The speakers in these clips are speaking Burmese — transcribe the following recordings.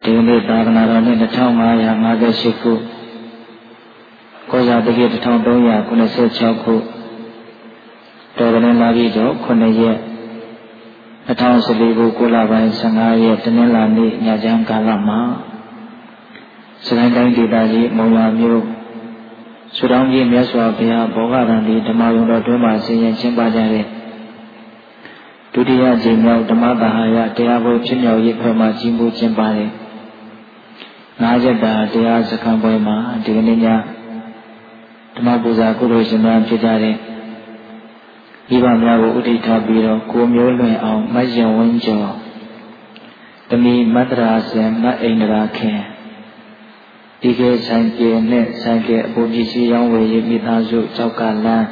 ဒီနေ့သာသနာတော်နှစ်2558ခုကောဇာတကိ1396ခုတော်ကနေ့လာပြီးတော့9ရက်2014ခု9လပိုင်း15ရက်တနင်္လာနေ့ညချမ်းကာလမှာစကိုင်းတိုင်းဒေသကြီးမုံရွာမြို့ဆွတောင်းကြီးမြတ်စွာဘုရားဘောဂရံဒီဓမ္မယုံတော်တွင်မှာဆင်ရင်ကျင်းပကြတဲ့ဒုတိယကြိမ်မြောက်ဓမ္မသဟာယတရားပွဲဖြစ်မြောက်ရေးဖွဲ့မှာကြီးမှုကျင်းပတဲ့9ရက်တာတရားစခန်းပွဲမှာဒီကနေ့ညဓမ္မပူဇာကုသိုလ်ရှင်များဖြစ်ကြတဲ့မိဘများကိုဥဒိဋ္ဌပြီးတော့ကိုမျိုးလွင်အောင်မယံဝင်းကျော်တမီမတ္တရာစင်မအိန္ဒရာခင်ဒီကဲဆိုင်ကျင်းနဲ့ဆိုင်ကျဲအပူပစ္စည်းရောင်းဝယ်ရေးမိသားစုကြောက်ကလန်း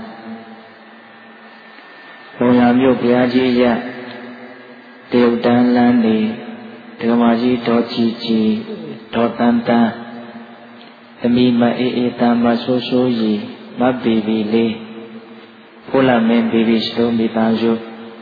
ဘုံရမြို့ဘုရားကြီးရတရုတ်တန်းလန်းနေဓမ္မကြီးတော်ကြီးဒေါ်တန်တန်သမီးမအေးအေးတန်မဆိုးဆိုးရီမဘီဘီလေးဖိုးလာမင်းဘီဘီစလုံးမိသားစု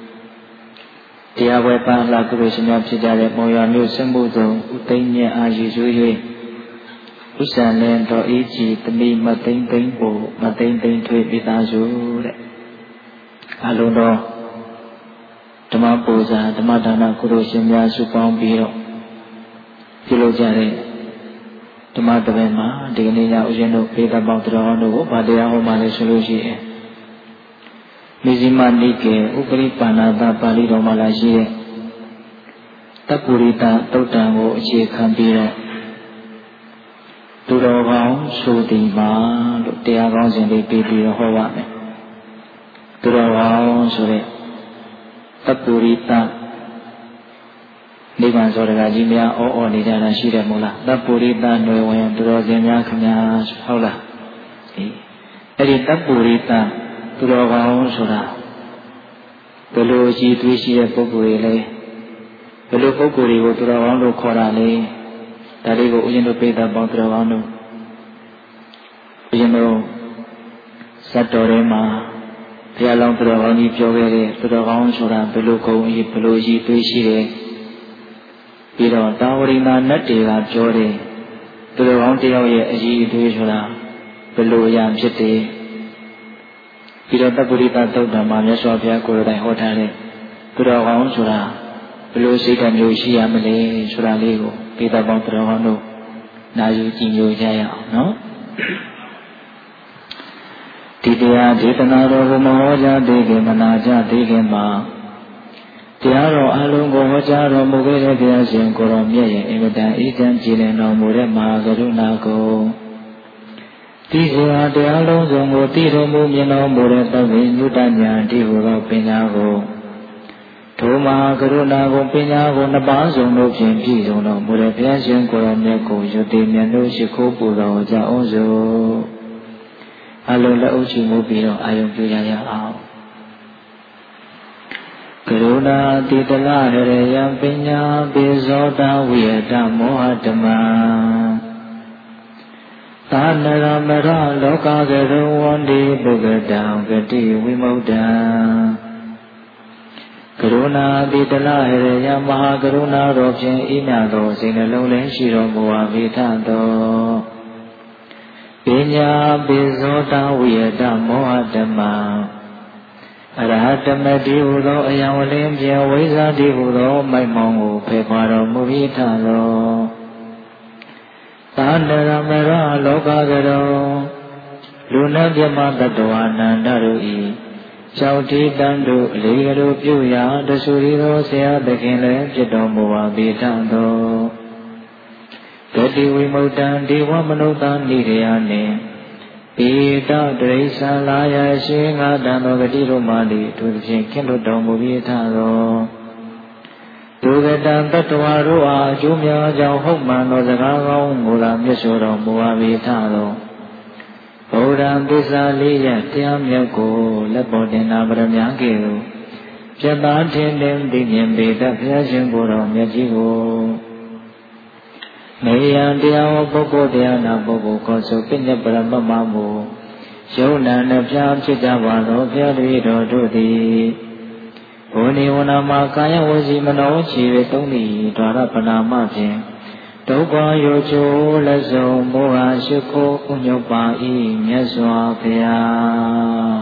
တရားပွဲပန်းလာကုသိုလ်ရှင်များဖြစ်ကြတဲ့မော်ရွာမြို့စမှုဆောင်ဦးသိန်းမြတ်အားရည်ရွယ်၍ဥစ္စာနဲ့တော်အေးကြီးသမီးမသိန်းသိန်းကိုမသိန်းသိန်းထွေးမိသားစုတဲ့အလုံးတော်ဓမ္မပူဇာဓမ္မဒါနကုသိုလ်ရှင်များစုပေါင်းပြီးတော့ပြုလုပ်ကြတဲ့ဓမ္မတပည့်မှာဒီကနေ့ညဦးဇင်းတို့ဖေးတပ်ပေါင်းတော်တို့ကိုဗာတရားဟောမှလည်းဆိုလို့ရှိရင်မိဇိမနိကေဥပရိပါဏာတပါဠိတော်မှာလာရှိတဲ့တပ္ပုရိတသုတ်တံကိုအခြေခံပြီးတော့သူတော်ကောင်းဆိုသည်မှာလို့တရားကောင်းစဉ်လေးပြီးပြီးတော့ဟောပါမယ်သူတော်ကောင်းဆိုတဲ့တပ္ပုရိတနိဗ္ဗာန်ဆိုတဲ့ကြီးများအော်နေကြတာရှိတယ်မို့လားတပ္ပုရိသຫນွေဝင်သူတော်စင်များခင်ဗျာဟုတ်လားအဲ့ဒီတပ္ပုရိသသူတော်ကောင်းဆိုတာဘယ်လိုကြည်သွေးရှိတဲ့ပုဂ္ဂိုလ်တွေလဲဘယ်လိုပုဂ္ဂိုလ်တွေကိုသူတော်ကောင်းလို့ခေါ်တာလဲဒါလေးကိုဦးဇင်းတို့ပိဋကပေါင်းသူတော်ကောင်းတို့ဦးဇင်းတို့ဇတ်တော်ထဲမှာဘုရားလောင်းသူတော်ကောင်းကြီးပြောခဲ့တဲ့သူတော်ကောင်းဆိုတာဘယ်လိုကုံကြီးဘယ်လိုကြည်သွေးရှိတယ်ပြီးတော့တာဝရိနာနတ်တွေကပြောတယ်သူတော်ကောင်းတယောက်ရဲ့အကြီးအသေးဆိုတာဘယ်လိုအရာဖြစ်တယ်ပြီးတော့တပ္ပုရိသသုတ်တံမှာမြတ်စွာဘုရားကိုယ်တိုင်ဟောထားတဲ့သူတော်ကောင်းဆိုတာဘယ်လိုစိတ်ဓာတ်မျိုးရှိရမလဲဆိုတာလေးကိုပိဋကပေါင်းသူတော်ကောင်းတို့နာယူကြည်ညိုကြရအောင်နော်ဒီတရားဒေသနာတော်ကိုမဟောကြားသေးခင်မနာကြသေးခင်မှာတရားတော်အလုံးကိုဟောကြားတော်မူခဲ့တဲ့ဘုရားရှင်ကိုရောမြတ်ရဲ့အင်မတန်အေးချမ်းကြည်လင်တော်မူတဲ့မဟာကရုဏာကိုဒီစရာတရားလုံးစုံကိုတည်တော်မူမြင်တော်မူတဲ့သဗ္ဗညုတညာတိဟူသောပညာကိုထိုမဟာကရုဏာကိုပညာကိုနှစ်ပါးစုံတို့ဖြင့်ပြည့်စုံတော်မူတဲ့ဘုရားရှင်ကိုရောမြတ်ကိုယုတိမြတ်တို့ရှိခိုးပူတော်ကြအောင်စို့အလုံးလက်အုပ်ချမှုပြီးတော့အာယုံပြုရအောင်ကရုဏာတိတလဟရယံပညာပိဇောတဝိယတမောဟဓမ္မသာနရမရလောကကရုဝန္တိပုဂ္ဂတံဂတိဝိမု ක්ත ကရုဏာတိတလဟရယံမဟာကရုဏာတော်ဖြင့်ဤမြတ်သောစိတ်နှလုံးလည်းရှိတော်မူပါ၏ထသောပညာပိဇောတဝိယတမောဟဓမ္မအရဟတမတိဟူသောအယံဝလင်းဖြင့်ဝိဇ္ဇာတိဟူသောမိုက်မောင်ကိုဖယ်ခွာတော်မူ၏ထသောသာနရမရလောကကရောလူနာမြမတတဝနန္တတို့၏ကြောက်တိတန်တို့အလေးကလေးပြုရာတဆူရီသောဆရာသခင်လည်းဖြစ်တော်မူပါ၏ထသောဂတိဝိမု ක්ත ံဒေဝမနုဿာနိရယနှင့်ဧတတရိစ္ဆာလာယရှိငါတံသောဂတိတို့မှသည်သူဖြင့်ခင့်လွတ်တော်မူပြီးထသောဒုက္ကတံတတ္တဝါတို့အားအကျိုးများကြောင့်ဟုတ်မှန်သောစကားကောင်းကိုလာမြတ်စွာတော်မူပါပြီးထသောဗုဒ္ဓံသစ္စာလေးရတရားမြတ်ကိုလက်ပေါ်တင်နာပရမများကဲ့သို့ပြတ်သားထင်သိမြင်ပေတတ်ဘုရားရှင်ကိုယ်တော်မြတ်ကြီးကိုမေယံတရားဝပုဂ္ဂိုလ်တရားနာပုဂ္ဂိုလ်ကောဆိုပညပရမမမူယုံနာနှပြဖြစ်ကြပါသောဘုရားတပည့်တော်တို့သည်ဘုန်းဤဝနာမှာကာယဝစီမနောခြေ၍သုံးသည့်ဓာရပနာမဖြင့်ဒုက္ခရောချိုးလက်စုံမောဟရှိခိုးဥညုတ်ပါ၏မြတ်စွာဘုရား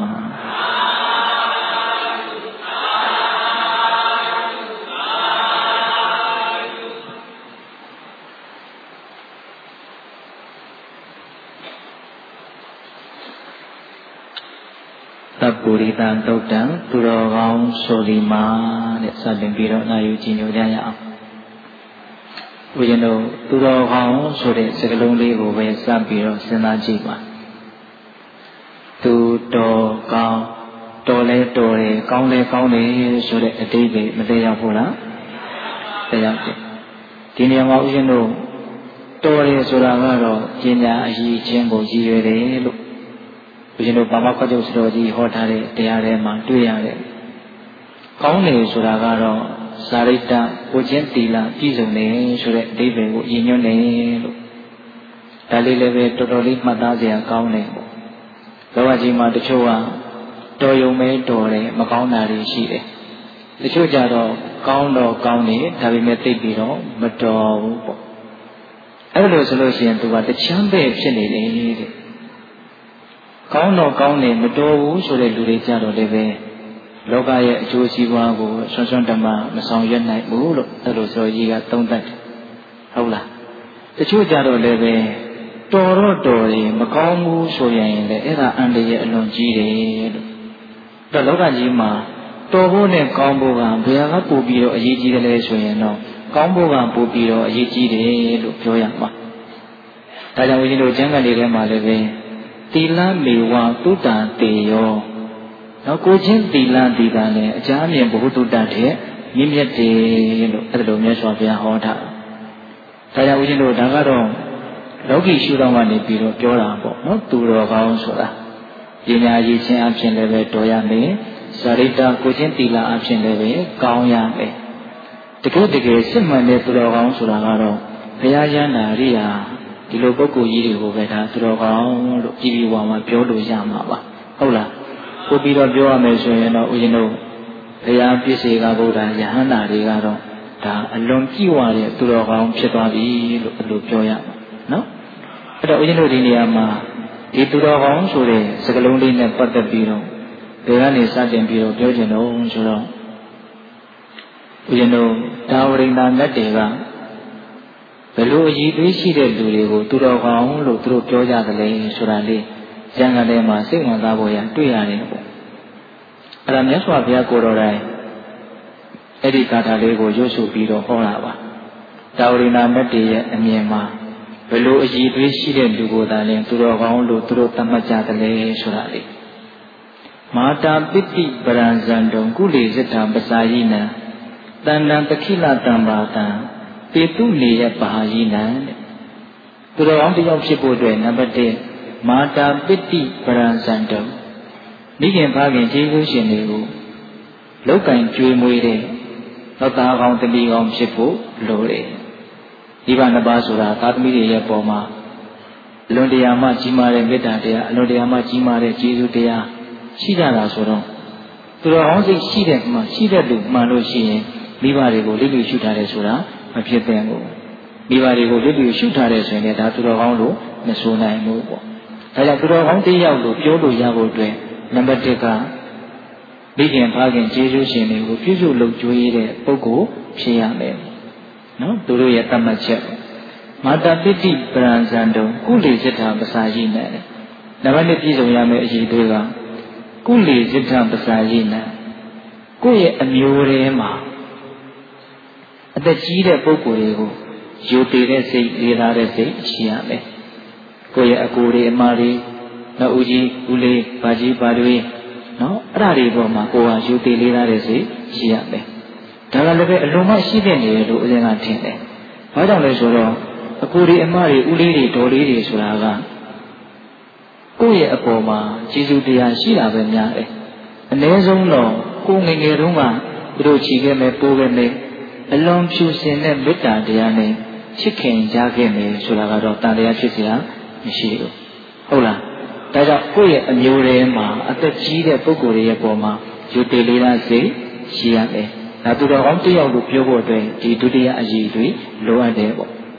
သဗ္ဗူရိတံသုတ်တံသူတော်ကောင်းဆိုဒီမှာတဲ့စတင်ပြီးတော့နာယူကြည်ညိုကြရအောင်ဦးဇင်းတို့သူတော်ကောင်းဆိုတဲ့စကားလုံးလေးကိုပဲစပြီးတော့စဉ်းစားကြည့်ပါသူတော်ကောင်းတော်လဲတော်တယ်ကောင်းလဲကောင်းတယ်ဆိုတဲ့အတိတ်ပဲမသိရောက်ဘူးလားသိရောက်တယ်ဒီနေရာမှာဦးဇင်းတို့တော်တယ်ဆိုတာကတော့ပညာအရေးချင်းကိုရည်ရွယ်တယ်လို့ဦးဇင်းတို့ဘာမခွတ်ကျုပ်စတော်ကြီးဟောထားတဲ့တရားထဲမှာတွေ့ရတယ်ကောင်းတယ်ဆိုတာကတော့ဇာရိတကိုချင်းတီလာပြည့်စုံတယ်ဆိုတဲ့အဓိပ္ပာယ်ကိုရည်ညွှန်းတယ်လို့ဒါလေးလည်းပဲတော်တော်လေးမှတ်သားစရာကောင်းတယ်ပေါ့လောကကြီးမှာတချို့ကတော်ရုံပဲတော်တယ်မကောင်းတာတွေရှိတယ်တချို့ကြတော့ကောင်းတော့ကောင်းတယ်ဒါပေမဲ့သိပြီးတော့မတော်ဘူးပေါ့အဲ့လိုဆိုလို့ရှိရင်သူကတချမ်းပဲဖြစ်နေတယ်တဲ့ကောင်းတော့ကောင်းတယ်မတော်ဘူးဆိုတဲ့လူတွေကြတော့လည်းပဲလောကရဲ့အကျိုးစီးပွားကိုဆွမ်းဆွမ်းတမမဆောင်ရွက်နိုင်ဘူးလို့အဲ့လိုဆိုကြီးကသုံးသပ်တယ်ဟုတ်လားတချို့ကြတော့လည်းပဲတော်တော့တော်တယ်မကောင်းဘူးဆိုရင်လည်းအဲ့ဒါအန္တရာယ်အလွန်ကြီးတယ်လို့တော့လောကကြီးမှာတော်ဖို့နဲ့ကောင်းဖို့ကဘယ်ဟာကပို့ပြီးတော့အရေးကြီးတယ်လဲဆိုရင်တော့ကောင်းဖို့ကပို့ပြီးတော့အရေးကြီးတယ်လို့ပြောရမှာဒါကြောင့်ဦးဇင်းတို့ကျမ်းဂန်တွေထဲမှာလည်းပဲသီလမေဝသုတ္တံတေယောနော်ကိုချင်းသီလဒီကလည်းအကြမ်းမြင်ဘုဟုတုတ္တတဲ့မြင့်မြတ်တယ်လို့အဲ့လိုမြတ်စွာဘုရားဟောထားဒါကြောင့်ဦးဇင်းတို့ဒါကတော့လောကီရှုထောင့်ကနေပြီးတော့ပြောတာပေါ့နော်သူတော်ကောင်းဆိုတာပညာရည်ချင်းအဖြစ်လည်းပဲတော်ရမယ်ဇာရိတကိုချင်းသီလအဖြစ်လည်းပဲကောင်းရမယ်တကယ်စစ်မှန်တဲ့သူတော်ကောင်းဆိုတာကတော့ဘုရားယန္တာရိယာဒီလိုပုဂ္ဂိုလ်ကြီးတွေကိုပဲဒါသူတော်ကောင်းလို့ပြည်ပြီးဝါမှာပြောလို့ရမှာပါဟုတ်လားကိုပြီးတော့ပြောရမယ်ဆိုရင်တော့ဦးဇင်းတို့ဘုရားပြည့်စေကဗုဒ္ဓယဟန္တာတွေကတော့ဒါအလွန်ကြည်ဝတဲ့သူတော်ကောင်းဖြစ်သွားပြီလို့အဲ့လိုပြောရမှာနော်အဲ့တော့ဦးဇင်းတို့ဒီနေရာမှာဒီသူတော်ကောင်းဆိုတဲ့စကားလုံးလေးနဲ့ပတ်သက်ပြီးတော့ဘယ်ကနေစတင်ပြီးတော့ပြောချင်တော့ဆိုတော့ဦးဇင်းတို့ဒါဝရိန္ဒာလက်တွေကဘယ်လိုအည်သွေးရှိတဲ့လူတွေကိုသူတော်ကောင်းလို့သူတို့ပြောကြတယ်လေဆိုတာလေးကျမ်းဂန်ထဲမှာစိတ်ဝင်စားဖို့ရတွေ့ရတယ်ပေါ့အဲ့ဒါမြတ်စွာဘုရားကိုယ်တော်တိုင်အဲ့ဒီကာထာလေးကိုရွတ်ဆိုပြီးတော့ဟောတာပါတာဝရိနာမတ်တေရဲ့အမြင်မှာဘယ်လိုအည်သွေးရှိတဲ့လူကိုသာလဲသူတော်ကောင်းလို့သူတို့သတ်မှတ်ကြတယ်လေဆိုတာလေးမာတာပိတိပရံဇံတုံကုလေစိတ္တံပစာယိနံတဏ္ဍံတခိလတံပါတံပေတုလေယပါဟိနံတဲ့သူတော်ကောင်းတစ်ယောက်ဖြစ်ဖို့အတွက်နံပါတ်1မာတာပိတိပရံဇံတုံမိခင်ဖခင်ကျေးဇူးရှင်တွေကိုလောက်ကင်ကြွေးမွေးတဲ့သောတာကောင်းတတိကောင်းဖြစ်ဖို့လိုတယ်ဒီဘာနှစ်ပါးဆိုတာသာသမီတွေရဲ့ပေါ်မှာအလွန်တရာမှကြီးမားတဲ့မေတ္တာတရားအလွန်တရာမှကြီးမားတဲ့ကျေးဇူးတရားရှိကြတာဆိုတော့သူတော်ကောင်းစိတ်ရှိတဲ့မှာရှိတဲ့လူမှန်လို့ရှိရင်မိဘတွေကိုလိလိရှုထားတယ်ဆိုတာမဖြစ်သင့်ဘူးမိဘတွေကိုလိလိရှုထားတယ်ဆိုရင်ဒါသူတော်ကောင်းလို့မဆိုနိုင်ဘူးပေါ့ဒါကြောင့်သူတော်ကောင်းတစ်ယောက်လို့ပြောလို့ရဖို့အတွက်နံပါတ်1ကမိခင်ဖခင်ကျေးဇူးရှင်တွေကိုပြုစုလုပ်ကြွေးတဲ့ပုဂ္ဂိုလ်ဖြစ်ရမယ်နော်သူတို့ရဲ့တတ်မှတ်ချက်မာတာပိတိပရံဇံတုံကုလေစိတ္တပစာယိနံနံပါတ်2ပြည့်စုံရမယ့်အရေးတွေကကုလေစိတ္တပစာယိနံကိုယ့်ရဲ့အမျိုးထဲမှာအသက်ကြီးတဲ့ပုဂ္ဂိုလ်တွေကိုယူတည်တဲ့စိတ်လေးလာတဲ့စိတ်ရှိရမယ်ကိုယ့်ရဲ့အကိုတွေအမတွေနော်ဦးကြီးဦးလေးဘာကြီးဘာတွေနော်အဲ့ဒါတွေပေါ်မှာကိုယ်ဟာယူတည်လေးလာတဲ့စိတ်ရှိရမယ်ဒါကလည်းပဲအလုံးမရှိတဲ့နေလို့အရင်ကထင်တယ်ဘာကြောင့်လဲဆိုတော့အကိုတွေအမတွေဦးလေးတွေဒေါ်လေးတွေဆိုတာကကိုယ့်ရဲ့အပေါ်မှာကျေးဇူးတရားရှိတာပဲများတယ်အ ਨੇ ဆုံးတော့ကိုငယ်ငယ်တုန်းကသူတို့ချီခဲ့မယ်ပိုးခဲ့မယ်အလွန်ဖြူစင်တဲ့မေတ္တာတရားနဲ့ချစ်ခင်ကြခဲ့မယ်ဆိုတာကတော့တန်တရားဖြစ်เสียမရှိဘူးဟုတ်လားဒါကြောင့်ကိုယ့်ရဲ့အမျိုးထဲမှာအသက်ကြီးတဲ့ပုဂ္ဂိုလ်တွေရဲ့ပေါ်မှာယူတည်လေးလားစိတ်ရှိရတယ်ဒါသူတော်ကောင်းတစ်ယောက်လို့ပြောဖို့အတွက်ဒီဒုတိယအရေးတွေလိုအပ်တယ်ပေါ့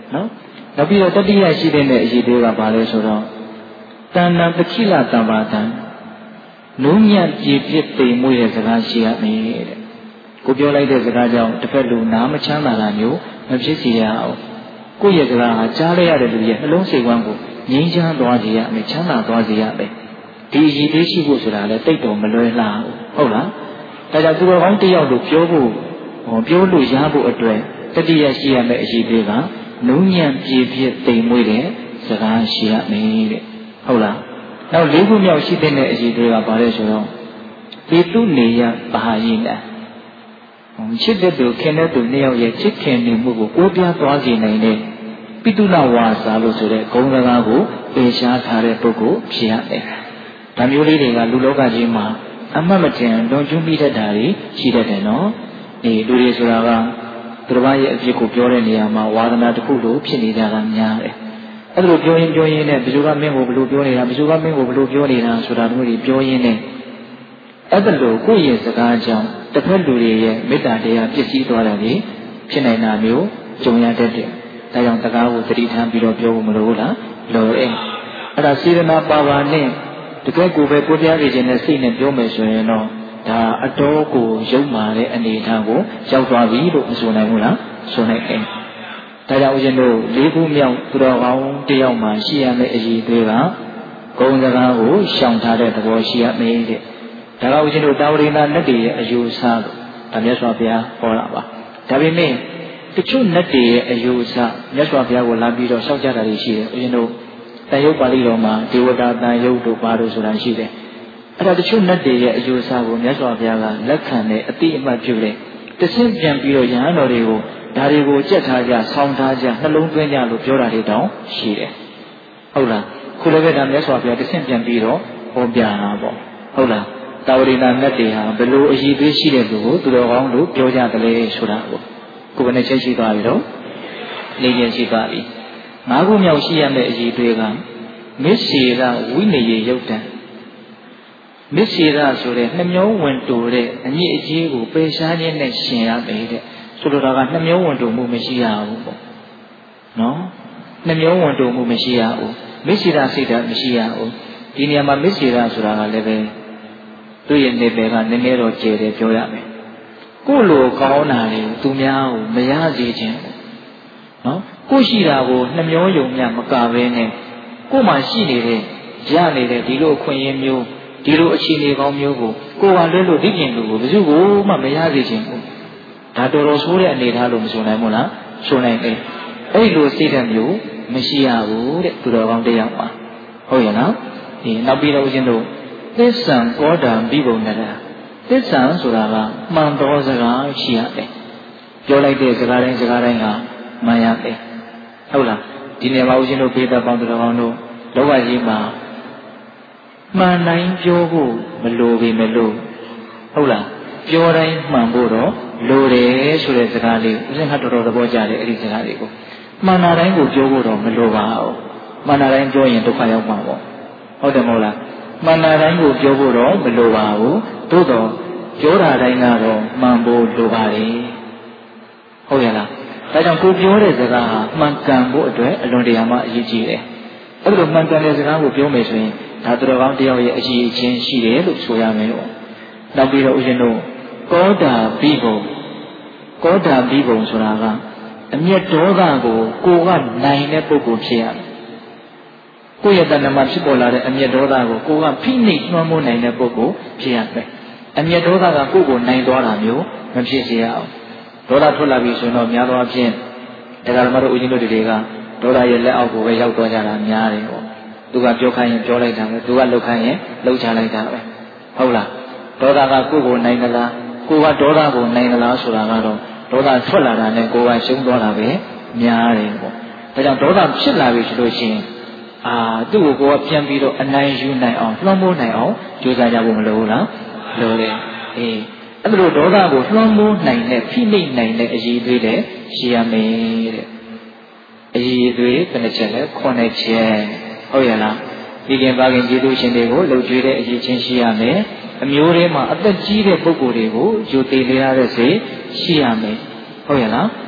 နော်နောက်ပြီးတော့တတိယရှိတဲ့အရေးတွေကဘာလဲဆိုတော့တဏ္ဍပခိလတံပါတံနုညံ့ပြည့်ပြည့်သိမ်မွေ့တဲ့စကားရှိရမယ်တဲ့ကိုပြောလိုက်တဲ့စကားကြောင့်တစ်ဖက်လူနားမချမ်းသာတာမျိုးမဖြစ်စေရအောင်ကိုယ့်ရဲ့စကားဟာကြားလိုက်ရတဲ့လူရဲ့နှလုံးစိတ်ဝမ်းကိုငြိမ်းချမ်းသွားစေရမယ်ချမ်းသာသွားစေရမယ်ဒီရည်သေးရှိဖို့ဆိုတာလည်းတိတ်တော်မလွယ်လားဟုတ်လားဒါကြောင့်သူတော်ကောင်းတစ်ယောက်လိုပြောလို့ရဖို့အတွက်တတိယရှိရမယ့်အရေးတွေကနုညံ့ပြည့်ပြည့်သိမ်မွေ့တဲ့စကားရှိရမယ်တဲ့ဟုတ်လားနောက်၄ခုမြောက်ရှိတဲ့အရေးတွေကဘာလဲဆိုတော့ပေတုနေယဘာဟာယိနချစ်တဲ့သူခင်တဲ့သူနှစ်ယောက်ရဲ့ချစ်ခင်နေမှုကိုကိုးပြားသွားစေနိုင်တဲ့ပိတုလဝါစာလို့ဆိုတဲ့ဂုဏ်စကားကိုပယ်ရှားထားတဲ့ပုဂ္ဂိုလ်ဖြစ်ရတယ်။ဒါမျိုးလေးတွေကလူလောကကြီးမှာအမှတ်မထင်လွန်ကျူးမိတတ်တာတွေရှိတတ်တယ်နော်။လူတွေဆိုတာကသူတစ်ပါးရဲ့အဖြစ်ကိုပြောတဲ့နေရာမှာဝါဒနာတစ်ခုလိုဖြစ်နေတာကများတယ်။အဲ့လိုပြောရင်းနဲ့ဘယ်သူကမင်းကိုဘယ်လိုပြောနေတာဘယ်သူကမင်းကိုဘယ်လိုပြောနေတာဆိုတာမျိုးတွေပြောရင်းနဲ့အဲ့ဒါလိုကိုယ့်ရဲ့စကားကြောင့်တစ်ဖက်လူတွေရဲ့မေတ္တာတရားပြည့်စည်သွားတာလေဖြစ်နိုင်တာမျိုးကြုံရတတ်တယ်။ဒါကြောင့်စကားကိုသတိထားပြီးတော့ပြောဖို့မလိုဘူးလား။လိုတယ်။အဲ့ဒါစေတနာပါပါနဲ့တကယ်ကိုပဲကိုပြားနေခြင်းနဲ့စိတ်နဲ့ပြောမယ်ဆိုရင်တော့ဒါအတော်ကိုယုံမာတဲ့အနေအထားကိုရောက်သွားပြီလို့မဆိုနိုင်ဘူးလား။ဆိုနိုင်တယ်။ဒါကြောင့်ဦးဇင်းတို့၄ခုမြောက်သူတော်ကောင်းတယောက်မှရှိရမယ့်အရေးတွေကဂုဏ်စကားကိုရှောင်ထားတဲ့သဘောရှိရမယ်တဲ့။ဒါကဦးဇင်းတို့တာဝရိဏနတ်တွေရဲ့အယူဆလို့ဒါမြတ်စွာဘုရားဟောတာပါဒါပေမဲ့တချို့နတ်တွေရဲ့အယူဆမြတ်စွာဘုရားကိုလာပြီးတော့ရှောက်ကြတာတွေရှိတယ်ဦးဇင်းတို့တန်ရုပ်ပါဠိတော်မှာဒေဝတာတန်ရုပ်တို့ဘာလို့ဆိုတာရှိတယ်အဲ့ဒါတချို့နတ်တွေရဲ့အယူဆကိုမြတ်စွာဘုရားကလက်ခံတဲ့အတိအမှတ်ပြုတယ်တဆင့်ပြန်ပြီးတော့ယဟန်တော်တွေကိုဒါတွေကိုကြက်ထားကြဆောင်းထားကြနှလုံးသွင်းကြလို့ပြောတာတွေတောင်ရှိတယ်ဟုတ်လားခုလည်းပဲဒါမြတ်စွာဘုရားတဆင့်ပြန်ပြီးတော့ဟောပြတာပေါ့ဟုတ်လားတာဝရိဏနတ်တွေဟာဘယ်လိုအည်သွေးရှိတဲ့လူကိုသူတော်ကောင်းလို့ပြောကြတယ်လေဆိုတာကိုယ်နဲ့ချက်ရှိသွားပြီတော့နေရင်ရှိသွားပြီ၅ခုမြောက်ရှိရမယ့်အည်သွေးကမစ္စေရဝိနည်းယုတ်တံမစ္စေရဆိုတဲ့နှမျိုးဝင်တူတဲ့အညစ်အကြေးကိုပယ်ရှားခြင်းနဲ့ရှင်ရမယ်တဲ့ဆိုလိုတာကနှမျိုးဝင်တူမှုမရှိရဘူးပေါ့နော်နှမျိုးဝင်တူမှုမရှိရဘူးမစ္စေရစိတ်ဓာတ်မရှိရဘူးဒီနေရာမှာမစ္စေရဆိုတာကလည်းပဲသူ့ရဲ့နေပယ်ကနည်းနည်းတော့ကျယ်တယ်ပြောရမယ်ကိုယ့်လိုကောင်းတာတွေသူများကိုမရစေခြင်းနော်ကိုရှိတာကိုနှမျောယုံမြမကဘဲနဲ့ကိုမှရှိနေတဲ့ရနေတဲ့ဒီလိုအခွင့်အရေးမျိုးဒီလိုအခြေအနေကောင်းမျိုးကိုကိုယ်ကလွဲလို့ဒီပြင်လူကိုဘယ်သူကိုမှမရစေခြင်းဘူးဒါတော်တော်ဆိုးတဲ့အနေထားလို့မဆိုနိုင်ဘူးလားဆိုနိုင်တယ်အဲ့လိုစိတ်ဓာတ်မျိုးမရှိရဘူးတဲ့သူတော်ကောင်းတရားမှာဟုတ်ရဲ့နော်ဒီနောက်ပြီးတော့ဦးဇင်းတို့သစ္ဆံကောဓံပြီးပုံနဲ့သစ္ဆံဆိုတာကမှန်တော်စကားရှိရတယ်ပြောလိုက်တဲ့စကားတိုင်းကမှန်ရတယ်ဟုတ်လားဒီနေရာမှာဦးဇင်းတို့ဖေးသက်ပေါင်းသူတော်ကောင်းတို့လောကကြီးမှာမှန်တိုင်းပြောဖို့မလိုပေမဲ့လို့ဟုတ်လားပြောတိုင်းမှန်ဖို့တော့လိုတယ်ဆိုတဲ့စကားလေးဦးဇင်းကတော်တော်သဘောကျတယ်အဲ့ဒီစကားလေးကိုမှန်တာတိုင်းကိုပြောဖို့တော့မလိုပါဘူးမှန်တာတိုင်းပြောရင်ဒုက္ခရောက်မှာပေါ့ဟုတ်တယ်မဟုတ်လားမှန်တာတိုင်းကိုပြောဖို့တော့မလိုပါဘူးသို့တော့ပြောတာတိုင်းကတော့မှန်ဖို့လိုပါတယ်ဟုတ်ရဲ့လားဒါကြောင့်ကိုပြောတဲ့စကားဟာမှန်ကန်ဖို့အတွက်အလွန်တရာမှအရေးကြီးတယ်အဲ့လိုမှန်ကန်တဲ့စကားကိုပြောမယ်ဆိုရင်ဒါသူတော်ကောင်းတယောက်ရဲ့အရေးအချင်းရှိတယ်လို့ဆိုရမယ်ပေါ့နောက်ပြီးတော့ဦးဇင်းတို့ကောဓာပိဘုံဆိုတာကအမျက်ဒေါသကိုကနိုင်တဲ့ပုဂ္ဂိုလ်ဖြစ်ရမယ်ကိုယ့်ရဲ့တဏ္ဍာမှာဖြစ်ပေါ်လာတဲ့အမျက်ဒေါသကိုကဖိနှိပ်နှွမ်းမိုးနိုင်တဲ့ပုဂ္ဂိုလ်ဖြစ်ရမယ်အမျက်ဒေါသကကိုယ့်ကိုနိုင်သွားတာမျိုးမဖြစ်စေရအောင်ဒေါသထွက်လာပြီဆိုတော့များသောအားဖြင့်ဒါကမှတို့ဦးဇင်းတို့တွေကဒေါသရဲ့လက်အောက်ကိုပဲရောက်သွားကြတာများတယ်ပေါ့သူကပြောခိုင်းရင်ပြောလိုက်တာပဲသူကလှုပ်ခိုင်းရင်လှုပ်ချလိုက်တာပဲဟုတ်လားဒေါသကကိုယ့်ကိုနိုင်သလားကိုယ်ကဒေါသကိုနိုင်သလားဆိုတာကတော့ဒေါသထွက်လာတာနဲ့ကိုယ်ကရှုံးသွားတာပဲများတယ်ပေါ့ဒါကြောင့်ဒေါသဖြစ်လာပြီဆိုလို့ရှိရင်သူ့ကိုကိုယ်ကပြန်ပြီးတော့အနိုင်ယူနိုင်အောင်လွှမ်းမိုးနိုင်အောင်ကြိုးစားကြဖို့မလိုဘူးလားလိုတယ်အဲ့လိုဒေါသကိုလွှမ်းမိုးနိုင်တဲ့ဖိနှိပ်နိုင်တဲ့အရေးသွေးတဲ့ရှိရမယ်တဲ့အရေးသွေးတစ်ချက်နဲ့9ချက်ဟုတ်ရဲ့လားဒီခင်ပါခင်ကျေးဇူးရှင်တွေကိုလှုပ်ကြွေးတဲ့အရေးချင်းရှိရမယ်အမျိုးတွေမှာအသက်ကြီးတဲ့ပုဂ္ဂိုလ်တွေကိုယူတည်နေရတဲ့စိတ်ရှိရမယ်ဟုတ်ရဲ့လား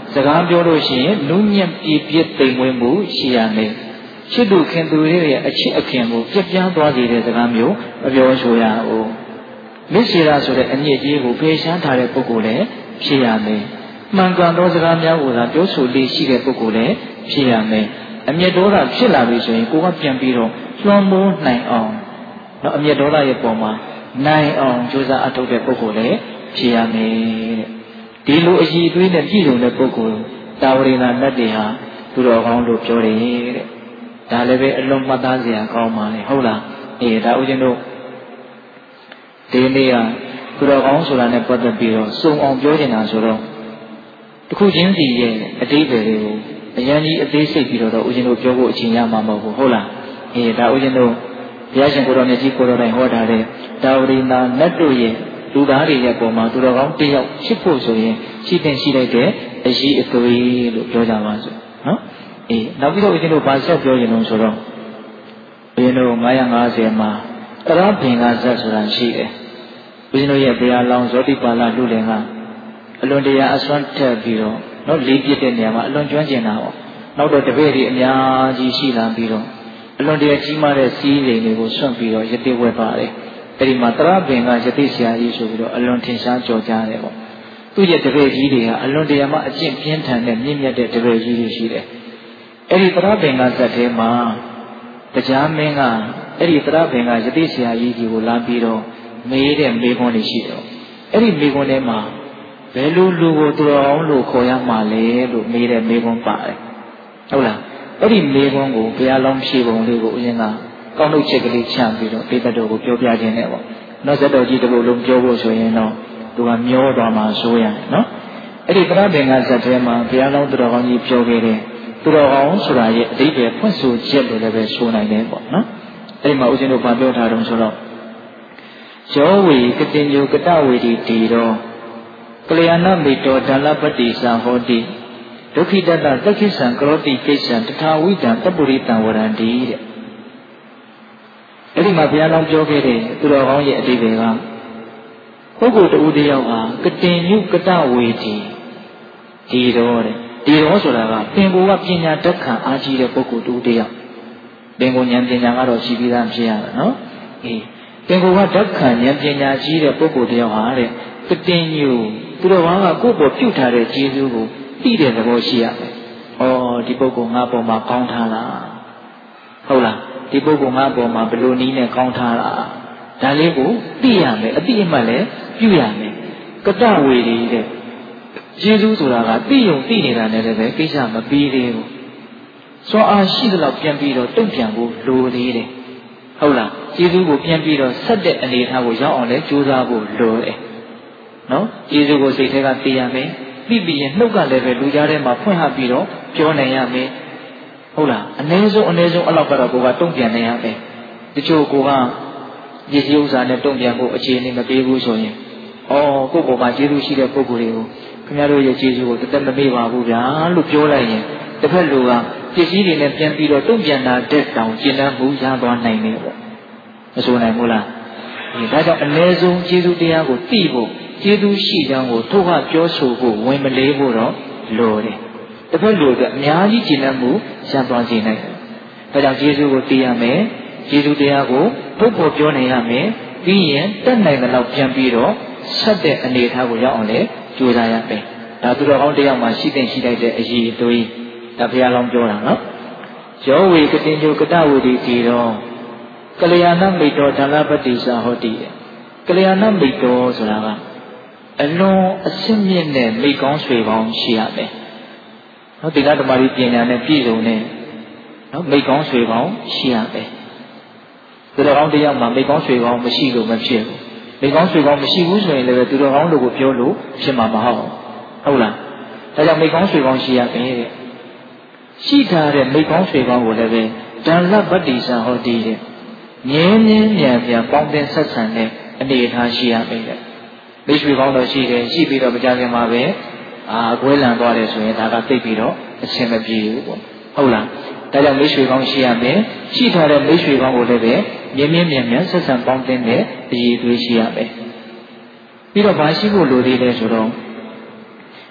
စကားပြောလို့ရှိရင်နုညံ့ပြည့်ပြည့်သိမ်မွေးမှုရှိရမယ်ချစ်သူခင်သူရဲ့အချစ်အခင်ကိုပြပြသွားစေတဲ့စကားမျိုးမပြောဆိုရဘူးမစ္ဆေရာဆိုတဲ့အညစ်အကြေးကိုဖေရှားထားတဲ့ပုဂ္ဂိုလ်လည်းဖြစ်ရမယ်မှန်ကန်သောစကားများကိုသာပြောဆိုလေးရှိတဲ့ပုဂ္ဂိုလ်လည်းဖြစ်ရမယ်အမျက်ဒေါသဖြစ်လာပြီဆိုရင်ကိုကပြန်ပြီးတော့လွှမ်းမိုးနိုင်အောင်နော်အမျက်ဒေါသရဲ့ပုံမှာနိုင်အောင်ကြိုးစားအထောက်တဲ့ပုဂ္ဂိုလ်လည်းဖြစ်ရမယ်တဲ့ဒီလိုအည်အသွေးနဲ့ပြည့်စုံတဲ့ပုဂ္ဂိုလ်တာဝရိနာနတ်တွေဟာသူတော်ကောင်းလို့ပြောတယ်တဲ့ဒါလည်းပဲအလုံးမှတ်သားစရာကောင်းပါလေဟုတ်လားဒါဦးဇင်းတို့ဒီနေ့ကသူတော်ကောင်းဆိုတာနဲ့ပတ်သက်ပြီးတော့စုံအောင်ပြောနေတာဆိုတော့တစ်ခုချင်းစီရဲ့အတိတ်တွေကိုအရင်ကြီးအသေးစိတ်ပြီးတော့ဦးဇင်းတို့ပြောဖို့အချိန်ရမှာမဟုတ်ဘူးဟုတ်လားဒါဦးဇင်းတို့ဘုရားရှင်ကိုတော်မြတ်ကြီးကိုတော်တိုင်ဟောထားတဲ့တာဝရိနာနတ်တို့ရဲ့လူသားတွေရဲ့ပုံမှာသူတော်ကောင်းတယောက်ရှိဖို့ဆိုရင်ရှိတဲ့ရှိလိုက်တဲ့အရှိအသွေးလို့ပြောကြပါစို့နော်နောက်ပြီးတော့ဦးဇင်းတို့ဗာဆက်ပြောရင်လို့ဆိုတော့ဦးဇင်းတို့950မှာတရဘင်္ဂဇတ်ဆိုတာရှိတယ်ဦးဇင်းတို့ရဲ့ဘုရားလောင်းဇောတိပါဠလူလင်ကအလွန်တရာအစွမ်းထက်ပြီးတော့နော်လေးပြစ်တဲ့နေရာမှာအလွန်ကျွမ်းကျင်တာပေါ့နောက်တော့တပည့်တွေအများကြီးရှိလာပြီးတော့အလွန်တရာကြီးမားတဲ့စီးလိမ်တွေကိုဆွန့်ပြီးတော့ယတိဝဲပါတယ်အဲဒီမှာတရဘင်္ဂယတိဆရာကြီးဆိုပြီးတော့အလွန်ထင်ရှားကြော်ကြားတယ်ပေါ့သူ့ရဲ့တပည့်ကြီးတွေဟာအလွန်တရာမှအကျင့်ပြင်းထန်တဲ့မြင့်မြတ်တဲ့တပည့်ကြီးတွေရှိတယ်အဲဒီတရဘင်္ဂဇတ်ထဲမှာတရားမင်းကအဲ့ဒီတရဘင်္ဂယတိဆရာကြီးကြီးကိုလာပြီးတော့မေးတဲ့မေးခွန်းတွေရှိတယ်အဲ့ဒီမေးခွန်းထဲမှာဘယ်လိုလူကိုသူတော်အောင်လို့ခေါ်ရမှာလဲလို့မေးတဲ့မေးခွန်းပါတယ်ဟုတ်လားအဲ့ဒီမေးခွန်းကိုဘုရားလောင်းဖြေပုံလေးကိုဦးဇင်းကကောင်းထုတ်ချက်ကလေးချပြီးတော့ပိဋကတော်ကိုပြောပြခြင်းနဲ့ပေါ့နောက်ဇတ်တော်ကြီးတစ်ခုလုံးပြောဖို့ဆိုရင်တော့သူကမျောသွားမှာဆိုရတယ်နော်အဲ့ဒီတရဘင်္ဂဇတ်ထဲမှာဘုရားလောင်းသူတော်ကောင်းကြီးပြောခဲ့တဲ့သူတော်ကောင်းဆိုတာရဲ့အဓိပ္ပာယ်ဖွင့်ဆိုချက်လို့လည်းပဲဆိုနိုင်တယ်ပေါ့နော်အဲ့ဒီမှာဦးဇင်းတို့ဗာပြောထားတော့ဆိုတော့ဇောဝေကတိညုကတဝေတိတီရောကလျာဏမိတောဒါလပတိသံဟောတိဒုက္ခိတတသက္ခိသံကရောတိကိစ္စံတထာဝိတံတပုရိတံဝရန္တိတဲ့အဲ့ဒီမှာဘုရားလောင်းပြောခဲ့တဲ့သူတော်ကောင်းရဲ့အဓိပ္ပာယ်ကပုဂ္ဂိုလ်တူတယောက်ဟာကတိညုကတဝေတိတီရောတဲ့တီရောဆိုတာကပင်ကိုယ်ကပညာတတ်ခံအားကြီးတဲ့ပုဂ္ဂိုလ်တူတယောက်ပင်ကိုယ်ဉာဏ်ပညာကတော့ရှိပြီးသားဖြစ်ရတာနော်ပင်ကိုယ်ကတတ်ခံဉာဏ်ပညာကြီးတဲ့ပုဂ္ဂိုလ်တယောက်ဟာတဲ့ကတိညုသူတော်ဘာကကိုယ့်ပေါ်ပြုထားတဲ့ကျေးဇူးကိုသိတဲ့သဘောရှိရမယ်။အော်ဒီပုဂ္ဂိုလ်ငါ့ပေါ်မှာကောင်းထားလား။ဟုတ်လား။ဒီပုဂ္ဂိုလ်ငါ့ပေါ်မှာဘယ်လိုနည်းနဲ့ကောင်းထားလား။ဒါလေးကိုသိရမယ်။အတိအမှတ်လည်းပြုရမယ်။ကတဝေဒီတဲ့ကျေးဇူးဆိုတာကသိယုံသိနေတာနဲ့လည်းပဲကိစ္စမပြီးသေးဘူး။စွမ်းအားရှိသလောက်ပြန်ပြီးတော့တုံ့ပြန်ဖို့လိုသေးတယ်။ဟုတ်လား။ကျေးဇူးကိုပြန်ပြီးတော့ဆက်တဲ့အနေအထားကိုရောက်အောင်လဲကြိုးစားဖို့လိုတယ်။နော်ကျေးဇူးကိုစိတ်ထဲကသိရမယ်ပြီးပြီးရင်နှုတ်ကလည်းပဲလူကြားထဲမှာဖွင့်ဟပြီးတော့ပြောနိုင်ရမယ်ဟုတ်လားအနည်းဆုံးအဲ့လောက်ကတော့ကိုကတုံ့ပြန်နိုင်ရမယ်တချို့ကိုကရည်စည်းဥစ္စာနဲ့တုံ့ပြန်ဖို့အခြေအနေမပေးဘူးဆိုရင်ကိုယ့်ပေါ်မှာကျေးဇူးရှိတဲ့ပုဂ္ဂိုလ်တွေကိုခင်ဗျားတို့ရဲ့ကျေးဇူးကိုတသက်မမေ့ပါဘူးဗျာလို့ပြောလိုက်ရင်တစ်ဖက်လူကပစ္စည်းတွေနဲ့ပြန်ပြီးတော့တုံ့ပြန်တာတဲ့တောင်ကျင့်တတ်မှုရသွားနိုင်တယ်ပေါ့မဆိုနိုင်ဘူးလားဒါကြောင့်အနည်းဆုံးကျေးဇူးတရားကိုသိဖို့ကျေးဇူးရှိကြောင်းကိုထုတ်ဟပြောဆိုဖို့ဝင်မလေးဖို့တော့လိုတယ်။တစ်ဖက်လူကအများကြီးကျင့်တတ်မှုရသွားစေနိုင်တယ်။ဒါကြောင့်ကျေးဇူးကိုသိရမယ်။ကျေးဇူးတရားကိုထုတ်ဖို့ပြောနိုင်ရမယ်။ပြီးရင်တက်နိုင်တဲ့လောက်ပြန်ပြီးတော့ဆက်တဲ့အနေအထားကိုရောက်အောင်လေကြိုးစားရမယ်။ဒါသူတော်ကောင်းတရားမှာရှိတဲ့ရှိလိုက်တဲ့အရေးအသွေးဒါဘုရားလောင်းပြောတာနော်။ယောဝေကတိညုကတဝေတိတီရောကလျာဏမိတောဒါလပတိသဟောတိကလျာဏမိတောဆိုတာကအလွန်အစစ်မြင့်တဲ့မိကောင်းဆွေကောင်းရှိရမယ်။နော်ဒီကဓမ္မရီပညာနဲ့ပြည့်စုံတဲ့နော်မိကောင်းဆွေကောင်းရှိရမယ်။သူတော်ကောင်းတရားမှာမိကောင်းဆွေကောင်းမရှိလို့မဖြစ်ဘူး။မိကောင်းဆွေကောင်းမရှိဘူးဆိုရင်လည်းသူတော်ကောင်းတို့ကိုပြောလို့ဖြစ်မှာမဟုတ်ဘူး။ဟုတ်လား။ဒါကြောင့်မိကောင်းဆွေကောင်းရှိရမယ်တဲ့။ရှိထားတဲ့မိကောင်းဆွေကောင်းကိုလည်းပဲဒံလပတ္တိသံဟောတိတဲ့။ငြင်းမြန်ပြန်ပေါင်းတင်ဆက်ဆံတဲ့အနေအထားရှိရမယ်တဲ့။မိတ်ဆွေကောင်းတော့ရှိတယ်ရှိပြီးတော့မကြခင်မှာပဲကွဲလန်သွားတယ်ဆိုရင်ဒါကသိပြီးတော့အဆင်မပြေဘူးပေါ့ဟုတ်လားဒါကြောင့်မိတ်ဆွေကောင်းရှိရမယ်ရှိထားတဲ့မိတ်ဆွေကောင်းကိုလည်းပဲမြင်းမြန်ဆက်ဆံပေါင်းတင်တဲ့အရေးသွေးရှိရမယ်ပြီးတော့ဘာရှိဖို့လိုသေးလဲဆိုတော့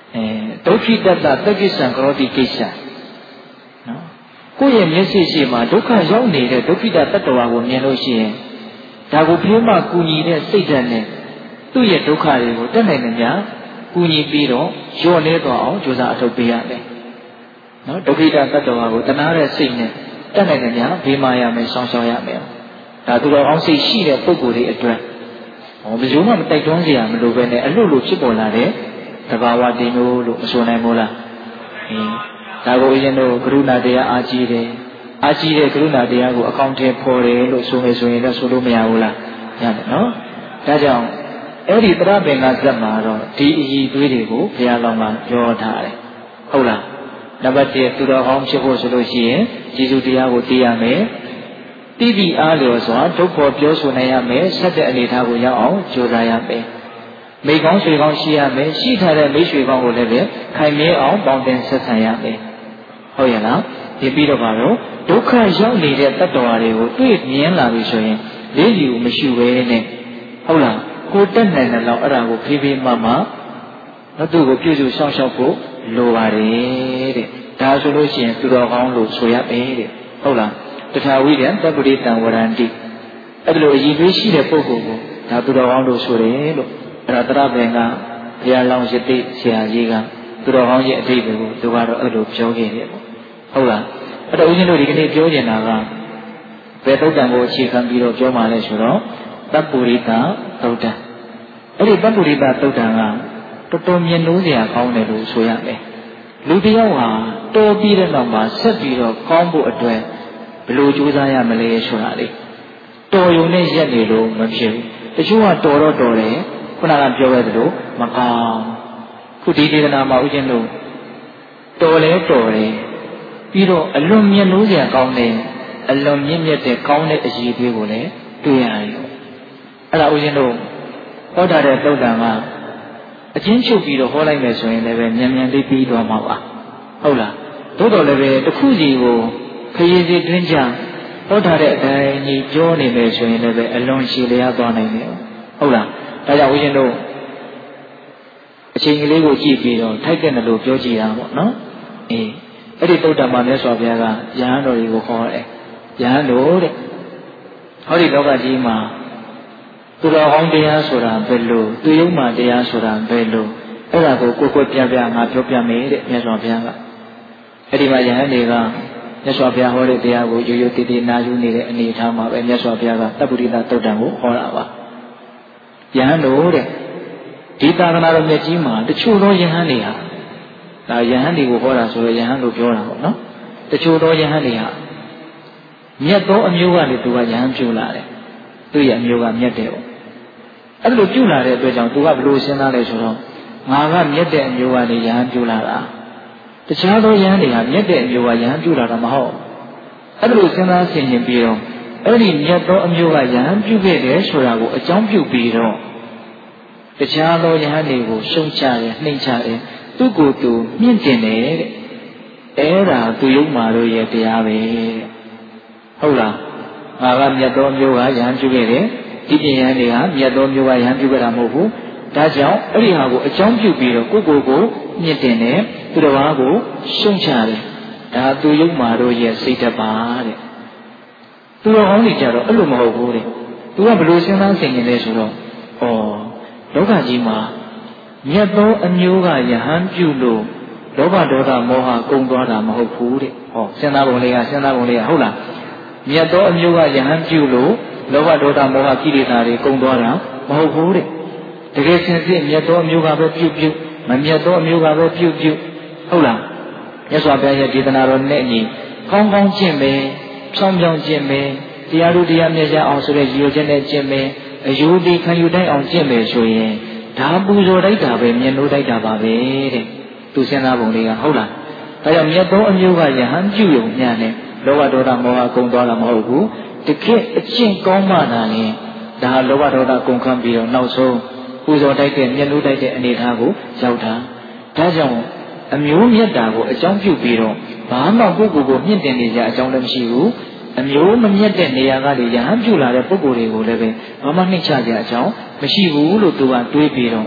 ဒုက္ခိတတသက္ကိစ္စံကရောတိကိစ္စနော်ကိုယ့်ရဲ့မျက်စိရှိမှဒုက္ခရောက်နေတဲ့ဒုက္ခိတတတ္တဝါကိုမြင်လို့ရှိရင်ဒါကိုဖေးမှကူညီတဲ့စိတ်ဓာတ်နဲ့သူ့ရဲ့ဒုက္ခတွေကိုတက်နိုင်နေများကူညီပြီးတော့လျော့နေသွားအောင်ကြိုးစားအထောက်ပေးရမယ်နော်ဒုက္ခိတတတ္တဝါကိုတနာတဲ့စိတ်နဲ့တက်နိုင်နေများဘေးမာရမယ်ဆောင်းရှောင်းရမယ်ဒါသူတော်အောင်စိတ်ရှိတဲ့ပုဂ္ဂိုလ်တွေအတွက်ဘယ်လိုမှမတိုက်တွန်းစရာမလိုပဲနဲ့အလို့လို့ဖြစ်ပေါ်လာတဲ့သဘာဝတည်မျိုးလို့မဆိုနိုင်ဘူးလားဒါကိုဦးဇင်းတို့ကရုဏာတရားအားကြီးတယ်အားကြီးတဲ့ကရုဏာတရားကိုအကောင့်ထဲပေါ်တယ်လို့ဆိုမယ်ဆိုရင်လည်းဆိုလို့မရဘူးလားရတယ်နော်ဒါကြောင့်အဲ့ဒီတရပင်ကဇက်မှာတော့ဒီအည်သွေးတွေကိုဘုရားတော်မှာပြောထားတယ်ဟုတ်လားနံပါတ်1သူတော်ကောင်းဖြစ်ဖို့ဆိုလို့ရှိရင်ကျေးဇူးတရားကိုသိရမယ်တိတိအားလျော်စွာဒုက္ခပြောဆိုနိုင်ရမယ်ဆက်တဲ့အနေအထားကိုရောက်အောင်ကြိုးစားရမယ်မိကောင်းရွှေကောင်းရှိရမယ်ရှိထားတဲ့မိရွှေကောင်းကိုလည်းပဲခိုင်မြဲအောင်ပေါင်းတင်ဆက်ဆံရမယ်ဟုတ်ရဲ့လားဒီပြီးတော့ပါတော့ဒုက္ခရောက်နေတဲ့တတ္တဝါတွေကိုတွေ့မြင်လာပြီဆိုရင်လေးလျူမရှိဘဲနဲ့ဟုတ်လားကိုတက်နိုင်တယ်လို့အဲ့ဒါကိုဖေးဖေးမမသူ့ကိုပြုစုစောင့်ရှောက်ဖို့လိုပါတယ်တဲ့ဒါဆိုလို့ရှိရင်သူတော်ကောင်းလို့ဆိုရမယ်တဲ့ဟုတ်လားတထာဝိရံတပ္ပရိတံဝရန္တိအဲ့ဒါလိုအည်သွေးရှိတဲ့ပုဂ္ဂိုလ်ကိုဒါသူတော်ကောင်းလို့ဆိုတယ်လို့အဲ့ဒါတရပင်ကဘုရားလောင်းရတိဆရာကြီးကသူတော်ကောင်းရဲ့အဓိပ္ပာယ်ကိုသူကတော့အဲ့လိုပြောခဲ့တယ်ပေါ့ဟုတ်လားအဲ့တော့ဦးဇင်းတို့ဒီကနေ့ပြောနေတာကဘယ်သုတ်တံကိုအခြေခံပြီးတော့ပြောမှလဲဆိုတော့တပ္ပုရိတသုတ်တံအဲ့ဒီတပ္ပုရိတသုတ်တံကတော်တော်မြင်လို့စရာကောင်းတယ်လို့ဆိုရမယ်လူတစ်ယောက်ဟာတော်ပြီးတဲ့နောက်မှာဆက်ပြီးတော့ကောင်းဖို့အတွက်ဘယ်လိုကြိုးစားရမလဲဆိုတာလေတော်ရုံနဲ့ရက်နေလို့မဖြစ်ဘူးတချို့ကတော်တော့တော်တယ်ခုနကပြောခဲ့သလိုမကောင်းခုဒီဒေသနာမှာဦးချင်းတို့တော်လဲတော်တယ်ပြီးတော့အလွန်မြင်လို့စရာကောင်းတယ်အလွန်မြင့်မြတ်တဲ့ကောင်းတဲ့အရေးအသွေးကိုလည်းတွေ့ရတယ်အဲ့ဒါဦးချင်းတို့ဟောတာတဲ့သုတ်တံကအချင်းချုပ်ပြီးတော့ဟောလိုက်မယ်ဆိုရင်လည်းပဲမြန်မြန်လေးပြီးသွားမှာပါဟုတ်လားသို့တော်လည်းပဲတစ်ခုစီကိုခရီးစီတွင်းကြဟောထားတဲ့အတိုင်းကြီးပြောနေမယ်ဆိုရင်လည်းပဲအလွန်ရှည်လျားသွားနိုင်တယ်ဟုတ်လားဒါကြောင့်ဦးဇင်းတို့အချိန်ကလေးကိုကြည့်ပြီးတော့ထိုက်တဲ့လို့ပြောကြည့်ရအောင်ပေါ့နော်အဲ့ဒီသုတ်တံမှာမြတ်စွာဘုရားကယဟန်တော်တွေကိုခေါ်တယ်ယဟန်တို့တဲ့ဟောဒီလောကကြီးမှာသူတော်ကောင်းတရားဆိုတာဘယ်လိုသူယုံမှတရားဆိုတာဘယ်လိုအဲ့ဒါကိုကိုယ်ပြပြငါပြောပြမယ်တဲ့မြတ်စွာဘုရားကအဲ့ဒီမှာယဟန်တွေကမြတ်စွာဘုရားဟောတဲ့တရားကိုရိုးရိုးတည်တည်နာယူနေတဲ့အနေအထားမှာပဲမြတ်စွာဘုရားကတပ္ပုရိသသုတ်တံကိုဟောတာပါယဟန်တို့တဲ့ဒီသာသနာတော်မြတ်ကြီးမှာတချို့သောယဟန်တွေဟာဒါယဟန်တွေကိုဟောတာဆိုတော့ယဟန်လို့ပြောတာပေါ့နော်တချို့သောယဟန်တွေဟာမြတ်သောအမျိုးကနေသူကယဟန်ပြုလာတယ်သူ့ရဲ့အမျိုးကမြတ်တယ်ပေါ့အဲ့လိုပြုလာတဲ့အတွက်ကြောင့်သူကဘယ်လိုစဉ်းစားလဲဆိုတော့ငါကမြတ်တဲ့အမျိုးကနေယဟန်ပြုလာတာတခြားသောယဟန်တွေဟာမြတ်တဲ့အမျိုးကယဟန်ပြုလာတာမဟုတ်အဲ့လိုစဉ်းစားဆင်ခြင်ပြီးတော့အဲ့ဒီမြတ်သောအမျိုးကယဟန်ပြုခဲ့တယ်ဆိုတာကိုအကြောင်းပြုပြီးတော့တခြားသောယဟန်တွေကိုရှုံချတယ်နှိမ့်ချတယ်သူ့ကိုယ်သူမြင့်တင်တယ်တဲ့အဲ့ဒါသူယုံမာတို့ရဲ့တရားပဲတဲ့ဟုတ်လားငါကမြတ်သောအမျိုးကယဟန်ပြုခဲ့တယ်ဒီပြင်ယဟန်တွေကမြတ်သောမျိုးကယဟန်ပြုခဲ့တာမဟုတ်ဘူးဒါကြောင့်အဲ့ဒီဟာကိုအကြောင်းပြုပြီးတော့ကိုယ့်ကိုယ်မြင့်တင်တယ်သူတစ်ပါးကိုရှုံချတယ်ဒါသူယုံမာတို့ရဲ့စိတ်တပါတဲ့သူတော်ကောင်းတွေကြတော့အဲ့လိုမဟုတ်ဘူးတဲ့သူကဘယ်လိုစဉ်းစားဆင်ခြင်လဲဆိုတော့လောကကြီးမှာမြတ်သောအမျိုးကယဟန်ပြုလို့လောဘဒေါသမောဟကုန်သွားတာမဟုတ်ဘူးတဲ့စဉ်းစားပုံလေးကဟုတ်လားမြတ်သောအမျိုးကယဟန်ပြုလို့လောဘဒေါသမောဟကိလေသာတွေကုန်သွားတာမဟုတ်ဘူးတဲ့တကယ်စင်စစ်မြတ်သောအမျိုးကပဲပြုမမြတ်သောအမျိုးကပဲပြုဟုတ်လားမြတ်စွာဘုရားရဲ့ဒေသနာတော်နဲ့အညီကောင်းကောင်းကျင့်မယ်ဖြောင်းဖြောင်းကျင့်မယ်တရားတို့တရားမြတ်ရအောင်ဆိုတဲ့ရည်ရွယ်ချက်နဲ့ကျင့်မယ်အယူတည်ခံယူတိုင်းအောင်ကျင့်မယ်ဆိုရင်ဒါပူဇော်တိုက်တာပဲမြတ်လို့တိုက်တာပါပဲတဲ့သူစဉ်းစားပုံလေးကဟုတ်လားဒါကြောင့်မြတ်သောအမျိုးကယဟန်ပြုရုံညနဲ့လောဘဒေါသမောဟကုန်သွားတာမဟုတ်ဘူးတကယ်အကျင့်ကောင်းမှသာလေဒါလောဘဒေါသကုန်ခန်းပြီးတော့နောက်ဆုံးပူဇော်တိုက်တဲ့မြတ်လို့တိုက်တဲ့အနေအထားကိုရောက်တာဒါကြောင့်အမျိုးမြတ်တာကိုအကြောင်းပြုပြီးတော့ဘာမှပုဂ္ဂိုလ်ကိုမြင့်တင်နေကြအကြောင်းလည်းမရှိဘူးအမျိုးမမြတ်တဲ့နေရာကလေယဟန်ပြုလာတဲ့ပုဂ္ဂိုလ်တွေကိုလည်းပဲဘာမှနှိမ့်ချကြအကြောင်းမရှိဘူးလို့သူကတွေးပြီးတော့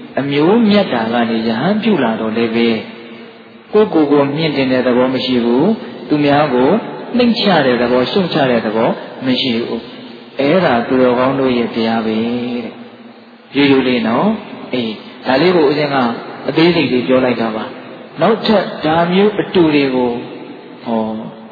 အမျိုးမြတ်တာကနေယဟန်ပြုလာတော့လည်းပဲကိုမြင့်တင်တဲ့သဘောမရှိဘူးသူများကိုနှိမ့်ချတဲ့သဘောရှုံချတဲ့သဘောမရှိဘူးအဲ့ဒါသူတော်ကောင်းတို့ရဲ့တရားပဲတဲ့ရိုးရိုးလေးနော်အေးဒါလေးကိုဦးဇင်းကအသေးစိတ်လေးပြောလိုက်တာပါနောက်ထပ်ဒါမျိုးအတူတွေကိုဟော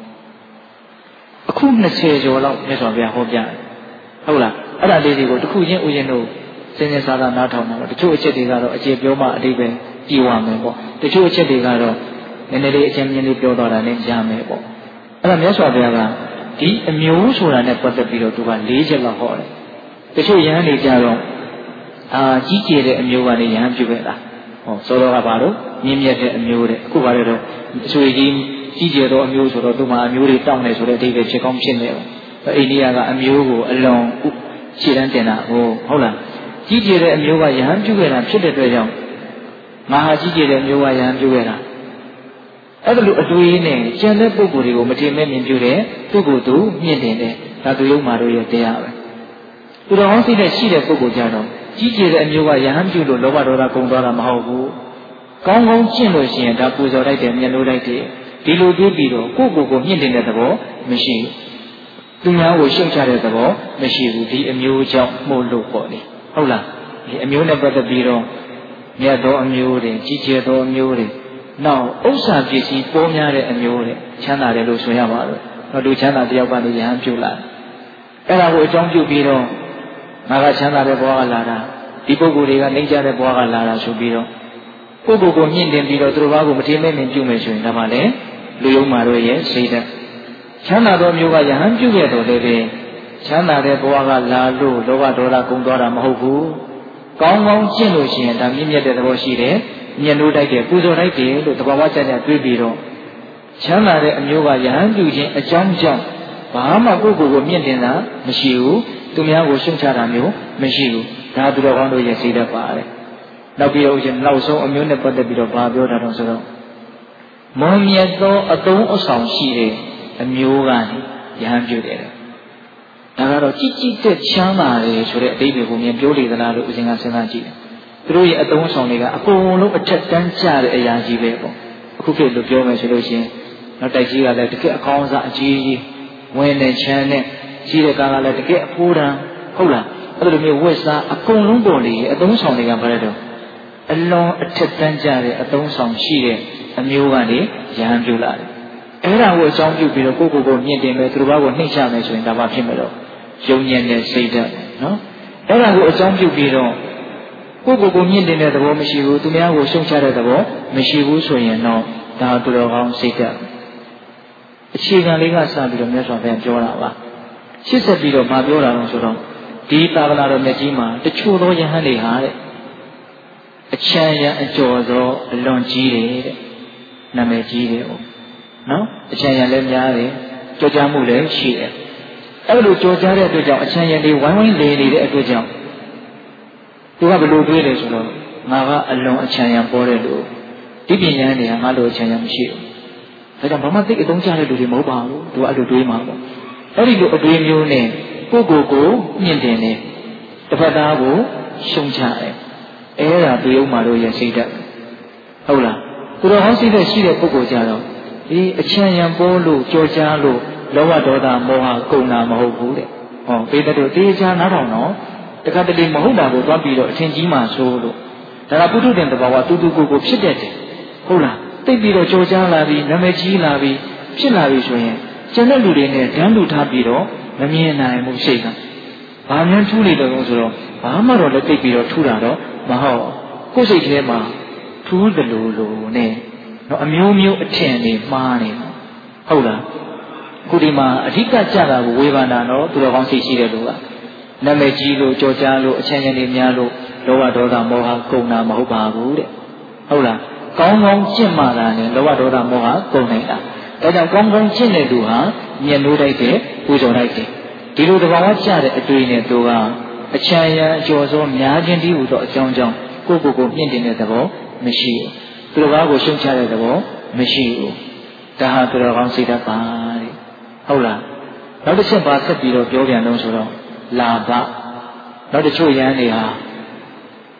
အခု20ကျော်လောက်မြတ်စွာဘုရားဟောပြတယ်ဟုတ်လားအဲ့ဒါလေးတွေကိုတစ်ခုချင်းဦးဇင်းတို့စင်စင်စားစားနားထောင်တာပေါ့တချို့အချက်တွေကတော့အခြေပြောမှအတိတ်ပဲပြည်ဝမယ်ပေါ့တချို့အချက်တွေကတော့နည်းနည်းလေးအချင်းချင်းလေးပြောတော့တာနဲ့ရမယ်ပေါ့အဲ့ဒါမြတ်စွာဘုရားကဒီအမျိုးဆိုတာနဲ့ပတ်သက်ပြီးတော့သူက4ချက်လောက်ဟောတယ်တချို့ယဟန်တွေကြတော့ကြီးကျယ်တဲ့အမျိုးကနေယဟန်ပြုခဲ့တာဟောဆိုတော့ကဘာလို့မြင့်မြတ်တဲ့အမျိုးတဲ့အခုဘာလဲတော့အဆွေကြီးကျယ်သောအမျိုးဆိုတော့သူမှအမျိုးတွေတောင်းနေဆိုတဲ့အဓိပ္ပာယ်ဖြစ်ကောင်းဖြစ်နေတယ်အိန္ဒိယကအမျိုးကိုအလွန်ရှေ့တန်းတင်တာဟုတ်လားကြီးကျယ်တဲ့အမျိုးကယဟန်ပြုခဲ့တာဖြစ်တဲ့အတွက်ကြောင့်ငါဟာကြီးကျယ်တဲ့အမျိုးကယဟန်ပြုခဲ့တာအဲ့ဒါလိုအတွေ့အနဲ့ကျန်တဲ့ပုဂ္ဂိုလ်တွေကိုမထင်မဲ့မြင်ပြုတဲ့သူ့ကိုယ်သူမြင့်တင်တယ်ဒါသူယုံမာတို့ရဲ့တရားပဲသူတော်ဟောင်းစိတ်နဲ့ရှိတဲ့ပုဂ္ဂိုလ်ကြတော့ကြီးကျယ်တဲ့အမျိုးကယဟန်ပြုလို့လောဘဒေါသကုန်သွားတာမဟုတ်ဘူးကောင်းကောင်းကျင့်လို့ရှိရင်ဒါပူဇော်လိုက်တယ်မြတ်လို့လိုက်တယ်ဒီလိုတွေးပြီးတော့ကိုယ်မြင့်တင်တဲ့သဘောမရှိဘူးသူများကိုရှုံချတဲ့သဘောမရှိဘူးဒီအမျိုးကြောင့်မှုလို့ပေါ့လေဟုတ်လားဒီအမျိုးနဲ့ပတ်သက်ပြီးတော့မြတ်သောအမျိုးတွေကြီးကျယ်သောအမျိုးတွေနောက်ဥစ္စာပစ္စည်းပေါ်များတဲ့အမျိုးတွေချမ်းသာတယ်လို့ဆိုရပါတော့နောက်လူချမ်းသာတယောက်ကနေယဟန်ပြုလာအဲ့ဒါကိုအကြောင်းပြုပြီးတော့ငါကချမ်းသာတဲ့ဘဝကလာတာဒီပုဂ္ဂိုလ်တွေကနှိမ့်ကြတဲ့ဘဝကလာတာဆိုပြီးတော့ပုဂ္ဂိုလ်ကိုမြင့်တင်ပြီးတော့သူတို့ဘာကိုမထင်မဲ့မြင်ပြုမယ်ဆိုရင်ဒါမှလည်းလူယုံမာတို့ရဲ့စိတ်ဓာတ်ချမ်းသာသောမျိုးကယဟန်ပြုခဲ့တော်လည်းပဲချမ်းသာတဲ့ဘဝကလာလို့လောဘဒေါသကုန်သွားတာမဟုတ်ဘူးကောင်းကောင်းကျင့်လို့ရှိရင်ဒါမြင့်မြတ်တဲ့သဘောရှိတယ်မြတ်လို့တိုက်တယ်ပူဇော်တိုက်တယ်လို့တဘာဝကြကြတွေးပြီးတော့ချမ်းသာတဲ့အမျိုးကယဟန်ပြုခြင်းအကြောင်းကြောင့်ဘာမှကိုယ့်ကိုယ်ကိုမြင့်တင်တာမရှိဘူးသူများကိုရှုံချတာမျိုးမရှိဘူးဒါသူတော်ကောင်းတို့ရဲ့စိတ်ဓာတ်ပါတယ်နောက်ပြီးတော့ဦးဇင်းနောက်ဆုံးအမျိုးနဲ့ပတ်သက်ပြီးတော့ဘာပြောတာတော့ဆိုတော့မွန်မြတ်သောအသုံးအဆောင်ရှိတဲ့အမျိုးကနေယဟန်ပြုတယ်ဒါကတော့ကြည်ကြည်တက်ချမ်းသာတယ်ဆိုတဲ့အဓိပ္ပာယ်ကိုမြင်ပြောလေသလားလို့ဦးဇင်းကစဉ်းစားကြည့်တယ်သူတို့ရဲ့အသုံးအဆောင်တွေကအကုန်လုံးအထက်တန်းကျတဲ့အရာကြီးပဲပေါ့အခုခေတ်လိုပြောမယ်ဆိုလို့ရှိရင်နောက်တိုက်ကြီးကလည်းတကယ်အကောင်းစားအကြီးကြီးဝင်နေချမ်းနဲ့ကြီးတဲ့ကားကလည်းတကယ်အဖိုးတန်းဟုတ်လားအဲ့လိုမျိုးဝက်စားအကုန်လုံးပေါ်လေအသုံးဆောင်တွေကဘာလဲတော့အလွန်အထက်တန်းကျတဲ့အသုံးဆောင်ရှိတဲ့အမျိုးကနေယဟန်ပြုလာတယ်အဲ့ဒါကိုအကြောင်းပြုပြီးတော့ကိုယ့်ကိုယ်မြင့်တင်မယ်သူတို့ဘာကိုနှိမ့်ချမယ်ဆိုရင်ဒါမှဖြစ်မယ်တော့ယုံညံ့တဲ့စိတ်ဓာတ်နော်အဲ့ဒါကိုအကြောင်းပြုပြီးတော့ကိုယ့်ကိုယ်မြင့်တင်တဲ့သဘောမရှိဘူးသူများကိုရှုံချတဲ့သဘောမရှိဘူးဆိုရင်တော့ဒါသူတော်ကောင်းစိတ်ဓာတ်အခြေခံလေးကစပြီးတော့မြတ်စွာဘုရားပြောတာပါရှင်းဆက်ပြီးတော့မပြောတာတော့ဆိုတော့ဒီသာသနာတော်မြတ်ကြီးမှာတချို့သောယဟန်တွေဟာတဲ့အချမ်းရံအကျော်သောအလွန်ကြီးတယ်တဲ့နာမည်ကြီးတယ်ဟုတ်နော်အချမ်းရံလည်းများတယ်ကြောကြားမှုလည်းရှိတယ်အဲ့လိုကြောကြားတဲ့အတွက်ကြောင့်အချမ်းရံတွေဝိုင်းဝန်းလေနေတဲ့အတွက်ကြောင့်သူကဘယ်လိုတွေးလဲဆိုတော့ငါကအလွန်အချမ်းရံပေါ်တဲ့လူဒီပညာတွေကငါလိုအချမ်းရံမရှိဘူးဒါကြောင့်ဘာမှသိအသုံးချတဲ့လူတွေမဟုတ်ပါဘူးသူကအဲ့လိုတွေးမှာပေါ့အဲ့ဒီလိုအတွေးမျိုးနဲ့ကိုယ့်ကိုယ်မြင့်တင်တယ်တစ်ဖက်သားကိုရှုံချတယ်အဲ့ဒါသူယုံမာတို့ရဲ့စိတ်ဓာတ်ဟုတ်လားသူတော်ဟောစိတ်ဓာတ်ရှိတဲ့ပုဂ္ဂိုလ်ကြတော့ဒီအချမ်းရံပေါ်လို့ကြောကြားလို့လောဘဒေါသမောဟကုန်တာမဟုတ်ဘူးတဲ့ဟောပေတဲ့တို့တေချာနားထောင်တော့တခါတလေမဟုတ်တာကိုသွားပြီးတော့အထင်ကြီးမှဆိုလို့ဒါကပုထုတင်တဘာဝတူတူကိုဖြစ်တတ်တယ်ဟုတ်လားသိပြီးတော့ကြောကြားလာပြီးနာမည်ကြီးလာပြီးဖြစ်လာပြီဆိုရင်ကျန်တဲ့လူတွေနဲ့တန်းတူထားပြီးတော့မမြင်နိုင်ဘူးစိတ်ကဘာမှထူးနေတယ်ဆိုတော့ဘာမှတော့လည်းသိပြီးတော့ထူတာတော့မဟုတ်ကိုယ်စိတ်ထဲမှာထူးတယ်လို့နဲ့တော့အမျိုးမျိုးအထင်နေမှားနေဟုတ်လားခုဒီမှာအဓိကကြတာကိုဝေဘာနာတော့သူတော်ကောင်းစိတ်ရှိတဲ့လူကနာမည်ကြီးလို့ကြောကြားလို့အချမ်းရံနေများလို့လောဘဒေါသမောဟကုန်တာမဟုတ်ပါဘူးတဲ့ဟုတ်လားကောင်းကောင်းကျင့်မှသာနဲ့လောဘဒေါသမောဟကုန်နေတာဒါကြောင့်ကောင်းကောင်းကျင့်တဲ့လူဟာမြတ်လို့တိုက်တယ်ပူဇော်တိုက်တယ်ဒီလိုတဘာဝကျတဲ့အတွေ့နဲ့သူကအချမ်းရံအကျော်စောများခြင်းတည်းဟူသောအကြောင်းကြောင့်ကိုယ့်ကိုယ်မြင့်တင်တဲ့သဘောမရှိဘူးသူတော်ဘာကိုရှုံချတဲ့သဘောမရှိဘူးဒါဟာသူတော်ကောင်းစိတ်ဓာတ်ပါတဲ့ဟုတ်လားနောက်တစ်ချက်ပါဆက်ပြီးတော့ပြောပြန်တော့ဆိုတော့လာဘနောက်တစ်ချို့ယန်းတွေဟာ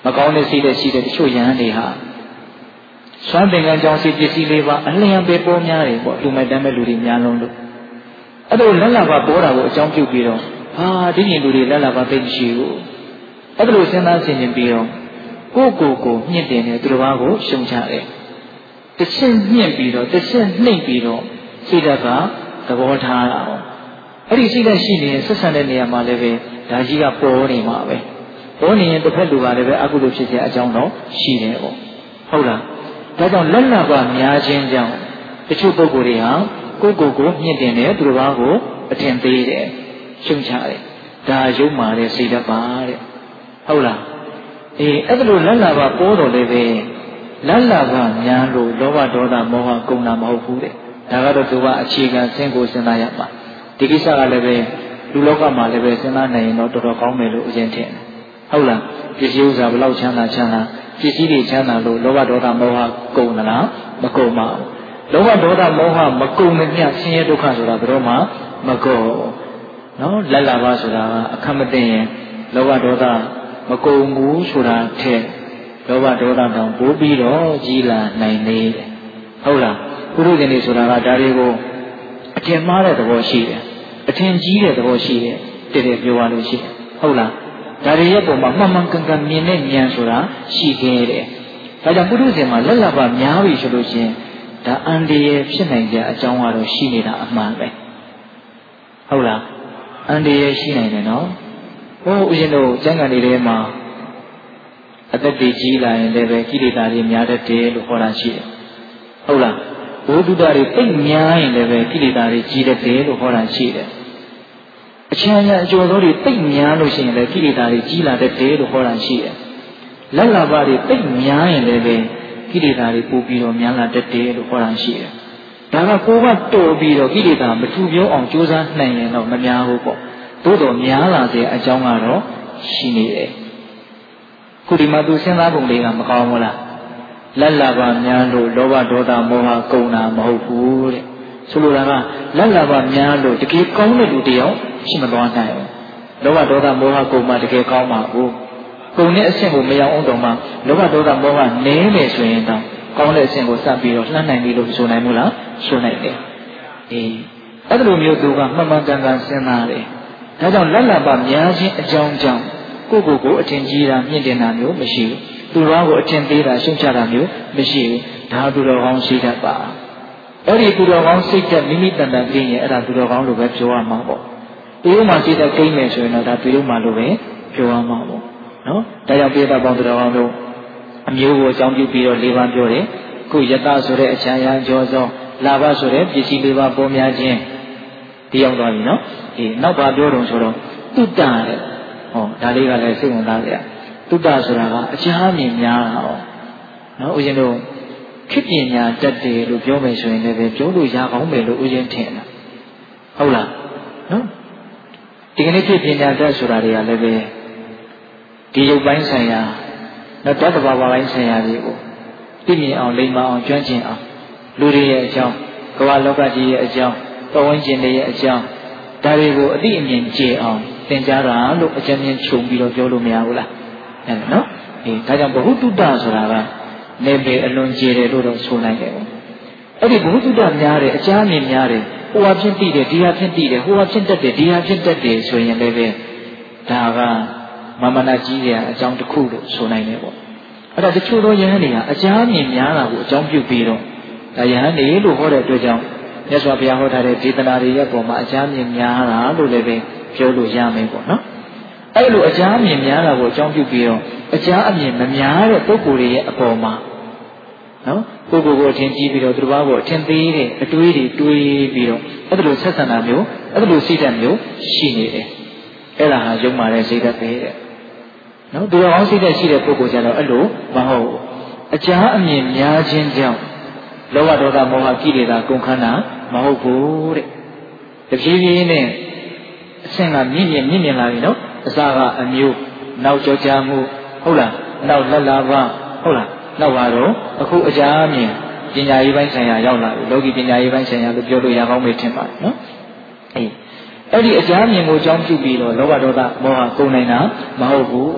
မကောင်းတဲ့စိတ်နဲ့ရှိတဲ့တချို့ယဟန်တွေဟာစွမ်းသင်္ကန်းကြောင့်စိတ်ပစ္စည်းလေးပါအလျံပဲပေါ်များတယ်ပေါ့လူမိုက်တမ်းမဲ့လူတွေများလုံးလို့အဲ့လိုလက်လာပါပေါ်တာကိုအကြောင်းပြုပြီးတော့ဟာဒီရင်လူတွေလက်လာပါသိမရှိဘူးအဲ့လိုစဉ်းစားဆင်ခြင်ပြီးတော့ကိုမြင့်တင်တဲ့သူတစ်ပါးကိုရှုံချတယ်တစ်ချက်မြင့်ပြီးတော့တစ်ချက်နှိမ့်ပြီးတော့စိတ်ဓာတ်ကသဘောထားတာပေါ့အဲ့ဒီစိတ်ဓာတ်ရှိနေတဲ့ဆက်ဆံတဲ့နေရာမှာလည်းပဲဒါကြီးကပေါ်နေမှာပဲပေါ်နေရင်တစ်ဖက်လူကလည်းပဲအကုသိုလ်ဖြစ်တဲ့အကြောင်းတော့ရှိတယ်ပေါ့ဟုတ်လားဒါကြောင့်လက်လာပါများခြင်းကြောင့်တချို့ပုဂ္ဂိုလ်တွေဟာကိုမြင့်တင်တဲ့သူတစ်ပါးကိုအထင်သေးတယ်ရှုံချတယ်ဒါယုံမာတဲ့စိတ်ဓာတ်ပါတဲ့ဟုတ်လားအဲ့ဒါလိုလက်လာပါပေါ်တော်လည်းပဲလက်လာပါများလို့လောဘဒေါသမောဟကုန်တာမဟုတ်ဘူးတဲ့ဒါကတော့သူကအခြေခံစင်ကိုစဉ်းစားရမှာဒီကိစ္စကလည်းပဲလူလောကမှာလည်းပဲစဉ်းစားနိုင်ရင်တော့တော်တော်ကောင်းမယ်လို့အရင်ထင်တယ်ဟုတ်လားပစ္စည်းဥစ္စာဘယ်လောက်ချမ်းသာပစ္စည်းတွေချမ်းသာလို့လောဘဒေါသမောဟကုန်သလားမကုန်ပါဘူးလောဘဒေါသမောဟမကုန်မမြဆင်းရဲဒုက္ခဆိုတာဘယ်တော့မှမကုန်နော်လက်လာပါဆိုတာအခက်မသိရင်လောဘဒေါသမကုန်ဘူးဆိုတာထက်လောဘဒေါသတောင်ပိုးပြီးတော့ကြီးလာနိုင်နေတယ်ဟုတ်လားပုရုဇဉ်တွေဆိုတာကဒါတွေကိုအထင်မှားတဲ့သဘောရှိတယ်အထင်ကြီးတဲ့သဘောရှိတယ်တကယ်ပြောရလို့ရှိတယ်ဟုတ်လားဒါတွေရဲ့ပုံမှာမှန်မှန်ကန်ကန်မြင်တဲ့ဉာဏ်ဆိုတာရှိခဲ့တယ်ဒါကြောင့်ပုရုဇဉ်မှာလက်လာပါများပြီဆိုလို့ရှိရင်ဒါအန္တရာယ်ဖြစ်နိုင်တဲ့အကြောင်းကတော့ရှိနေတာအမှန်ပဲဟုတ်လားအန္တရာယ်ရှိနိုင်တယ်နော်ဟိုဦးဇင်းတို့ကျမ်းဂန်တွေထဲမှာအသက်တွေကြီးလာရင်လည်းပဲကိလေသာတွေများတတ်တယ်လို့ဟောတာရှိတယ်ဟုတ်လားဘုဒ္ဓတွေပိတ်များရင်လည်းပဲကိလေသာတွေကြီးတတ်တယ်လို့ဟောတာရှိတယ်အချမ်းရအကျော်သောတွေပိတ်များလို့ရှိရင်လည်းကိလေသာတွေကြီးလာတတ်တယ်လို့ဟောတာရှိတယ်လက်လာပါတွေပိတ်များရင်လည်းပဲကိလေသာတွေပိုပြီးတော့များလာတတ်တယ်လို့ဟောတာရှိတယ်ဒါကကိုယ်ကတော်ပြီးတော့ကိလေသာမထူပြောအောင်ကြိုးစားနိုင်ရင်တော့မများဘူးပေါ့သို့တော်များလာတဲ့အကြောင်းကတော့ရှိနေတယ်ခုဒီမှာသူစဉ်းစားပုံလေးကမကောင်းဘူးလားလက်လာပါများလို့လောဘဒေါသမောဟကုန်တာမဟုတ်ဘူးတဲ့ဆိုလိုတာကလက်လာပါများလို့တကယ်ကောင်းတဲ့လူတယောက်ရှိမသွားနိုင်ဘူးလောဘဒေါသမောဟကုန်မှတကယ်ကောင်းမှာဘူးကုန်တဲ့အဆင့်ကိုမရောက်အောင်တော့မှလောဘဒေါသမောဟနည်းမယ်ဆိုရင်တော့ကောင်းတဲ့အဆင့်ကိုစပ်ပြီးတော့လှမ်းနိုင်ပြီလို့ဆိုနိုင်မို့လားဆိုနိုင်တယ်အဲ့လိုမျိုးသူကမှန်မှန်ကန်ကန်စဉ်းစားတယ်ဒါကြောင့်လက်လာပါများခြင်းအကြောင်းကြောင့်ကိုအထင်ကြီးတာမြင့်တင်တာမျိုးမရှိဘူးသူတော်ကိုအထင်သေးတာရှုံချတာမျိုးမရှိဘူးဒါသူတော်ကောင်းစိတ်ဓာတ်ပါအဲ့ဒီသူတော်ကောင်းစိတ်ဓာတ်မိမိတန်တန်သိရင်အဲ့ဒါသူတော်ကောင်းလို့ပဲပြောရမှာပေါ့ဒီလိုမှစိတ်ဓာတ်ကိန်းမယ်ဆိုရင်တော့ဒါသူတို့မှလို့ပဲပြောရမှာပေါ့နော်ဒါကြောင့်ပြေတာပေါင်းသူတော်ကောင်းတို့အမျိုးကိုအကြောင်းပြုပြီးတော့၄ပါးပြောတယ်ခုယတဆိုတဲ့အချမ်းရကြောသောလာဘဆိုတဲ့ပစ္စည်း၄ပါးပေါ်များခြင်းဒီရောက်သွားပြီနော်နောက်ပါပြောတော့ဆိုတော့တုတ္တတဲ့ဟောဒါလေးကလည်းစိတ်ဝင်စားကြတုတ္တဆိုတာကအချမ်းမြင်များတာဟောနော်ဦးဇင်းတို့ခေပညာတတ်တယ်လို့ပြောမယ်ဆိုရင်လည်းပြောလို့ရကောင်းမယ်လို့ဦးဇင်းထင်တာဟုတ်လားနော်ဒီကနေ့ခေပညာတတ်ဆိုတာတွေကလည်းဒီရုပ်ပိုင်းဆိုင်ရာနောက်တတ္တဘာဝပိုင်းဆိုင်ရာတွေကိုသိမြင်အောင်လိမ္မာအောင်ကျွမ်းကျင်အောင်လူတွေရဲ့အကြောင်းကမ္ဘာလောကကြီးရဲ့အကြောင်းပတ်ဝန်းကျင်တွေရဲ့အကြောင်းဒါတွေကိုအသိအမြင်ကျအောင်သင်ကြားတာလို့အကျဉ်းချင်းခြုံပြီးတော့ပြောလို့မရဘူးလားအဲ့ဒါနော်ဒါကြောင့်ဘဟုတုတ္တဆိုတာကနေပေအလွန်ကျေတယ်လို့တော့ဆိုနိုင်တယ်ပေါ့အဲ့ဒီဘဟုတုတ္တများတယ်အချမ်းမြင်များတယ်ဟိုဟာဖြစ်သိတယ်ဒီဟာဖြစ်သိတယ်ဟိုဟာဖြစ်တတ်တယ်ဒီဟာဖြစ်တတ်တယ်ဆိုရင်လည်းပဲဒါကမမနာကြီးတဲ့အကြောင်းတစ်ခုလို့ဆိုနိုင်တယ်ပေါ့အဲ့ဒါတချို့သောယဟန်တွေကအချမ်းမြင်များတာကိုအကြောင်းပြုပြီးတော့ဒါယဟန်တွေလို့ဟောတဲ့အတွက်ကြောင့်မြတ်စွာဘုရားဟောထားတဲ့ဒေသနာတွေရဲ့ပုံမှာအချမ်းမြင်များတာလို့လည်းပဲပြောလို့ရမယ်ပေါ့နော်အဲ့လိုအချမ်းမြင်များတာကိုအကြောင်းပြုပြီးတော့အချမ်းအမြင်မများတဲ့ပုဂ္ဂိုလ်တွေရဲ့အပေါ်မှာနော်ပုဂ္ဂိုလ်ကိုအထင်ကြီးပြီးတော့သူတစ်ပါးကိုအထင်သေးတဲ့အတွေးတွေတွေးပြီးတော့အဲ့လိုဆက်ဆံတာမျိုးအဲ့လိုစိတ်ဓာတ်မျိုးရှိနေတယ်အဲ့ဒါဟာယုံမာတဲ့စိတ်ဓာတ်ပဲတဲ့နော်သူတော်ကောင်းစိတ်ဓာတ်ရှိတဲ့ပုဂ္ဂိုလ်ကျတော့အဲ့လိုမဟုတ်ဘူးအချမ်းအမြင်များခြင်းကြောင့်လောဘဒေါသမောဟကိလေသာကုန်ခန်းတာမဟုတ်ဘူးတဲ့တဖြည်းဖြည်းနဲ့အဆင့်ကမြင့်မြင့်လာပြီနော်အစကအမျိုးနောက်ကြောကြမှုဟုတ်လားနောက်လက်လာပါဟုတ်လားနောက်ပါတော့အခုအကြအမြင်ပညာရေးပိုင်းဆိုင်ရာရောက်လာပြီလောကီပညာရေးပိုင်းဆိုင်ရာလို့ပြောလို့ရကောင်းပြီထင်ပါတယ်နော်အဲ့ဒီအကြအမြင်ကိုအကြောင်းပြုပြီးတော့လောဘဒေါသမောဟကုန်နိုင်တာမဟုတ်ဘူး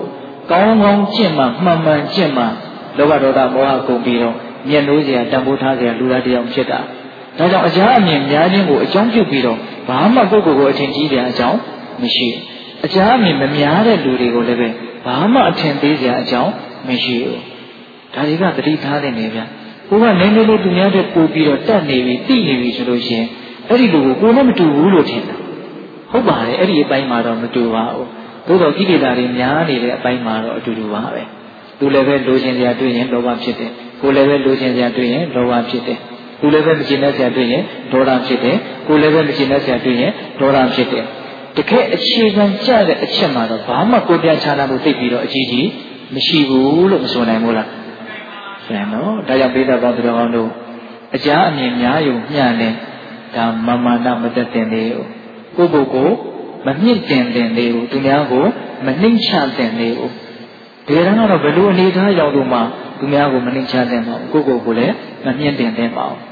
ကောင်းကောင်းကျင့်မှမှန်မှန်ကျင့်မှလောဘဒေါသမောဟကုန်ပြီးတော့မျက်နှိုးစရာတန်ဖိုးထားစရာလူသားတစ်ယောက်ဖြစ်တာဒါကြောင့်အကြအမြင်များခြင်းကိုအကြောင်းပြုပြီးတော့ဘာမှကိုယ့်ကိုယ်ကိုအထင်ကြီးတဲ့အကြောင်းမရှိဘူးအကြအမြင်မများတဲ့လူတွေကိုလည်းပဲဘာမှအထင်သေးစရာအကြောင်းမရှိဘူးဒါတွေကသတိထားနေဗျာကိုကနည်းနည်းလေးသူများတဲ့ပို့ပြီးတော့တက်နေပြီတိနေပြီဆိုလို့ရှိရင်အဲ့ဒီလူကိုကိုယ်နဲ့မတူဘူးလို့ထင်တာဟုတ်ပါတယ်အဲ့ဒီအပိုင်းမှာတော့မတူပါဘူးသို့တော်ကိလေသာတွေများနေတဲ့အပိုင်းမှာတော့အတူတူပါပဲသူလည်းပဲလိုချင်စရာတွေ့ရင်လောဘဖြစ်တယ်ကိုယ်လည်းပဲလိုချင်စရာတွေ့ရင်လောဘဖြစ်တယ်သူလည်းပဲမချင်တဲ့စရာတွေ့ရင်ဒေါသဖြစ်တယ်ကိုယ်လည်းပဲမချင်တဲ့စရာတွေ့ရင်ဒေါသဖြစ်တယ်တကယ်အခြေခံကျတဲ့အချက်မှာတော့ဘာမှကိုယ်ပြခြားနာမှုသိပြီးတော့အကြီးကြီးမရှိဘူးလို့မဆိုနိုင်ဘူးလားဆရာနော်ဒါကြောင့်ပိဋကပေါင်းသူတော်ကောင်းတို့အကြအမြင်များယုံမျှနဲ့ဒါမမာနမတက်တင်သေးဘူးကိုယ့်ကိုယ်ကိုမမြင့်တင်တင်သေးဘူးသူများကိုမနှိမ့်ချတင်သေးဘူးဒီရန်ကတော့ဘယ်လိုအနေထားရောက်လို့မှသူများကိုမနှိမ့်ချတင်ပါဘူးကိုယ့်ကိုယ်ကိုလည်းမမြင့်တင်တင်ပါဘူး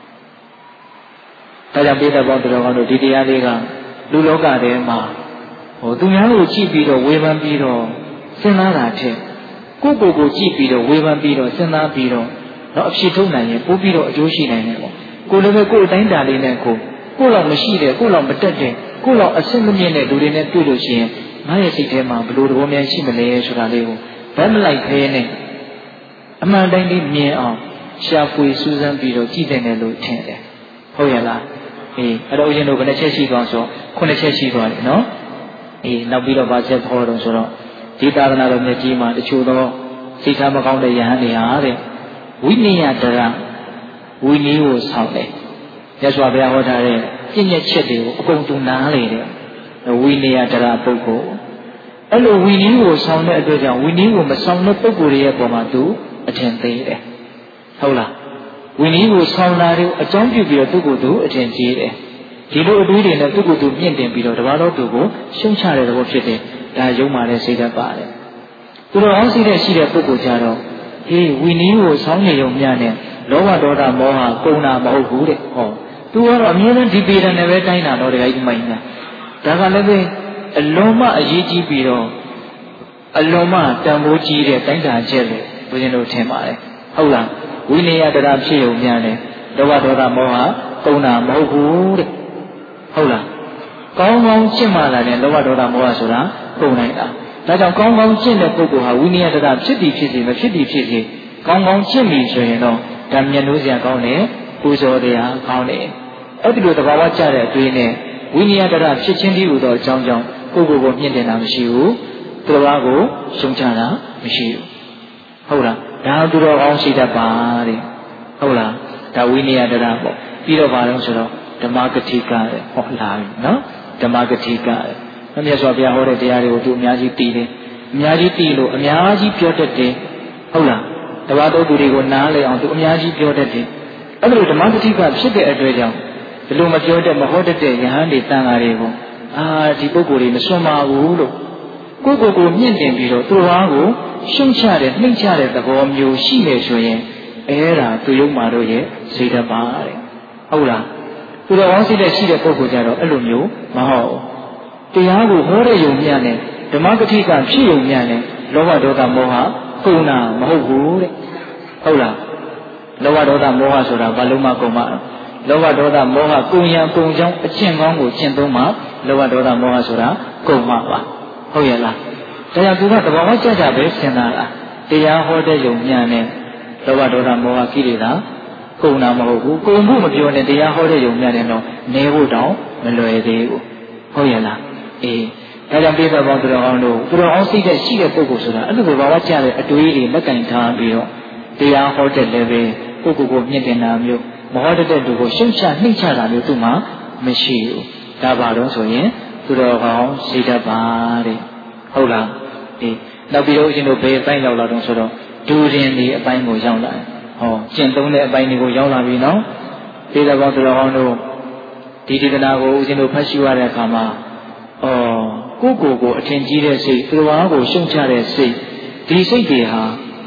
ဒါကြောင့်ပိဋကပေါင်းသူတော်ကောင်းတို့ဒီတရားလေးကလူလောကထဲမှာသူများကိုကြည့်ပြီးတော့ဝေဖန်ပြီးတော့စဉ်းစားတာထက်ကိုယ့်ကိုယ်ကိုကြည့်ပြီးတော့ဝေဖန်ပြီးတော့စဉ်းစားပြီးတော့အဖြစ်ထုတ်နိုင်ရင်ပို့ပြီးတော့အကျိုးရှိနိုင်တယ်ပေါ့ကိုယ်လည်းပဲကိုယ်အတိုင်းတာလေးနဲ့ကိုယ်လောက်မရှိတဲ့ကိုယ်လောက်မတက်တဲ့ကိုယ်လောက်အဆင့်မမြင့်တဲ့လူတွေနဲ့တွေ့လို့ရှိရင်ငါရဲ့စိတ်ထဲမှာဘယ်လိုသဘောများရှိမလဲဆိုတာလေးကိုဗတ်မလိုက်ခဲနဲ့အမှန်တိုင်းလေးမြင်အောင်ရှာဖွေစူးစမ်းပြီးတော့ကြည့်တယ်လို့ထင်တယ်ဟုတ်ရဲ့လားအဲ့တော့ဦးဇင်းတို့ဘယ်နှချက်ရှိသွားဆို9ချက်ရှိသွားတယ်နော်နောက်ပြီးတော့ဗာချက်ခေါ်တော့ဆိုတော့ဒီသာသနာတော်မြတ်ကြီးမှာတချို့သောစိတ်ထားမကောင်းတဲ့ယဟန်တွေဟာတဲ့ဝိနည်းတရဝိနည်းကိုဆောက်တယ်မြတ်စွာဘုရားဟောထားတဲ့ပြည့်ညက်ချက်တွေကိုအကုန်တူနားလေတယ်ဝိနည်းတရပုဂ္ဂိုလ်အဲ့လိုဝိနည်းကိုဆောင်းတဲ့အတွက်ကြောင့်ဝိနည်းကိုမဆောင်းတဲ့ပုဂ္ဂိုလ်ရဲ့ပုံမှာသူအထင်သေးတယ်ဟုတ်လားဝိနည်းကိုဆောင်းတာတွေအကြောင်းပြုပြီးတော့သူ့ကိုယ်သူအထင်ကြီးတယ်ဒီလိုအတွေးတွေနဲ့သူ့ကိုယ်သူမြင့်တင်ပြီးတော့တပါးတော်သူကိုရှုံချတဲ့သဘောဖြစ်တယ်ဒါယုံမာတဲ့စိတ်ဓာတ်ပါတယ်သူတော်အောင်စိတ်ဓာတ်ရှိတဲ့ပုဂ္ဂိုလ်ကြတော့ဝိနည်းကိုဆောင်းနေုံမျှနဲ့လောဘဒေါသမောဟကုန်တာမဟုတ်ဘူးတဲ့ဟောသူကတော့အမြဲတမ်းဒီပေဒံနဲ့ပဲတိုင်းတာတော့တခါကြီးမိုင်းတာဒါကလည်းပဲအလွန်မှအရေးကြီးပြီးတော့အလွန်မှတန်ဖိုးကြီးတဲ့တိုင်းတာချက်လို့ဘုရင်တို့ထင်ပါတယ်ဟုတ်လားဝိနည်းတရဖြစ်ုံမျှနဲ့လောဘဒေါသမောဟကုန်တာမဟုတ်ဘူးတဲ့ဟုတ်လားကောင်းကောင်းကျင့်မှလာတဲ့လောဘဒေါသမောဟဆိုတာကုန်နိုင်တာဒါကြောင့်ကောင်းကောင်းကျင့်တဲ့ပုဂ္ဂိုလ်ဟာဝိနည်းတရဖြစ်သည်ဖြစ်စေမဖြစ်သည်ဖြစ်စေကောင်းကောင်းကျင့်ပြီဆိုရင်တော့ဒါမျက်နှိုးစရာကောင်းတယ်ပူဇော်တရားကောင်းတယ်အဲ့ဒီလိုသဘာဝကျတဲ့အတွေ့နဲ့ဝိနည်းတရဖြစ်ခြင်းတည်းဟူသောအကြောင်းကြောင့်ကိုယ့်ကိုယ်ကိုမြင့်တင်တာမရှိဘူးသူတော်ဘာကိုရှုံချတာမရှိဘူးဟုတ်လားဒါသူတော်ကောင်းရှိတတ်ပါတဲ့ဟုတ်လားဒါဝိနည်းတရပေါ့ပြီးတော့ဘာလို့ဆိုတော့ဓမ္မဂတိကတဲ့ဟောလာပြီနော်ဓမ္မဂတိကတဲ့မြတ်စွာဘုရားဟောတဲ့တရားတွေကိုသူအများကြီးသိတယ်အများကြီးသိလို့အများကြီးပြောတတ်တယ်ဟုတ်လားတပါးတော်သူတွေကိုနားလည်အောင်သူအများကြီးပြောတတ်တယ်အဲ့ဒါလိုဓမ္မဂတိကဖြစ်တဲ့အတွက်ကြောင့်ဒီလိုမပြောတတ်မဟောတတ်တဲ့ယဟန်တွေတန်ဃာတွေကိုဒီပုဂ္ဂိုလ်တွေမစွန့်ပါဘူးလို့ကိုယ့်ကိုယ်ကိုမြင့်တင်ပြီးတော့သူတော်ကိုရှုံချတဲ့နှိမ့်ချတဲ့သဘောမျိုးရှိနေဆိုရင်အဲ့ဒါသူယုံမာတို့ရဲ့စိတ်ဓာတ်ပါတဲ့ဟုတ်လားသူတော်ကောင်းစိတ်ဓာတ်ရှိတဲ့ပုဂ္ဂိုလ်ကြတော့အဲ့လိုမျိုးမဟုတ်ဘူးတရားကိုဟောတဲ့ယုံမြတ်နဲ့ဓမ္မဂတိကဖြစ်ယုံမြတ်နဲ့လောဘဒေါသမောဟကုန်တာမဟုတ်ဘူးတဲ့ဟုတ်လားလောဘဒေါသမောဟဆိုတာဘာလို့မှကုန်မှာလောဘဒေါသမောဟကုန်ရန်ကုန်ကြောင်းအကျင့်ကောင်းကိုကျင့်သုံးမှလောဘဒေါသမောဟဆိုတာကုန်မှာပါဟုတ်ရဲ့လားတရားသူကသဘာဝကြကြပဲစဉ်းစားတာတရားဟောတဲ့ယုံမြတ်နဲ့လောဘဒေါသမောဟကိလေသာကုန်တာမဟုတ်ဘူးကုန်ဖို့မပြောနဲ့တရားဟောတဲ့ယုံမြတ်နဲ့တော့နေဖို့တောင်မလွယ်သေးဘူးဟုတ်ရဲ့လားဒါကြောင့်ပိဿပေါင်းသူတော်အောင်တို့သူတော်အောင်စိတ်တဲ့ရှိတဲ့ပုဂ္ဂိုလ်ဆိုတာအဲ့လိုဘာဝကျတဲ့အတွေးတွေလက်ကင်ထားပြီးတော့တရားဟောတဲ့လည်းပဲပုဂ္ဂိုလ်ကိုမြင့်တင်တာမျိုးမဟောတဲ့သူကိုရှုံချနှိမ့်ချတာမျိုးသူ့မှာမရှိဘူးဒါပါတော့ဆိုရင်သူတော်ကောင်းစိတ်တတ်ပါတဲ့ဟုတ်လားနောက်ပြီးတော့ရှင်တို့ဘယ်အပိုင်းရောက်လာတော့ဆိုတော့ဒူရင်ဒီအပိုင်းကိုရောက်လာတယ်ဟောကျင့်သုံးတဲ့အပိုင်းတွေကိုရောက်လာပြီနော်ပိဿပေါင်းသူတော်ကောင်းတို့ဒီဒေသနာကိုဦးဇင်းတို့ဖတ်ရှုရတဲ့အခါမှာကိုယ့်ကိုယ်ကိုအထင်ကြီးတဲ့စိတ်သူတော်ကိုရှုံချတဲ့စိတ်ဒီစိတ်တွေဟာ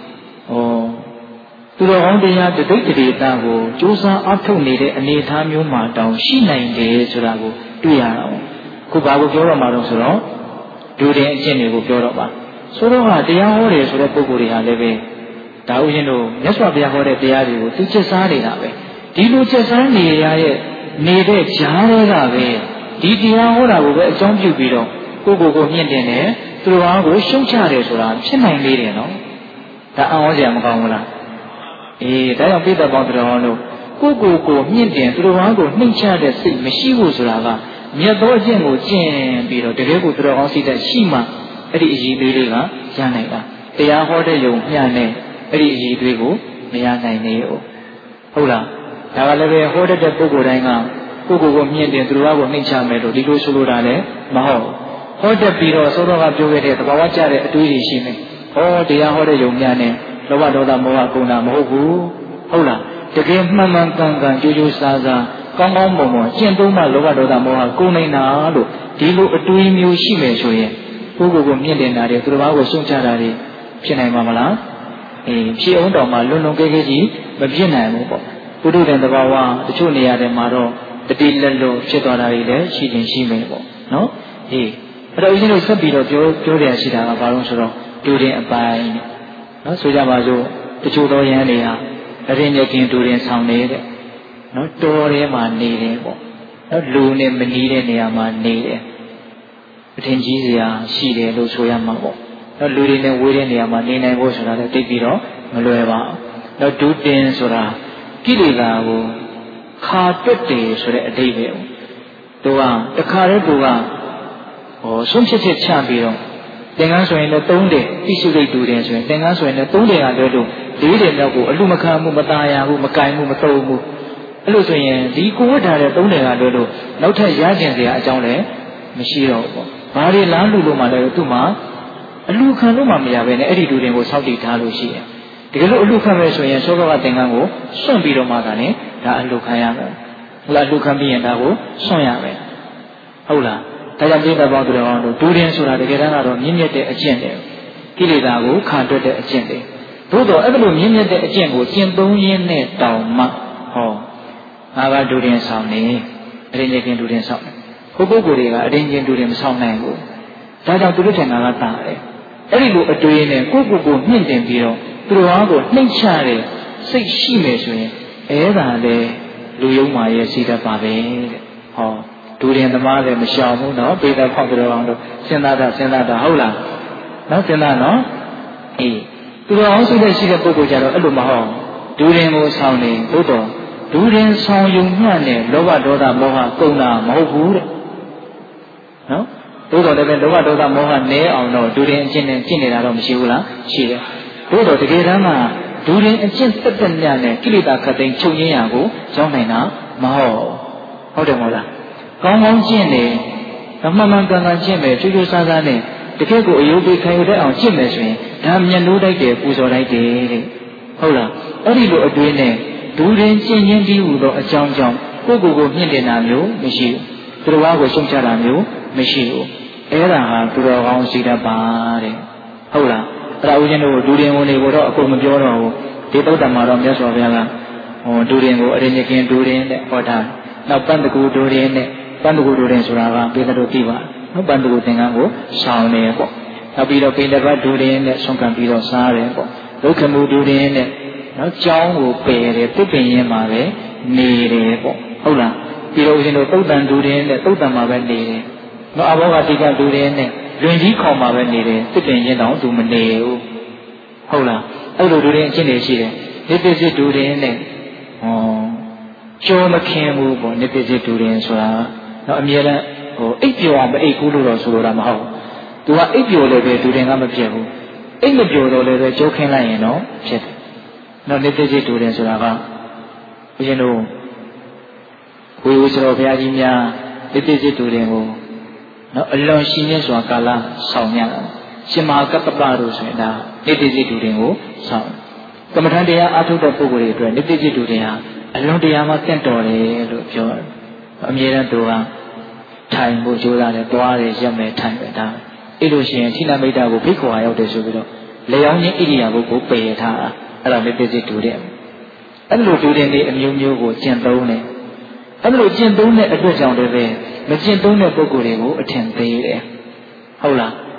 သူတော်ကောင်းတရားတတိတ်တေတာကိုကြိုးစားအထောက်နေတဲ့အနေအထားမျိုးမှာတောင်ရှိနိုင်တယ်ဆိုတာကိုတွေ့ရတာ။ခုဘာကိုပြောတော့မှာတော့ဆိုတော့ဒူရင်အကျင့်တွေကိုပြောတော့ပါဆိုတော့ဟာတရားဟောတယ်ဆိုတဲ့ပုဂ္ဂိုလ်တွေဟာလည်းပဲဒါဥရှင်တို့မြတ်စွာဘုရားဟောတဲ့တရားတွေကိုသူချက်စားနေတာပဲဒီလိုချက်စားနေရတဲ့နေတဲ့ကြားတွေကပဲဒီတရားဟောတာကိုပဲအကြောင်းပြုပြီးတော့ကိုမြင့်တင်တယ်သူတော်ဘာကိုရှုံချတယ်ဆိုတာဖြစ်နိုင်လေတယ်နော်ဒါအံ့ဩစရာမကောင်းဘူးလားအေးဒါကြောင့်ပိဋကပေါင်းတော်ဟောလို့ကိုမြင့်တင်သူတော်ဘာကိုနှိမ့်ချတဲ့စိတ်မရှိဘူးဆိုတာကမြတ်သောအကျင့်ကိုကျင့်ပြီးတော့တကယ်ကိုသူတော်ကောင်းစိတ်ဓာတ်ရှိမှအဲ့ဒီအည်သွေးတွေကရနိုင်တာတရားဟောတဲ့ယုံမျှနဲ့အဲ့ဒီအည်သွေးကိုမရနိုင်နေဘူးဟုတ်လားဒါကလည်းပဲဟောတတ်တဲ့ပုဂ္ဂိုလ်တိုင်းကကိုမြင့်တင်သူတော်ဘာကိုနှိမ့်ချမယ်လို့ဒီလိုဆိုလိုတာလည်းမဟုတ်ဟောတတ်ပြီးတော့သောတော်ကပြောခဲ့တဲ့သဘာဝကျတဲ့အတွေးတွေရှိမယ်ဟောတရားဟောတဲ့ယုံမျှနဲ့လောဘဒေါသမောဟကုန်တာမဟုတ်ဘူးဟုတ်လားတကယ်မှန်ကန်ကြိုးကြိုးစားစားကောင်းမွန်ကျင့်သုံးမှလောဘဒေါသမောဟကုန်နေတာလို့ဒီလိုအတွေးမျိုးရှိမယ်ဆိုရင်ကိုမြင့်တင်တာတွေသူတော်ဘာကိုစွန့်ချတာတွေဖြစ်နိုင်မှာမလားဖြစ်အောင်တော့မှလွန်ကဲကြီးမဖြစ်နိုင်ဘူးပေါ့ပုထုဇဉ်သဘာဝတချို့နေရာတွေမှာတော့တတိလက်လို့ဖြစ်သွားတာတွေလည်းရှိမယ်ပေါ့နော်အဲ့တော့ဦးဇင်းတို့ဆက်ပြီးတော့ပြောရရှိတာကဘာလို့ဆိုတော့တူတင်အပိုင်းနော်ဆိုကြပါစို့တချို့သောယန်းတွေဟာအရင်ရခင်တူတင်ဆောင်နေတဲ့နော်တော်ထဲမှာနေတယ်ပေါ့နော်လူနဲ့မနီးတဲ့နေရာမှာနေတယ်အထင်ကြီးစရာရှိတယ်လို့ဆိုရမှာပေါ့နော်လူတွေနဲ့ဝေးတဲ့နေရာမှာနေနိုင်ဖို့ဆိုတာလည်းသိပြီးတော့မလွယ်ပါဘူးနော်ဒုတင်ဆိုတာကိလေသာကိုခါတွတ်တယ်ဆိုတဲ့အဓိပ္ပာယ်သူကတခါတည်းသူကဆုံးဖြတ်ချက်ချပြီးတော့သင်္ကန်းဆိုရင်လည်း3တယ်ပိစုလိတ်တူတယ်ဆိုရင်သင်္ကန်းဆိုရင်လည်း3တယ်ကလွဲလို့4တယ်မြောက်ကိုအလူမခံမှုမตายရဘူးမကင်မှုမသုံးဘူးအဲ့လိုဆိုရင်ဒီကိုဝတ်ထားတဲ့3တယ်ကလွဲလို့နောက်ထပ်ရကျင်စရာအကြောင်းလည်းမရှိတော့ဘူးပေါ့ဘာတွေလားလူလို့မှလည်းသူ့မှာအလူခံလို့မှမရဘဲနဲ့အဲ့ဒီတူတင်ကိုစောင့်တည်ထားလို့ရှိတယ်တကယ်လို့အလူခံမယ်ဆိုရင်သောဘကသင်္ကန်းကိုစွန့်ပြီးတော့မှသာနဲ့ဒါအလူခံရမယ်ဟုတ်လားအလူခံပြီးရင်ဒါကိုစွန့်ရမယ်ဟုတ်လားဒါကြောင့်ပြိဿပေါင်းသူတော်တို့ဒူရင်ဆိုတာတကယ်တမ်းကတော့မြင့်မြတ်တဲ့အကျင့်တွေကိလေသာကိုခါတွက်တဲ့အကျင့်တွေသို့တော့အဲ့လိုမြင့်မြတ်တဲ့အကျင့်ကိုကျင့်သုံးရင်းနဲ့တောင်မှငါကဒူရင်ဆောင်နေအရင်ချင်းဒူရင်ဆောင်တယ်ပုဂ္ဂိုလ်တွေကအရင်ချင်းဒူရင်မဆောင်နိုင်ဘူးဒါကြောင့်သူတို့ထင်တာကတာတယ်အဲ့ဒီလိုအတွေးနဲ့ကိုမြင့်တင်ပြီးတော့သူတော်ဘာကိုနှိမ့်ချတဲ့စိတ်ရှိမယ်ဆိုရင်အဲ့ဒါလေလူယုံမာရဲ့စိတ်ဓာတ်ပါပဲတဲ့ဒူရင်သမားလည်းမရှောင်ဘူးနော်ပေတာဖောက်တော်အောင်လို့စဉ်းစားတာဟုတ်လားနော်စဉ်းစားနော်သူတော်အောင်စိတ်ရှိတဲ့ပုဂ္ဂိုလ်ကြတော့အဲ့လိုမဟုတ်ဒူရင်ကိုဆောင်နေသို့တော်ဒူရင်ဆောင်ယုံညံ့တဲ့လောဘဒေါသမောဟကုန်တာမဟုတ်ဘူးတဲ့နော်သို့တော်လည်းလောဘဒေါသမောဟနည်းအောင်တော့ဒူရင်အကျင့်နဲ့ကျင့်နေတာတော့မရှိဘူးလားရှိတယ်သို့တော်တကယ်တမ်းကဒူရင်အကျင့်တက်မြတ်နဲ့ကိလေသာခတ်သိမ်းချုပ်ငြိမ်းရာကိုရောက်နိုင်တာမဟုတ်တယ်မဟုတ်လားကောင်းကျင့်တယ်မှန်ကန်ကျင့်မယ်ကျိုးကျိုးစားစားနဲ့တကယ့်ကိုအယုဒ္ဓခံရတဲ့အောင်ကျင့်မယ်ဆိုရင်ဒါမျက်နှိုးတိုက်တယ်ပူဇော်တိုက်တယ်တဲ့ဟုတ်လားအဲ့ဒီလိုအတွေးနဲ့ဒူရင်ကျင့်ရင်းပြီးဟူသောအကြောင်းကြောင့်ကိုမြင့်တင်တာမျိုးမရှိဘူးသူတော်ဘာကိုရှုံချတာမျိုးမရှိဘူးအဲ့ဒါဟာသူတော်ကောင်းစိတ်ဓာတ်ပါတဲ့ဟုတ်လားအဲ့ဒါဦးဇင်းတို့ဒူရင်ဝင်တွေကိုတော့အကုန်မပြောတော့ဘူးဒီသုတ္တမှာတော့မြတ်စွာဘုရားကဒူရင်ကိုအရင်ချင်းဒူရင်နဲ့ဟောတာနောက်ပန္တကူဒူရင်နဲ့ပန္တကူဒူရင်ဆိုတာကပေတတို့သိပါနော်ပန္တကူသင်္ကန်းကိုဆောင်နေပေါ့နောက်ပြီးတော့ပိဋကတ်ဒူရင်နဲ့ဆုံးခံပြီးတော့စားတယ်ပေါ့ဒုက္ခမူဒူရင်နဲ့နော်ကြောင်းကိုပယ်တယ်ပြစ်ပင်ရင်းမှာပဲနေတယ်ပေါ့ဟုတ်လားပြီးတော့ဦးဇင်းတို့သုတ်တန်ဒူရင်နဲ့သုတ်တန်မှာပဲနေတယ်နော်အဘောဂတိကဒူရင်နဲ့လွင်ကြီးခေါင်မှာပဲနေတယ်ပြစ်ပင်ရင်းတော့သူမနေဘူးဟုတ်လားအဲ့လိုဒူရင်အချင်းတွေရှိတယ်နိတ္တစစ်ဒူရင်နဲ့ကျော်မခင်ဘူးပေါ့နိတ္တစစ်ဒူရင်ဆိုတာနော်အမြဲတမ်းအိပ်ပျော်အောင်မအိပ်ကူးလို့တော့ဆိုလိုတာမဟုတ်ဘူးသူကအိပ်ပျော်လည်းပဲဒူရင်ကမဖြစ်ဘူးအိပ်မပျော်တော့လည်းပဲကျော်ခင်လိုက်ရင်တော့ဖြစ်တယ်နော်နိတ္တစစ်ဒူရင်ဆိုတာကဘုရင်တို့ဝေဝဆရာဘုရားကြီးများနိတ္တစစ်ဒူရင်ကိုနော်အလွန်ရှင်ရစွာကာလဆောင်ရတာရှင်မဟာကပ္ပပတို့ဆိုရင်ဒါနိတ္တစစ်ဒူရင်ကိုဆောင်ကမ္မထံတရားအထုတဲ့ပုဂ္ဂိုလ်တွေအတွက်နိတ္တစစ်ဒူရင်ဟာအလွန်တရားမှတင့်တော်တယ်လို့ပြောတယ်အမြဲတမ်းသူကထိုင်ဖို့ကြိုးစားတယ်သွားတယ်ရက်မယ်ထိုင်ပဲဒါအဲ့လိုရှင်ထိနာမိတ်တာကိုဖိတ်ခေါ်ရရောက်တယ်ဆိုပြီးတော့လေယောင်းချင်းဣရိယာပုကိုပယ်ထားတာအဲ့ဒါလည်းပြည့်စုံတူတယ်အဲ့လိုတူတဲ့နေအမျိုးမျိုးကိုကျင့်သုံးတယ်အဲ့လိုကျင့်သုံးတဲ့အတွက်ကြောင့်လည်းပဲမကျင့်သုံးတဲ့ပုဂ္ဂိုလ်တွေကိုအထင်သေးတယ်ဟုတ်လား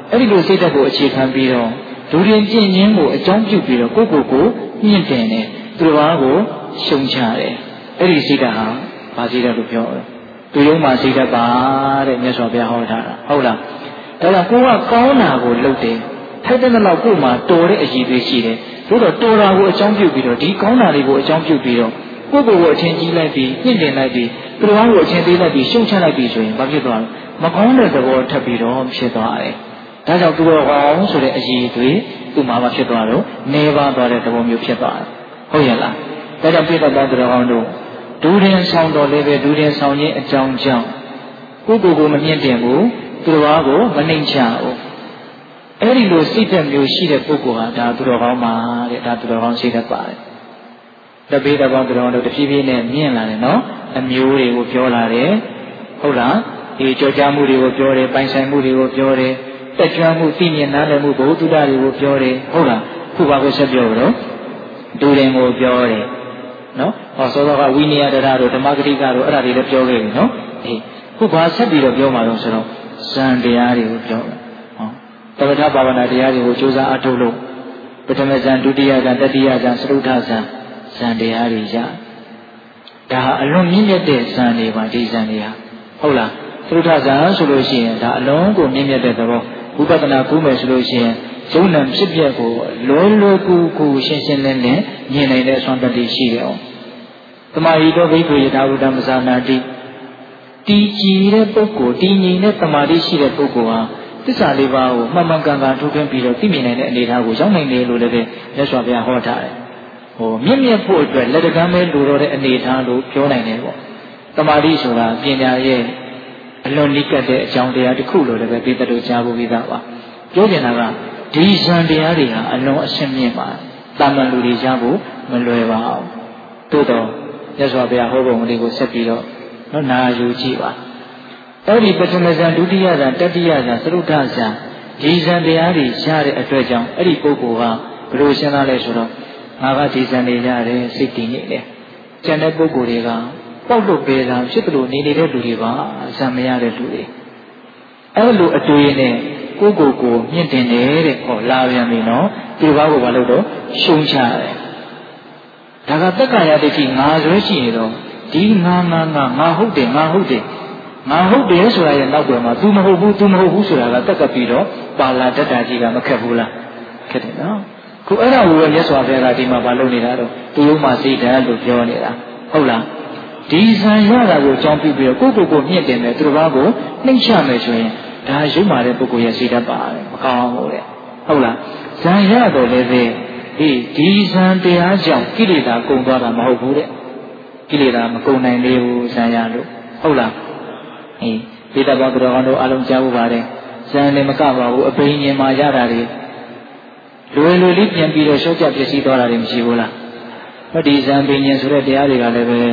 အဲ့ဒီလိုစိတ်ဓာတ်ကိုအခြေခံပြီးတော့ဒူရင်ကျင့်ခြင်းကိုအကြောင်းပြုပြီးတော့ကိုမြင့်တင်တယ်သူတစ်ပါးကိုရှုံချတယ်အဲ့ဒီစိတ်ဓာတ်ဟာဘာစိတ်ဓာတ်လို့ပြောလဲသူရုံးမှာစိတ်ဓာတ်ပါတဲ့မြတ်စွာဘုရားဟောထားတာဟုတ်လားဒါကြောင့်ကိုကကောင်းတာကိုလုပ်တယ်ထိုက်တဲ့လောက်ကိုမှတော်တဲ့အရည်အသွေးရှိတယ်တို့တော့တော်တာကိုအကြောင်းပြုပြီးတော့ဒီကောင်းတာတွေကိုအကြောင်းပြုပြီးတော့ကိုအထင်ကြီးလိုက်ပြီးညှင့်တင်လိုက်ပြီးသူတော်ကိုအထင်သေးလိုက်ပြီးရှုံချလိုက်ပြီးဆိုရင်ဘာဖြစ်သွားလဲမကောင်းတဲ့သဘောထပ်ပြီးတော့ဖြစ်သွားတယ်ဒါကြောင့်သူတော်ကောင်းဆိုတဲ့အရည်အသွေးသူ့မှာဖြစ်သွားတော့နေပါသွားတဲ့သဘောမျိုးဖြစ်သွားတယ်ဟုတ်ရဲ့လားဒါကြောင့်ပြည့်တတ်တဲ့သူတော်ကောင်းတို့ဒူရင်ဆောင်တော်လည်းပဲဒူရင်ဆောင်ခြင်းအကြောင်းကြောင့်ကိုမမြင့်တင်ဘူးသူတော်ကိုမနှိမ့်ချဘူးအဲ့ဒီလိုစိတ်သက်မျိုးရှိတဲ့ပုဂ္ဂိုလ်ဟာဒါသူတော်ကောင်းပါတဲ့ဒါသူတော်ကောင်းစိတ်သက်ပါတယ်တပိတပေါင်းသူတော်တို့တဖြည်းဖြည်းနဲ့မြင့်လာတယ်နော်အမျိုးတွေကိုပြောလာတယ်ဟုတ်လားဒီကြောကြားမှုတွေကိုပြောတယ်ပိုင်ဆိုင်မှုတွေကိုပြောတယ်တက်ကြွမှုသိမြင်နားလည်မှုဘုဒ္ဓတွေကိုပြောတယ်ဟုတ်လားခုပါကိုဆက်ပြောတော့ဒူရင်ကိုပြောတယ်နော်ဟောစောစောကဝိနည်းတရားတို့ဓမ္မဂတိကတို့အဲ့ဒါတွေလည်းပြောခဲ့ပြီနော်အေးခုပါဆက်ပြီးတော့ပြောမှာတော့ဆိုတော့ဇန်တရားတွေကိုပြောတယ်ဟောတပ္ပထဘာဝနာတရားတွေကိုကြိုးစားအထုတ်လို့ပထမဇန်ဒုတိယဇန်တတိယဇန်သရုဋ္ဌဇန်ဇန်တရားတွေရဒါဟာအလွန်မြင့်မြတ်တဲ့ဇန်တွေပါဒီဇန်တွေဟာဟုတ်လားသရုဋ္ဌဇန်ဆိုလို့ရှိရင်ဒါအလုံးကိုမြင့်မြတ်တဲ့သဘောဝိပဿနာကူးမယ်ဆိုလို့ရှိရင်ယုံနာဖြစ်ပျက်ကိုလွယ်လွယ်ကူရှင်းရှင်းလင်းလင်းမြင်နိုင်တဲ့အစွမ်းတတိရှိတယ်အောင်သမာဓိတော်ဘိက္ခုယထာဝတ္တမဇာနာတိတည်ကြည်တဲ့ပုဂ္ဂိုလ်တည်ငြိမ်တဲ့သမာဓိရှိတဲ့ပုဂ္ဂိုလ်ဟာသစ္စာလေးပါးကိုမှန်မှန်ကန်ကန်ထုတ်ခင်းပြီးတော့သိမြင်နိုင်တဲ့အနေအထားကိုရောက်နိုင်တယ်လို့လည်းမြတ်စွာဘုရားဟောထားတယ်ဟိုမြင့်မြတ်ဖို့အတွက်လက်တကမ်းပဲလိုတော့တဲ့အနေအထားလို့ပြောနိုင်တယ်ပေါ့သမာဓိဆိုတာပညာရဲ့အလွန်နိကတ်တဲ့အကြောင်းတရားတစ်ခုလို့လည်းပဲသိတဲ့တို့ကြားဖို့ပြီးသားပါပြောချင်တာကဒီဇန်တရားတွေဟာအလွန်အရှင်းမြင့်ပါတာမန်လူတွေကြားဖို့မလွယ်ပါဘူးသို့တော့မြတ်စွာဘုရားဟောပုံလေးကိုဆက်ပြီးတော့နာယူကြည့်ပါအဲ့ဒီပထမဇန်ဒုတိယဇန်တတိယဇန်သရုဋ္ဌဇန်ဒီဇန်တရားတွေရတဲ့အတွက်ကြောင့်အဲ့ဒီပုဂ္ဂိုလ်ကဘယ်လိုရှင်းလာလဲဆိုတော့ငါကဒီဇန်တွေရတယ်စိတ်တည်နေတယ်ကျန်တဲ့ပုဂ္ဂိုလ်တွေကပေါက်လို့ပေတာဖြစ်တယ်လို့နေတဲ့လူတွေပါဇန်မရတဲ့လူတွေအဲ့လိုအတွေ့နဲ့ကိုမြင့်တင်တယ်တဲ့ဟောလာပြန်ပြီနော်ဒီဘာကိုဘာလို့တော့ရှုံချတယ်ဒါကတက္ကရာဒိဋ္ဌိငါဆွဲရှိနေတော့ဒီငါဟုတ်တယ်ဆိုတာရဲ့နောက်ွယ်မှာ तू မဟုတ်ဘူးဆိုတာကတက်ကပ်ပြီးတော့ပါလာတတ်တာကြီးကမခက်ဘူးလားခက်တယ်နော်ခုအဲ့ဒါကိုမြတ်စွာဘုရားကဒီမှာမလုပ်နေတာတော့သူတို့မှစိတ်ဓာတ်လို့ပြောနေတာဟုတ်လားဒီဇံရတာကိုအကြောင်းပြုပြီးတော့ကိုမြင့်တင်တယ်သူတို့ဘာကိုနှိမ့်ချမယ်ဆိုရင်ဒါရုပ်မာတဲ့ပုဂ္ဂိုလ်ရဲ့စိတ်ဓာတ်ပါတယ်မကောင်းဘူးတဲ့ဟုတ်လားဇံရတော့လည်းပဲဒီဇံတရားကြောင့်ကိလေသာကုန်သွားတာမဟုတ်ဘူးတဲ့ကိလေသာမကုန်နိုင်သေးဘူးဇံရလို့ဟုတ်လားဒီတဘောတော်ကောင်းတို့အလုံးကြားဖို့ပါတယ်ဇံလည်းမကပါဘူးအပိဉ္ဉင်မှာရတာတွေလွယ်လေးပြန်ပြီးတော့ရှော့ကျပျက်စီးသွားတာတွေမရှိဘူးလားဟောဒီဇံပိဉ္ဉင်ဆိုတဲ့တရားတွေကလည်းပဲ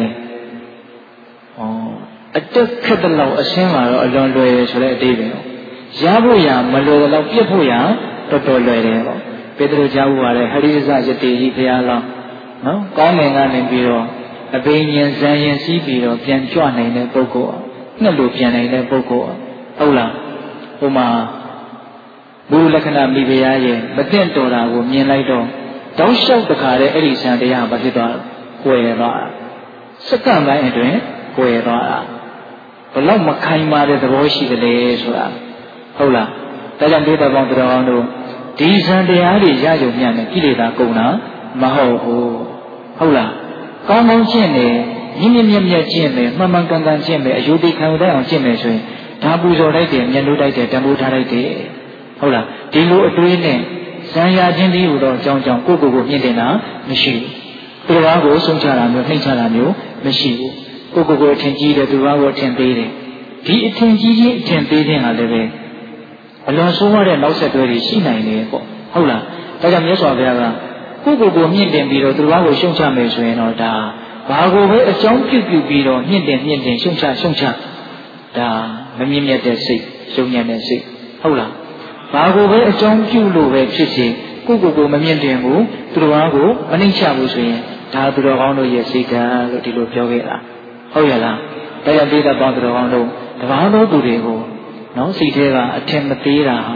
အတက်ခက်တဲ့လောက်အရှင်းလာတော့အလွန်လွယ်ဆိုတဲ့အတိတ်ပဲရဖို့ရမလွယ်တော့ပြစ်ဖို့ရတော်တော်လွယ်တယ်ပေါ့ပေတရုကြားဖို့ပါတယ်ဟရိဇယတိကြီးဘုရားလောင်းနော်ကောင်းငင်ကနေပြီးတော့အပိဉ္ဉင်ဇံရင်စီးပြီးတော့ပြန်ကြွနိုင်တဲ့ပုဂ္ဂိုလ်ငှက်လို့ပြန်နိုင်တဲ့ပုဂ္ဂိုလ်ဟုတ်လားဟိုမှာဘုလက္ခဏာမိဖုရားရဲ့မသိတော်တာကိုမြင်လိုက်တော့တောက်လျှောက်တခါတည်းအဲ့ဒီဇံတရားဘာဖြစ်သွားလဲကွယ်သွားတာစက္ကန့်ပိုင်းအတွင်းကွယ်သွားတာဘလောက်မခိုင်မာတဲ့သဘောရှိတယ်လေဆိုတာဟုတ်လားဒါကြောင့်ဒီတပေါင်းတော်အောင်တို့ဒီဇံတရားတွေရကြုံမြတ်နဲ့ကိလေသာကုန်တာမဟုတ်ဘူးဟုတ်လားကောင်းကောင်းကျင့်တယ်မြင့်မြတ်ကျင့်မယ်မှန်မှန်ကန်ကန်ကျင့်မယ်အယုဒ္ဓခံတဲ့အောင်ကျင့်မယ်ဆိုရင်ဒါပူဇော်လိုက်တယ်မျက်နှာတိုက်တယ်တံပိုးထားလိုက်တယ်ဟုတ်လားဒီလိုအတွေးနဲ့ဇံရခြင်းတည်းဟူသောအကြောင်းကြောင့်ကိုမြင့်တင်တာမရှိဘူးသူတော်ကိုဆုံးချတာမျိုးနှိမ့်ချတာမျိုးမရှိဘူးကိုအထင်ကြီးတယ်သူတော်ကိုအထင်သေးတယ်ဒီအထင်ကြီးခြင်းအထင်သေးခြင်းဟာလည်းပဲအလွန်ဆိုးဝါးတဲ့နောက်ဆက်တွဲတွေရှိနိုင်တယ်ပေါ့ဟုတ်လားဒါကြောင့်မြတ်စွာဘုရားကကိုမြင့်တင်ပြီးတော့သူတော်ကိုရှုံချမယ်ဆိုရင်တော့ဒါဘာကိုပဲအကြောင်းပြုပြီးတော့မြင့်တင်ရှုံချဒါမမြင့်မြတ်တဲ့စိတ်ရှုံညံ့တဲ့စိတ်ဟုတ်လားဘာကိုပဲအကြောင်းပြုလို့ပဲဖြစ်စေကိုမမြင့်တင်ဘူးသူတော်ကိုမနှိမ့်ချဘူးဆိုရင်ဒါသူတော်ကောင်းတို့ရဲ့စိတ်ဓာတ်လို့ဒီလိုပြောခဲ့တာဟုတ်ရဲ့လားတရားဒေသပေါင်းသူတော်ကောင်းတို့တဘာသောသူတွေကိုနော်စိတ်ထဲကအထင်မသေးတာဟာ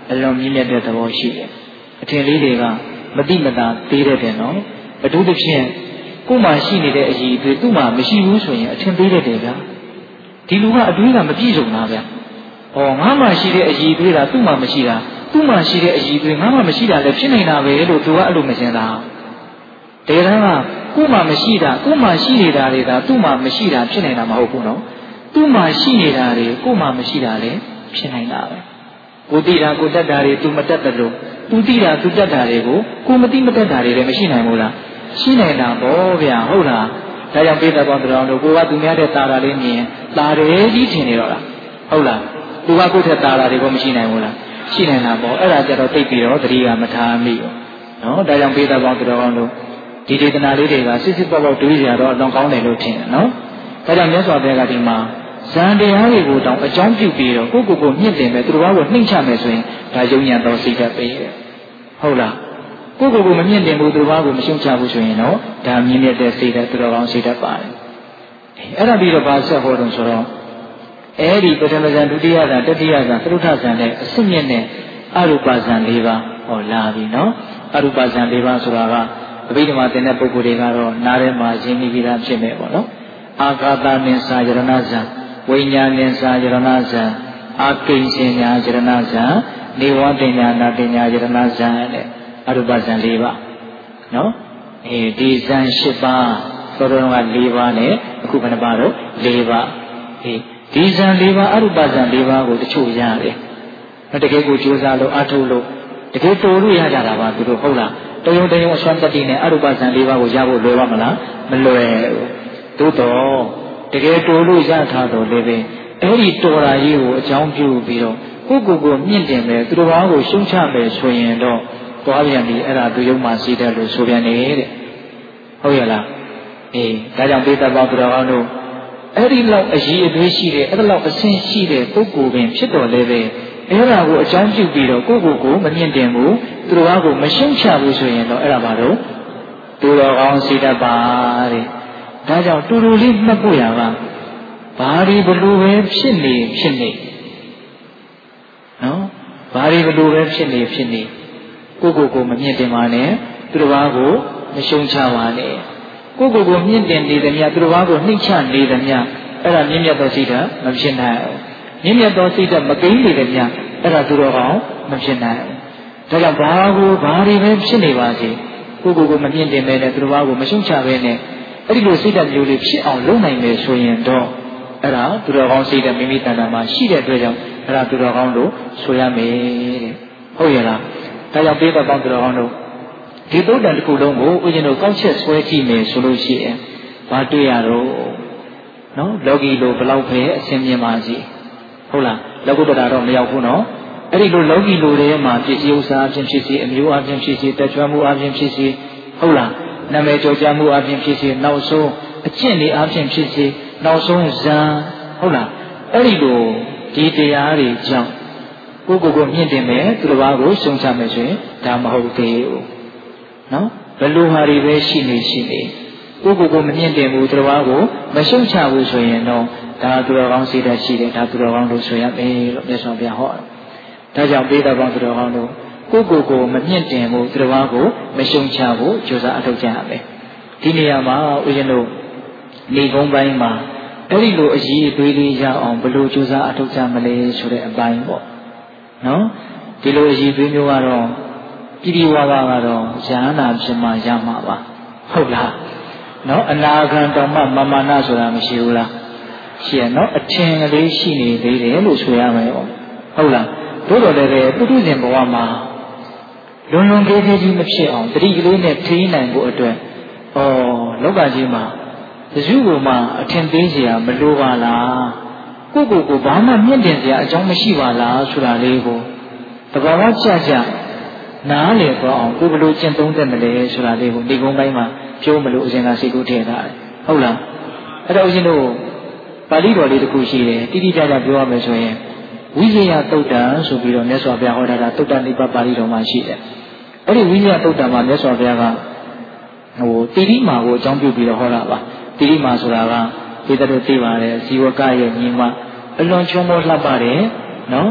အလွန်မြင့်မြတ်တဲ့သဘောရှိတယ်အထင်လေးတွေကမတိမတာသေးတဲ့တယ်နော်အထူးသဖြင့်ကိုယ်မှရှိနေတဲ့အရေးတွေသူ့မှာမရှိဘူးဆိုရင်အထင်သေးတဲ့တယ်ဗျာဒီလူကအတွေးကမပြည့်စုံတာဗျာဟောငါမှရှိတဲ့အရေးတွေကသူ့မှာမရှိတာသူ့မှာရှိတဲ့အရေးတွေငါမှမရှိတာလည်းဖြစ်နေတာပဲလို့သူကအဲ့လိုမစင်တာတေရန်ကကိုယ်မှမရှိတာကိုယ်မှရှိနေတာတွေကသူ့မှာမရှိတာဖြစ်နေတာမဟုတ်ဘူးနော်သူ့မှာရှိနေတာတွေကိုယ်မှမရှိတာလည်းဖြစ်နေတာပဲကိုသိတာကိုတတ်တာတွေသူမတတ်တယ်လို့သူသိတာသူတတ်တာတွေကိုကိုမသိမတတ်တာတွေလည်းမရှိနိုင်ဘူးလားရှိနေတာပေါ့ဗျာဟုတ်လားဒါကြောင့်ပိဿဘောတော်တို့ကိုကသူများတဲ့တာတာလေးမြင်တာတယ်ကြီးထင်နေတော့လားဟုတ်လားသူကကိုယ့်ထက်တာတာတွေကိုမရှိနိုင်ဘူးလားရှိနေတာပေါ့အဲ့ဒါကြတော့သိပြီးတော့သတိကမထားမိဘူးနော်ဒါကြောင့်ပိဿဘောတော်တို့ဒီဒေသနာလေးတွေကစစ်စစ်ပေါက်ပေါက်တွေးကြတော့အလွန်ကောင်းတယ်လို့ထင်တယ်နော်ဒါကြောင့်မြတ်စွာဘုရားကဒီမှာဇန်တရားတွေကိုတောင်အကြောင်းပြုပြီးတော့ကိုမြင့်တင်မယ်သူတော်ဘာကိုနှိမ့်ချမယ်ဆိုရင်ဒါယုံညံတော်စိတ်ဓာတ်ပဲဟုတ်လားကိုမမြင့်တင်ဘူးသူတော်ဘာကိုမရှုံချဘူးဆိုရင်တော့ဒါမြင့်မြတ်တဲ့စိတ်ဓာတ်သူတော်ကောင်းစိတ်ဓာတ်ပါတယ်အဲ့ဒါပြီးတော့ဘာဆက်ဟောတော့ဆိုတော့အဲ့ဒီပထမဇန်ဒုတိယဇန်တတိယဇန်သရုဋ္ဌဇန်နဲ့အစစ်မြင့်နဲ့အရူပဇန်၄ပါးဟောလာပြီနော်အရူပဇန်၄ပါးဆိုတာကအဘိဓမ္မာသင်တဲ့ပုဂ္ဂိုလ်တွေကတော့နားထဲမှာရှင်းပြီးသားဖြစ်မယ်ပေါ့နော်အာဂါသမင်္စာယရဏဇံဝိညာဉ်ဉ္စာယရဏဇံအာကိဉ္စဉ္ညာယရဏဇံနေဝတဉ္ညာနာတဉ္ညာယရဏဇံတဲ့အရူပဇံ၄ပါးနော်ဒီဇံ၈ပါးသောတော်က၄ပါးနဲ့အခုဘယ်နှပါတော့၄ပါးဒီဇံ၄ပါးအရူပဇံ၄ပါးကိုတချို့ရတယ်တကယ်ကိုကြိုးစားလို့အထုတ်လို့တကယ်တော်လို့ရကြတာပါသူတို့ဟုတ်လားတယုံအစွမ်းတတိနဲ့အရူပဇံ၄ပါးကိုရဖို့လွယ်ပါမလားမလွယ်ဘူးသို့တော့တကယ်တော်လို့ရထားတော့လည်းပဲအဲ့ဒီတော်ရာကြီးကိုအကြောင်းပြုပြီးတော့ကိုမြင့်တင်မယ်သူတော်ဘာကိုရှုံချမယ်ဆိုရင်တော့သွားပြန်ပြီအဲ့ဒါသူယုံမှရှိတယ်လို့ဆိုပြန်နေတဲ့ဟုတ်ရလားဒါကြောင့်ပိဿဘောသူတော်ကောင်းတို့အဲ့ဒီလောက်အရေးအသွေးရှိတဲ့အဲ့ဒီလောက်အဆင့်ရှိတဲ့ပုဂ္ဂိုလ်ပင်ဖြစ်တော်လည်းပဲအဲ့ဒါကိုအကြောင်းပြုပြီးတော့ကိုမမြင့်တင်ဘူးသူတော်ဘာကိုမရှုံချဘူးဆိုရင်တော့အဲ့ဒါဘာလို့သူတော်ကောင်းရှိတတ်ပါတဲ့ဒါကြောင့်တူတူလေးမှတ်ဖို့ရပါဘာဒီဘလို့ပဲဖြစ်နေနော်ဘာဒီဘလို့ပဲဖြစ်နေကိုမမြင့်တင်ပါနဲ့သူတော်ဘာကိုမရှုံချပါနဲ့ကိုမြင့်တင်နေသည်များသူတော်ဘာကိုနှိမ့်ချနေသည်များအဲ့ဒါမြင့်မြတ်သောစိတ်ဓာတ်မဖြစ်နိုင်ဘူးမြင့်မြတ်သောစိတ်ဓာတ်မကိန်းနေသည်များအဲ့ဒါသူတော်ကောင်းမဖြစ်နိုင်ဘူးဒါကြောင့်ဘာဒီပဲဖြစ်နေပါစေကိုမမြင့်တင်ပဲနဲ့သူတော်ဘာကိုမရှုံချပဲနဲ့အဲ့ဒီလိုစိတ်ဓာတ်မျိုးလေးဖြစ်အောင်လုပ်နိုင်မယ်ဆိုရင်တော့အဲ့ဒါသူတော်ကောင်းစိတ်ဓာတ်မိမိတဏ္ဍာမှာရှိတဲ့အတွက်ကြောင့်အဲ့ဒါသူတော်ကောင်းလို့ဆိုရမယ်တဲ့ဟုတ်ရဲ့လားဒါကြောင့်ပိဿပေါင်းသူတော်ကောင်းတို့ဒီသုဒ္ဓံတစ်ခုလုံးကိုဦးဇင်းတို့ကောက်ချက်ဆွဲကြည့်မယ်ဆိုလို့ရှိရင်ဘာတွေ့ရတော့နော်လောကီလိုဘလောက်ပဲအစင်မြင်ပါစီဟုတ်လားလောကုတ္တရာတော့မရောက်ဘူးနော်အဲ့ဒီလိုလောကီလိုတွေမှာပစ္စည်းဥစ္စာအပြင်ဖြစ်စီအမျိုးအပြင်ဖြစ်စီတက်ကြွမှုအပြင်ဖြစ်စီဟုတ်လားနာမည်ကြော်ကြားမှုအပြင်ဖြစ်စီနောက်ဆုံးအကျင့်တွေအပြင်ဖြစ်စီနောက်ဆုံးဇံဟုတ်လားအဲ့ဒီလိုဒီတရားတွေကြောင့်ကိုမြင့်တင်မယ်သူတစ်ပါးကိုရှုံချမယ်ဆိုရင်ဒါမဟုတ်သေးဘူးနော်ဘယ်လိုဟာတွေပဲရှိနေကိုမမြင့်တင်ဘူးသူတစ်ပါးကိုမရှုံချဘူးဆိုရင်တော့ဒါသူတော်ကောင်းစိတ်ဓာတ်ရှိတယ်ဒါသူတော်ကောင်းလို့ဆိုရမယ်လို့မြတ်စွာဘုရားဟောတာဒါကြောင့်ပိဿပေါင်းသူတော်ကောင်းတို့ကိုမမြင့်တင်ဘူးသူတစ်ပါးကိုမရှုံချဘူးကြိုးစားအထောက်ကြရမယ်ဒီနေရာမှာဦးဇင်းတို့နေကုန်းပိုင်းမှာအဲ့ဒီလိုအရေးအသွေးလေးရအောင်ဘယ်လိုကြိုးစားအထောက်ကြမလဲဆိုတဲ့အပိုင်းပေါ့နော်ဒီလိုအရေးအသွေးမျိုးကတော့ပြည်ဝါကတော့ဉာဏ်နာဖြစ်မှရမှာပါဟုတ်လားနော်အနာဂံတော်မှမမာနဆိုတာမရှိဘူးလားရှိရနော်အထင်ကလေးရှိနေသေးတယ်လို့ဆိုရမယ်ပေါ့ဟုတ်လားတို့တော်လည်းပဲပုထုဇဉ်ဘဝမှာလွန်ကဲကြီးမဖြစ်အောင်တတိကလေးနဲ့ထိန်းနိုင်ဖို့အတွက်လောကကြီးမှာတစုကိုမှအထင်သေးစရာမလိုပါလားကိုဘာမှမြင့်တင်စရာအကြောင်းမရှိပါလားဆိုတာလေးကိုတဘာဝကြနားလေတော့အောင်ကိုဘလို့ကျင့်သုံးတဲ့မလဲဆိုတာလေးကိုဒီကုန်းပိုင်းမှာပြောမလို့အရှင်ကစိတ်ကူးထည့်ထားတယ်ဟုတ်လားအဲ့တော့ဦးဇင်းတို့ပါဠိတော်လေးတစ်ခုရှိတယ်တိတိကျကျပြောရမယ်ဆိုရင်ဝိဇယသုတ်တံဆိုပြီးတော့မြတ်စွာဘုရားဟောထားတာသုတ်တနိဗ္ဗာန်ပါဠိတော်မှာရှိတယ်အဲ့ဒီဝိဇယသုတ်တံမှာမြတ်စွာဘုရားကတိရိမာကိုအကြောင်းပြုပြီးတော့ဟောတာပါတိရိမာဆိုတာကဒီတို့သိပါတယ်ဇီဝကရဲ့ညီမအလွန်ချုံမောလှပတယ်နော်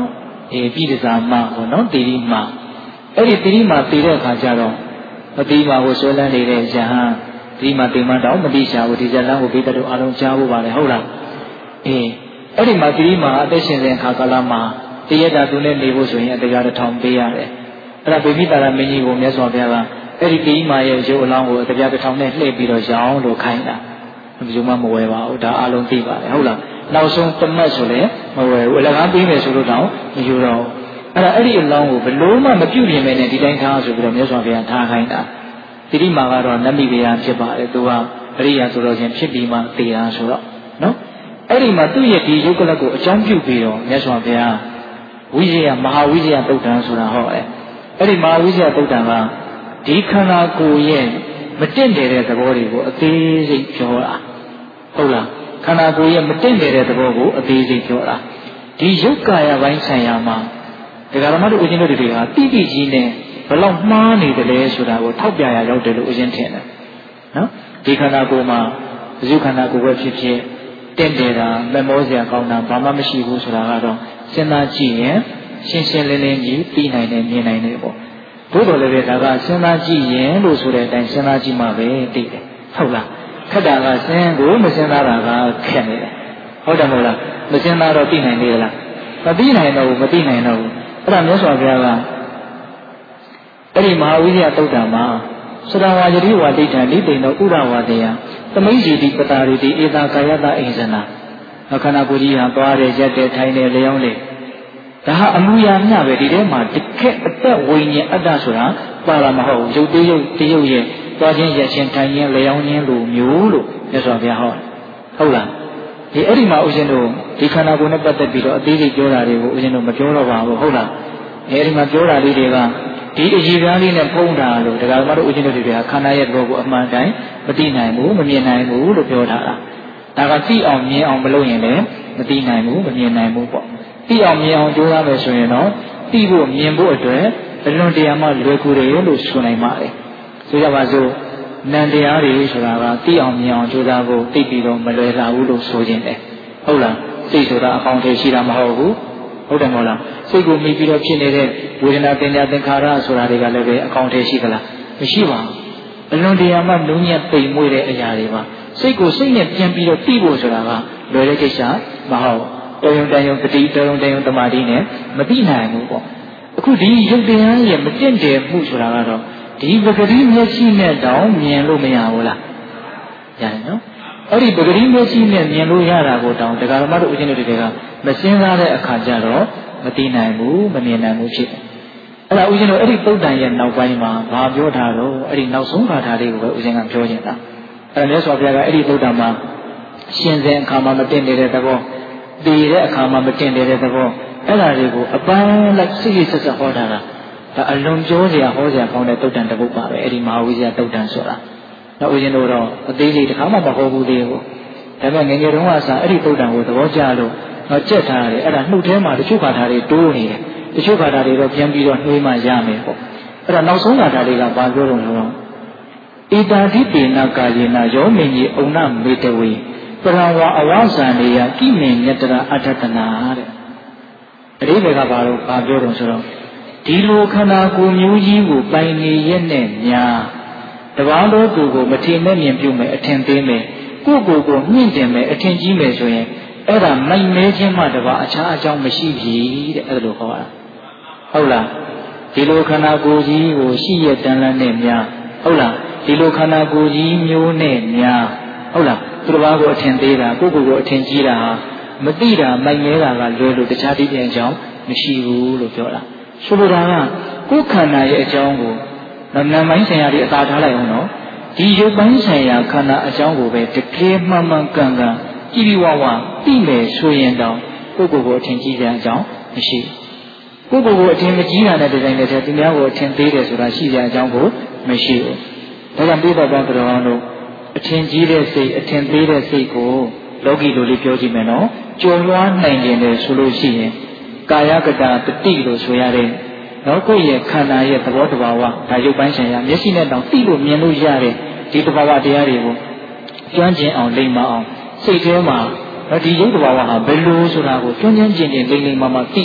ပြည်တစားမပေါ့နော်တိရိမအဲ့ဒီတိရိမတည်တဲ့အခါကျတော့အတိမကိုဆွဲလန်းနေတဲ့ယဟန်တိရိမတိမတော့မတိရှာဘူးဒီဇလန်းကိုပိတ္တတို့အားလုံးကြားဖို့ပါလေဟုတ်လားအဲ့ဒီမှာတိရိမအသက်ရှင်တဲ့အခါကာလမှာတရတာသူနဲ့နေဖို့ဆိုရင်အတရားတစ်ထောင်ပေးရတယ်အဲ့ဒါဗိမိတာရမင်းကြီးကိုမြတ်စွာဘုရားကအဲ့ဒီတိရိမရဲ့ရုပ်အလောင်းကိုအတရားတစ်ထောင်နဲ့လှည့်ပြီးတော့ရောင်းလို့ခိုင်းတာဘယ်သူမှမဝယ်ပါဘူးဒါအားလုံးသိပါတယ်ဟုတ်လားနောက်ဆုံးတမတ်ဆိုလည်းမဝယ်ဘူးအလကားပေးမယ်ဆိုလို့တော့မယူတော့ဘူးအဲ့ဒီအလောင်းကိုဘလို့မှမပြုတ်ပြင်မဲနဲ့ဒီတိုင်းထားဆိုပြီးတော့မြတ်စွာဘုရားထားခိုင်းတာတိရိမာကတော့နတ်မိဗျာဖြစ်ပါတယ်သူကအရိယာဆိုတော့ချင်းဖြစ်ပြီးမှသိတာဆိုတော့နော်အဲ့ဒီမှာသူ့ရဲ့ဒီယုတ်ကလကိုအကြောင်းပြုပြီးတော့မြတ်စွာဘုရားဝိဇယမဟာဝိဇယသုတ်တံဆိုတာဟောတယ်အဲ့ဒီမဟာဝိဇယသုတ်တံကဒီခန္ဓာကိုယ်ရဲ့မတင့်တယ်တဲ့သဘောတွေကိုအသေးစိတ်ပြောတာဟုတ်လားခန္ဓာကိုယ်ရဲ့မတင့်တယ်တဲ့သဘောကိုအသေးစိတ်ပြောတာဒီယုတ်ကာယပိုင်းဆိုင်ရာမှာဒကာဓမ္မတို့ဦးဇင်းတို့တွေကတိတိကြီးနဲ့ဘယ်လောက်မှားနေတယ်လဲဆိုတာကိုထောက်ပြရရောက်တယ်လို့ဦးဇင်းထင်တယ်နော်ဒီခန္ဓာကိုယ်မှာဇုခန္ဓာကိုယ်ပဲဖြစ်ဖြစ်တင့်တယ်တာမမောစရာကောင်းတာဘာမှမရှိဘူးဆိုတာကတော့စဉ်းစားကြည့်ရင်ရှင်းရှင်းလင်းလင်းကြီးသိနိုင်တယ်မြင်နိုင်တယ်ပေါ့ဘုရားလည်းပဲဒါကစဉ်းစားကြည့်ရင်လို့ဆိုတဲ့အတိုင်းစဉ်းစားကြည့်မှပဲသိတယ်ဟုတ်လားခက်တာကစဉ်းကိုမစဉ်းစားတာကခက်နေတယ်ဟုတ်တယ်မဟုတ်လားမစဉ်းစားတော့သိနိုင်သေးလားမသိနိုင်တော့ဘူးမသိနိုင်တော့ဘူးအဲ့ဒါမြတ်စွာဘုရားကအဲ့ဒီမဟာဝိဇ္ဇသုတ်တံမှာစရဝါယတိဝါဒိဋ္ဌံလိတိန်တော်ဥရဝါဒေယသမိစီတိပတာရီတိဧတာကာယတအိဇနာခန္ဓာကိုယ်ကြီးဟာသွားတယ်ရက်တယ်ထိုင်တယ်လျောင်းတယ်ဒါဟာအမှုရာမျှပဲဒီထဲမှာတကက်အသက်ဝိညာဉ်အတ္တဆိုတာပါလာမဟုတ်ဘူးရုပ်သေးရုပ်တရုပ်ရဲ့သွားခြင်းရက်ခြင်းထိုင်ခြင်းလျောင်းခြင်းလိုမျိုးလို့မြတ်စွာဘုရားဟောဟုတ်လားဒီအဲ့ဒီမှာဦးဇင်းတို့ဒီခန္ဓာကိုယ်နဲ့ပတ်သက်ပြီးတော့အသေးစိတ်ပြောတာတွေကိုဦးဇင်းတို့မပြောတော့ပါဘူးဟုတ်လားအဲ့ဒီမှာပြောတာလေးတွေကဒီအရေးပြားလေးနဲ့ဖုံးတာလို့ဒကာမတို့ဦးဇင်းတို့တွေကခန္ဓာရဲ့သဘောကိုအမှန်တိုင်းမသိနိုင်ဘူးမမြင်နိုင်ဘူးလို့ပြောထားတာဒါကသိအောင်မြင်အောင်မလုပ်ရင်လည်းမသိနိုင်ဘူးမမြင်နိုင်ဘူးပေါ့သိအောင်မြင်အောင်ကြိုးစားမယ်ဆိုရင်တော့သိဖို့မြင်ဖို့အတွက်အလွန်တရာမှလွယ်ကူတယ်လို့ဆိုနိုင်ပါတယ်ဆိုကြပါစို့နံတရားတွေဆိုတာကသိအောင်မြင်အောင်ကြိုးစားဖို့သိပြီးတော့မလွယ်လာဘူးလို့ဆိုခြင်းတယ်ဟုတ်လားသိဆိုတာအကောင့်ထဲရှိတာမဟုတ်ဘူးဟုတ်တယ်မဟုတ်လားစိတ်ကိုမိပြီးတော့ဖြစ်နေတဲ့ဝေဒနာပညာသင်္ခါရဆိုတာတွေကလည်းပဲအကောင့်ထဲရှိသလားမရှိပါဘူးအလွန်တရာမှနုံညံ့ပိန်မွေ့တဲ့အရာတွေပါစိတ်ကိုစိတ်နဲ့ပြန်ပြီးတော့သိဖို့ဆိုတာကလွယ်တဲ့ကိစ္စမဟုတ်တယုံတယုံပတိတယုံတယုံတမာတိနဲ့မသိနိုင်ဘူးပေါ့အခုဒီရုပ်တရားရဲ့မတင့်တယ်မှုဆိုတာကတော့ဒီပဂတိမျက်စိနဲ့တောင်မြင်လို့မရဘူးလားရတယ်နော်အဲ့ဒီပဂတိမျက်စိနဲ့မြင်လို့ရတာကိုတောင်တရားဓမ္မတို့ဦးဇင်းတို့တွေကမစင်းစားတဲ့အခါကျတော့မသိနိုင်ဘူးမမြင်နိုင်ဘူးဖြစ်တယ်အဲ့ဒါဦးဇင်းတို့အဲ့ဒီသုတ်တန်ရဲ့နောက်ပိုင်းမှာဘာပြောထားတော့အဲ့ဒီနောက်ဆုံးခါထားလေးကိုပဲဦးဇင်းကပြောနေတာအဲ့ဒါမြတ်စွာဘုရားကအဲ့ဒီသုတ်တန်မှာရှင်စဉ်အခါမှာမတင့်နေတဲ့သဘောတည်တဲ့အခါမှာမတင့်တဲ့သဘောအဲ့ဒါတွေကိုအပန်းလိုက်စိတ်ဆက်ဆက်ဟောတာဒါအလွန်ပြောစရာဟောစရာကောင်းတဲ့သုတ်တန်တစ်ပုဒ်ပါပဲအဲ့ဒီမဟာဝိဇ္ဇာသုတ်တန်ဆိုတာတော့ဦးဇင်းတို့တော့အသေးလေးတစ်ခါမှမဟောဘူးသေးဘူးဒါပေမဲ့ငယ်ငယ်တုန်းကစအဲ့ဒီသုတ်တန်ကိုသဘောကျလို့တော့ကြက်ထားတယ်အဲ့ဒါနှုတ်ထဲမှာတချို့ခါထားတွေတိုးနေတယ်တချို့ခါထားတွေတော့ပြန်ပြီးတော့နှွေးမှရမယ်ပေါ့အဲ့ဒါနောက်ဆုံးခါထားတွေကဘာပြောတော့လဲတော့ဣတာတိပေနကာယေနယောမင်းကြီးအုံနမေတဝေပရဝအဝဇာနေယကိမေညတရာအထတနာတဲ့အရိဘကဘာလို့ဘာပြောတော့ဆိုတော့ဒီလိုခန္ဓာကိုယ်မျိုးကြီးကိုပိုင်နေရဲ့နဲ့ညာတဘာတော်သူကိုမထင်မဲ့မြင်ပြုမယ်အထင်သေးမယ်ကိုယ့်ကိုယ်မြင့်တင်မယ်အထင်ကြီးမယ်ဆိုရင်အဲ့ဒါမိုက်မဲခြင်းမှတပါအခြားအကြောင်းမရှိပြီတဲ့အဲ့လိုဟောတာဟုတ်လားဒီလိုခန္ဓာကိုယ်ကြီးကိုရှိရတန်လန်းနဲ့များဟုတ်လားဒီလိုခန္ဓာကိုယ်ကြီးမျိုးနဲ့များဟုတ်လားသူတစ်ပါးကိုအထင်သေးတာကိုယ့်ကိုယ်ကိုအထင်ကြီးတာမသိတာမိုက်မဲတာကလွယ်လို့တခြားတိကျအကြောင်းမရှိဘူးလို့ပြောတာဆိုလိုတာကကိုယ်ခန္ဓာရဲ့အကြောင်းကိုနာမ်ပိုင်းဆိုင်ရာတွေအသာထားလိုက်အောင်နော်ဒီရုပ်ပိုင်းဆိုင်ရာခန္ဓာအကြောင်းကိုပဲတကယ်မှန်မှန်ကန်ကန်ကြည်ပြီးဝဝသိမယ်ဆိုရင်တော့ကိုယ့်ကိုယ်ကိုအထင်ကြီးတဲ့အကြောင်းမရှိကိုယ့်ကိုယ်ကိုအထင်မကြီးတာနဲ့တတိုင်းနဲ့တည်းသူများကိုအထင်သေးတယ်ဆိုတာရှိတဲ့အကြောင်းကိုမရှိဘူးဒါကြောင့်ပြည့်တော်တော်တော်တို့အထင်ကြီးတဲ့စိတ်အထင်သေးတဲ့စိတ်ကိုလောကီလိုလေးပြောကြည့်မယ်နော်ကြုံလွှားနိုင်တယ်ဆိုလို့ရှိရင်ကာယကတာတတိလို့ဆိုရတဲ့နော်ကိုယ့်ရဲ့ခန္ဓာရဲ့သဘောတဘာဝဒါရုပ်ပိုင်းဆိုင်ရာမျက်စိနဲ့တောင်သိလို့မြင်လို့ရတဲ့ဒီတဘာဝတရားတွေကိုကျွမ်းကျင်အောင်လိမ္မာအောင်စိတ်ထဲမှာဒီရုပ်တဘာဝဟာဘယ်လိုဆိုတာကိုကျွမ်းကျင်ကျင်လိမ္မာမာသိအောင်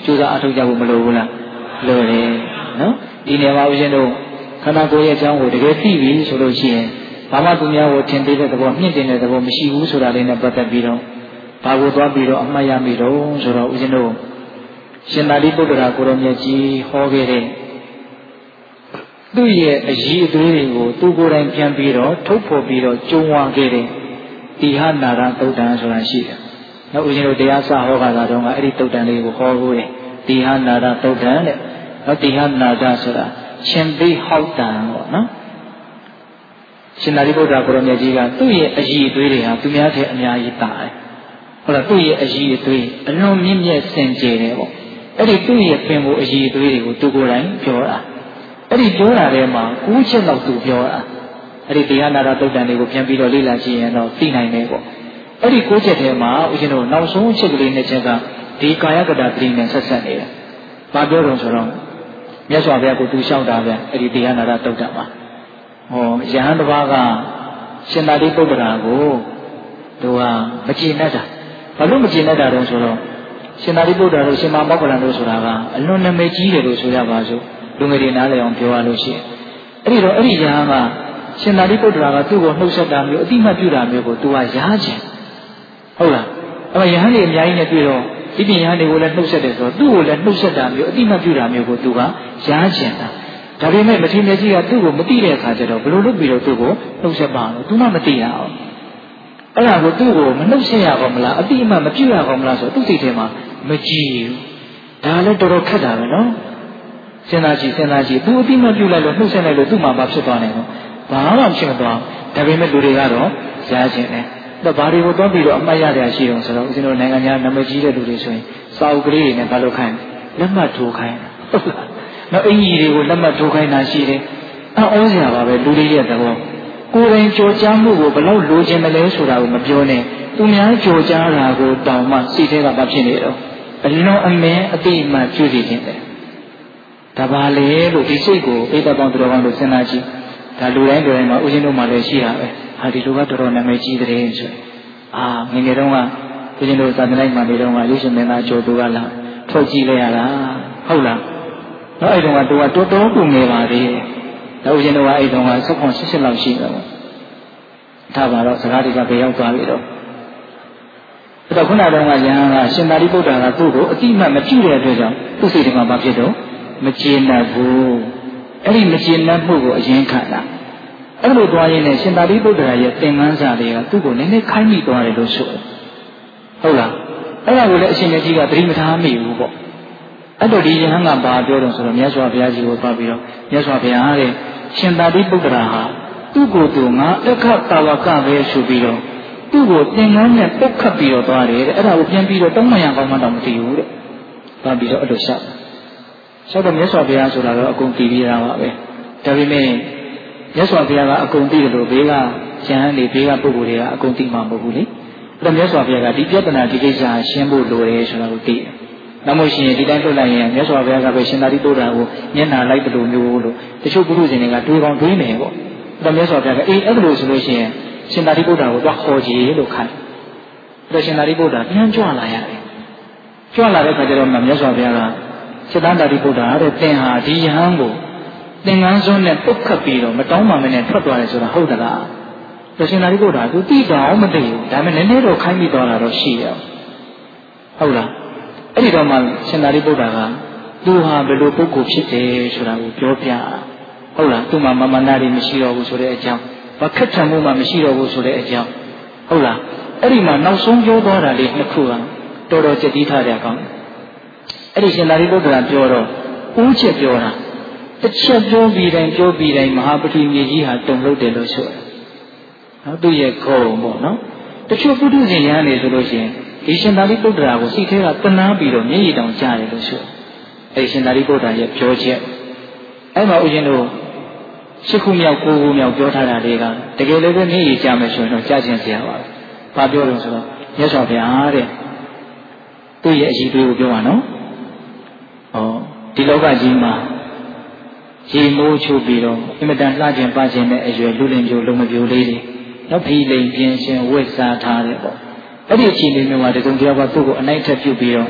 ကျိုးစားအထောက်ကြဖို့မလိုဘူးလားလိုတယ်နော်ဒီနေရာမှာဦးဇင်းတို့ခန္ဓာကိုယ်ရဲ့အကြောင်းကိုတကယ်သိပြီဆိုလို့ရှိရင်ဘာမှသူများကိုထင်သေးတဲ့သဘောမြင့်တင်တဲ့သဘောမရှိဘူးဆိုတာလေးနဲ့ပတ်သက်ပြီးတော့ဘာကိုသွားပြီးတော့အမှတ်ရမိတော့ဆိုတော့ဦးဇင်းတို့ရှင်သာရိပုတ္တရာကိုရောမြတ်ကြီးဟောခဲ့တဲ့သူ့ရဲ့အရေးအသွေးတွေကိုသူကိုယ်တိုင်ပြန်ပြီးတော့ထုတ်ဖော်ပြီးတော့ကျုံဝါခဲ့တဲ့တိဟနာရသုတ်တံဆိုတာရှိတယ်။နောက်ဦးဇင်းတို့တရားစဟောခါတာတော့ကအဲ့ဒီသုတ်တံလေးကိုဟောဖို့တယ်တိဟနာရသုတ်တံတဲ့။နောက်တိဟနာရဆိုတာရှင်သိဟောက်တံပေါ့နော်။ရှင်သာရိပုတ္တရာကိုရောမြတ်ကြီးကသူ့ရဲ့အရေးအသွေးတွေဟာသူများထက်အများကြီးတာတယ်။ဟုတ်လားသူ့ရဲ့အရေးအသွေးအလွန်မြင့်မြတ်စင်ကြယ်တယ်ပေါ့။အဲ့ဒီသူ့ရဲ့ပင်ကိုအရေးအသွေးတွေကိုသူကိုယ်တိုင်ပြောတာ။အဲ့ဒီပြောတာထဲမှာ9ချက်လောက်သူပြောတာအဲ့ဒီတရားနာတာသုတ်တန်တွေကိုပြန်ပြီးတော့လေ့လာကြည့်ရင်တော့သိနိုင်တယ်ပေါ့အဲ့ဒီ9ချက်ထဲမှာဦးဇင်းတို့နောက်ဆုံးအချက်ကလေး2ချက်ကဒီကာယကတ္တတိနဲ့ဆက်ဆက်နေတယ်။ဘာပြောတော့ဆိုတော့မြတ်စွာဘုရားကိုသူလျှောက်တာဗျအဲ့ဒီတရားနာတာသုတ်တန်မှာဟောယဟန်တစ်ပါးကရှင်သာရိပုတ္တရာကိုသူကမကျေနပ်တာဘာလို့မကျေနပ်တာတုံးဆိုတော့ရှင်သာရိပုတ္တရာတို့ရှင်မမောက္ခလန်တို့ဆိုတာကအလွန်နာမည်ကြီးတယ်လို့ဆိုရပါစို့လူငယ်တွေနားလည်အောင်ပြောရလို့ရှိရင်အဲ့ဒီတော့အဲ့ဒီယဟန်ကရှင်သာရိပုတ္တရာကသူ့ကိုနှုတ်ဆက်တာမျိုးအတိမတ်ပြုတာမျိုးကိုသူကရားခြင်းဟုတ်လားအဲ့ယဟန်တွေအများကြီးနဲ့တွေ့တော့ဒီပြင်ယဟန်တွေကိုလည်းနှုတ်ဆက်တယ်ဆိုတော့သူ့ကိုလည်းနှုတ်ဆက်တာမျိုးအတိမတ်ပြုတာမျိုးကိုသူကရားခြင်းတာဒါပေမဲ့မထေရကြီးကသူ့ကိုမသိတဲ့အခါကျတော့ဘယ်လိုလုပ်ပြီးတော့သူ့ကိုနှုတ်ဆက်ပါလို့သူမှမသိရအောင်အဲ့ဒါကိုသူ့ကိုမနှုတ်ဆက်ရပါမလားအတိအမှတ်မပြုရပါမလားဆိုတော့သူ့စိတ်ထဲမှာမကြည်ဘူးဒါလည်းတော်တော်ခက်တာပဲနော်စဉ်းစားကြည့်သူအတိမပြုလိုက်လို့နှုတ်ဆက်လိုက်လို့သူ့မှာဘာဖြစ်သွားနိုင်လဲဘာမှဖြစ်မသွားဒါပေမဲ့လူတွေကတော့ရားခြင်းတယ်တော့ဘာတွေကိုတွန်းပြီးတော့အမှတ်ရတဲ့အရှိတုံးဆိုတော့ဦးဇင်းတို့နိုင်ငံခြားနာမည်ကြီးတဲ့လူတွေဆိုရင်စာအုပ်ကလေးတွေနဲ့ဘာလို့ခိုင်းလက်မှတ်ထိုးခိုင်းဟုတ်လားနောက်အင်ကြီးတွေကိုလက်မှတ်ထိုးခိုင်းတာရှိတယ်အော်စရာပါပဲလူတွေရဲ့သဘောကိုယ်တိုင်ကြော်ကြားမှုကိုဘယ်လောက်လိုချင်မလဲဆိုတာကိုမပြောနဲ့သူများကြော်ကြားတာကိုတောင်မှစိတ်ထဲကဘာဖြစ်နေတော့အလွန်အမင်းအတိအမှန်ကျွေးစီခြင်းတယ်ဒါပါလေလို့ဒီစိတ်ကိုအိတ်တော်ပေါင်းတော်ကောင်းလို့စဉ်းစားကြည့်ဒါလူတိုင်းမှာဦးဇင်းတို့မှလည်းရှိတာပဲဟာဒီလူကတော်တော်နာမည်ကြီးတဲ့ဆိုငယ်ငယ်တုန်းကဦးဇင်းတို့သာသနာ့မှာနေတုန်းကရုပ်ရှင်မင်းသားကျော်သူကလာထုတ်ကြည့်လိုက်ရတာဟုတ်လားတော့အဲ့တုန်းကသူကတော်တော်ကိုငယ်ပါသေးတယ်ဒါဦးဇင်းတို့ကအဲ့တုန်းက18လောက်ရှိတယ်ပေါ့ဒါပါတော့စကားတွေကဘယ်ရောက်သွားပြီတော့အဲ့တော့ခုနတုန်းကယဟန်ကရှင်သာရိပုတ္တရာကသူ့ကိုအတိအမှတ်မပြုတဲ့အတွက်ကြောင့်သူ့စိတ်ထဲမှာဘာဖြစ်တော့မကျေနပ်ဘူးအဲ့ဒီမကျေနပ်မှုကိုအရင်ခံတာအဲ့လိုသွားရင်းနဲ့ရှင်သာရိပုတ္တရာရဲ့သင်္ကန်းစာတွေကသူ့ကိုနည်းနည်းခိုင်းမိသွားတယ်လို့ဆိုတယ်ဟုတ်လားအဲ့ဒါကိုလည်းအရှင်မြတ်ကြီးကသတိမထားမိဘူးပေါ့အဲ့တော့ဒီယဟန်ကဘာပြောတော့ဆိုတော့မြတ်စွာဘုရားကြီးကိုသွားပြီးတော့မြတ်စွာဘုရားတဲ့ရှင်သာရိပုတ္တရာဟာသူ့ကိုယ်သူငါအခတာဝကပဲဆိုပြီးတော့သူ့ကိုသင်္ကန်းနဲ့ပုတ်ခတ်ပြီးတော့သွားတယ်တဲ့အဲ့ဒါကိုပြန်ပြီးတော့တောင်းမှန်ရကောင်းမှတော့မသိဘူးတဲ့သွားပြီးတော့အဲ့လိုရှောက်တော့မြတ်စွာဘုရားဆိုတာတော့အကုန်သိပြီးသားပါပဲဒါပေမဲ့မြတ်စွာဘုရားကအကုန်သိတယ်လို့ဘေးကကျန်နေဘေးကပုဂ္ဂိုလ်တွေကအကုန်သိမှာမဟုတ်ဘူးလေအဲ့တော့မြတ်စွာဘုရားကဒီပြဿနာဒီကိစ္စရှင်းဖို့လိုတယ်ဆိုတာကိုသိတယ်နောက်မှရှင်ဒီတိုင်းလွတ်လိုက်ရင်မြတ်စွာဘုရားကပဲရှင်သာရိပုတ္တရာကိုမျက်နှာလိုက်တယ်လို့မျိုးလို့တချို့ပုရုဇဉ်တွေကတွေးကောင်းတွေးနေပေါ့အဲ့တော့မြတ်စွာဘုရားကအေးအဲ့လိုဆိုလို့ရှိရင်ရှင်သာရိပုတ္တရာကိုသွားခေါ်ကြည့်လို့ခိုင်းအဲ့တော့ရှင်သာရိပုတ္တရာပြန်ကြွလာရတယ်ကြွလာတဲ့ခါကျတော့မြတ်စွာဘုရားကစိတ္တသာရိပုတ္တရာတဲ့သင်ဟာဒီယဟန်ကိုသင်္ကန်းစွန်းနဲ့ပုတ်ခတ်ပြီးတော့မတောင်းမှမနဲ့ထွက်သွားတယ်ဆိုတာဟုတ်သလား။ရှင်သာရိပုတ္တရာသူသိတော့မသိဘူးဒါပေမဲ့နည်းနည်းတော့ခိုင်းပြီးသွားတာတော့ရှိရဟုတ်လား။အဲ့ဒီတော့မှရှင်သာရိပုတ္တရာကသူဟာဘယ်လိုပုဂ္ဂိုလ်ဖြစ်တယ်ဆိုတာကိုပြောပြဟုတ်လားသူ့မှာမမနာတွေမရှိတော့ဘူးဆိုတဲ့အကြောင်းဘာခက်ထန်မှုမှမရှိတော့ဘူးဆိုတဲ့အကြောင်းဟုတ်လားအဲ့ဒီမှာနောက်ဆုံးပြောသွားတာလေးနှစ်ခုကတော်တော်ကြည်တိထားကြကောင်းအဲ့ဒီရှင်သာရိပုတ္တရာပြောတော့ဦးချက်ပြောတာတစ်ချက်ပြောပြီးတိုင်းမဟာပတိမြေကြီးဟာတုံလို့တယ်လို့ဆိုတယ်နော်သူ့ရဲ့ခေါ်ပေါ့နော်တချို့ပုထုဇဉ်ရဟန်းတွေဆိုလို့ရှိရင်ဒီရှင်သာရိပုတ္တရာကိုစိတ်ထဲကတနာပြီးတော့မျက်ရည်တောင်ကျတယ်လို့ဆိုအဲ့ဒီရှင်သာရိပုတ္တရာရဲ့ပြောချက်အဲ့မှာဦးဇင်းတို့၈ခုမြောက်၉ခုမြောက်ပြောထားတာတွေကတကယ်လည်းပဲမျက်ရည်ကျမယ်ဆိုရင်တော့ကြားခြင်းစရာပါပဲဘာပြောလို့ဆိုတော့မြတ်စွာဘုရားတဲ့သူ့ရဲ့အရှိတွေးကိုပြောပါနော်ဒီလောကကြီးမှာရေမိုးချုပ်ပြီးတော့အင်မတန်လှခြင်းပါခြင်းနဲ့အရွယ်လူလင်ပြိုလုံမပြိုလေးတွေနောက်ဖီလိန်ပြင်းရှင်ဝိစားထားတယ်ပေါ့အဲ့ဒီအချိန်လေးမျိုးမှာတကုံတရားကသူ့ကိုအနိုင်ထက်ပြုတ်ပြီးတော့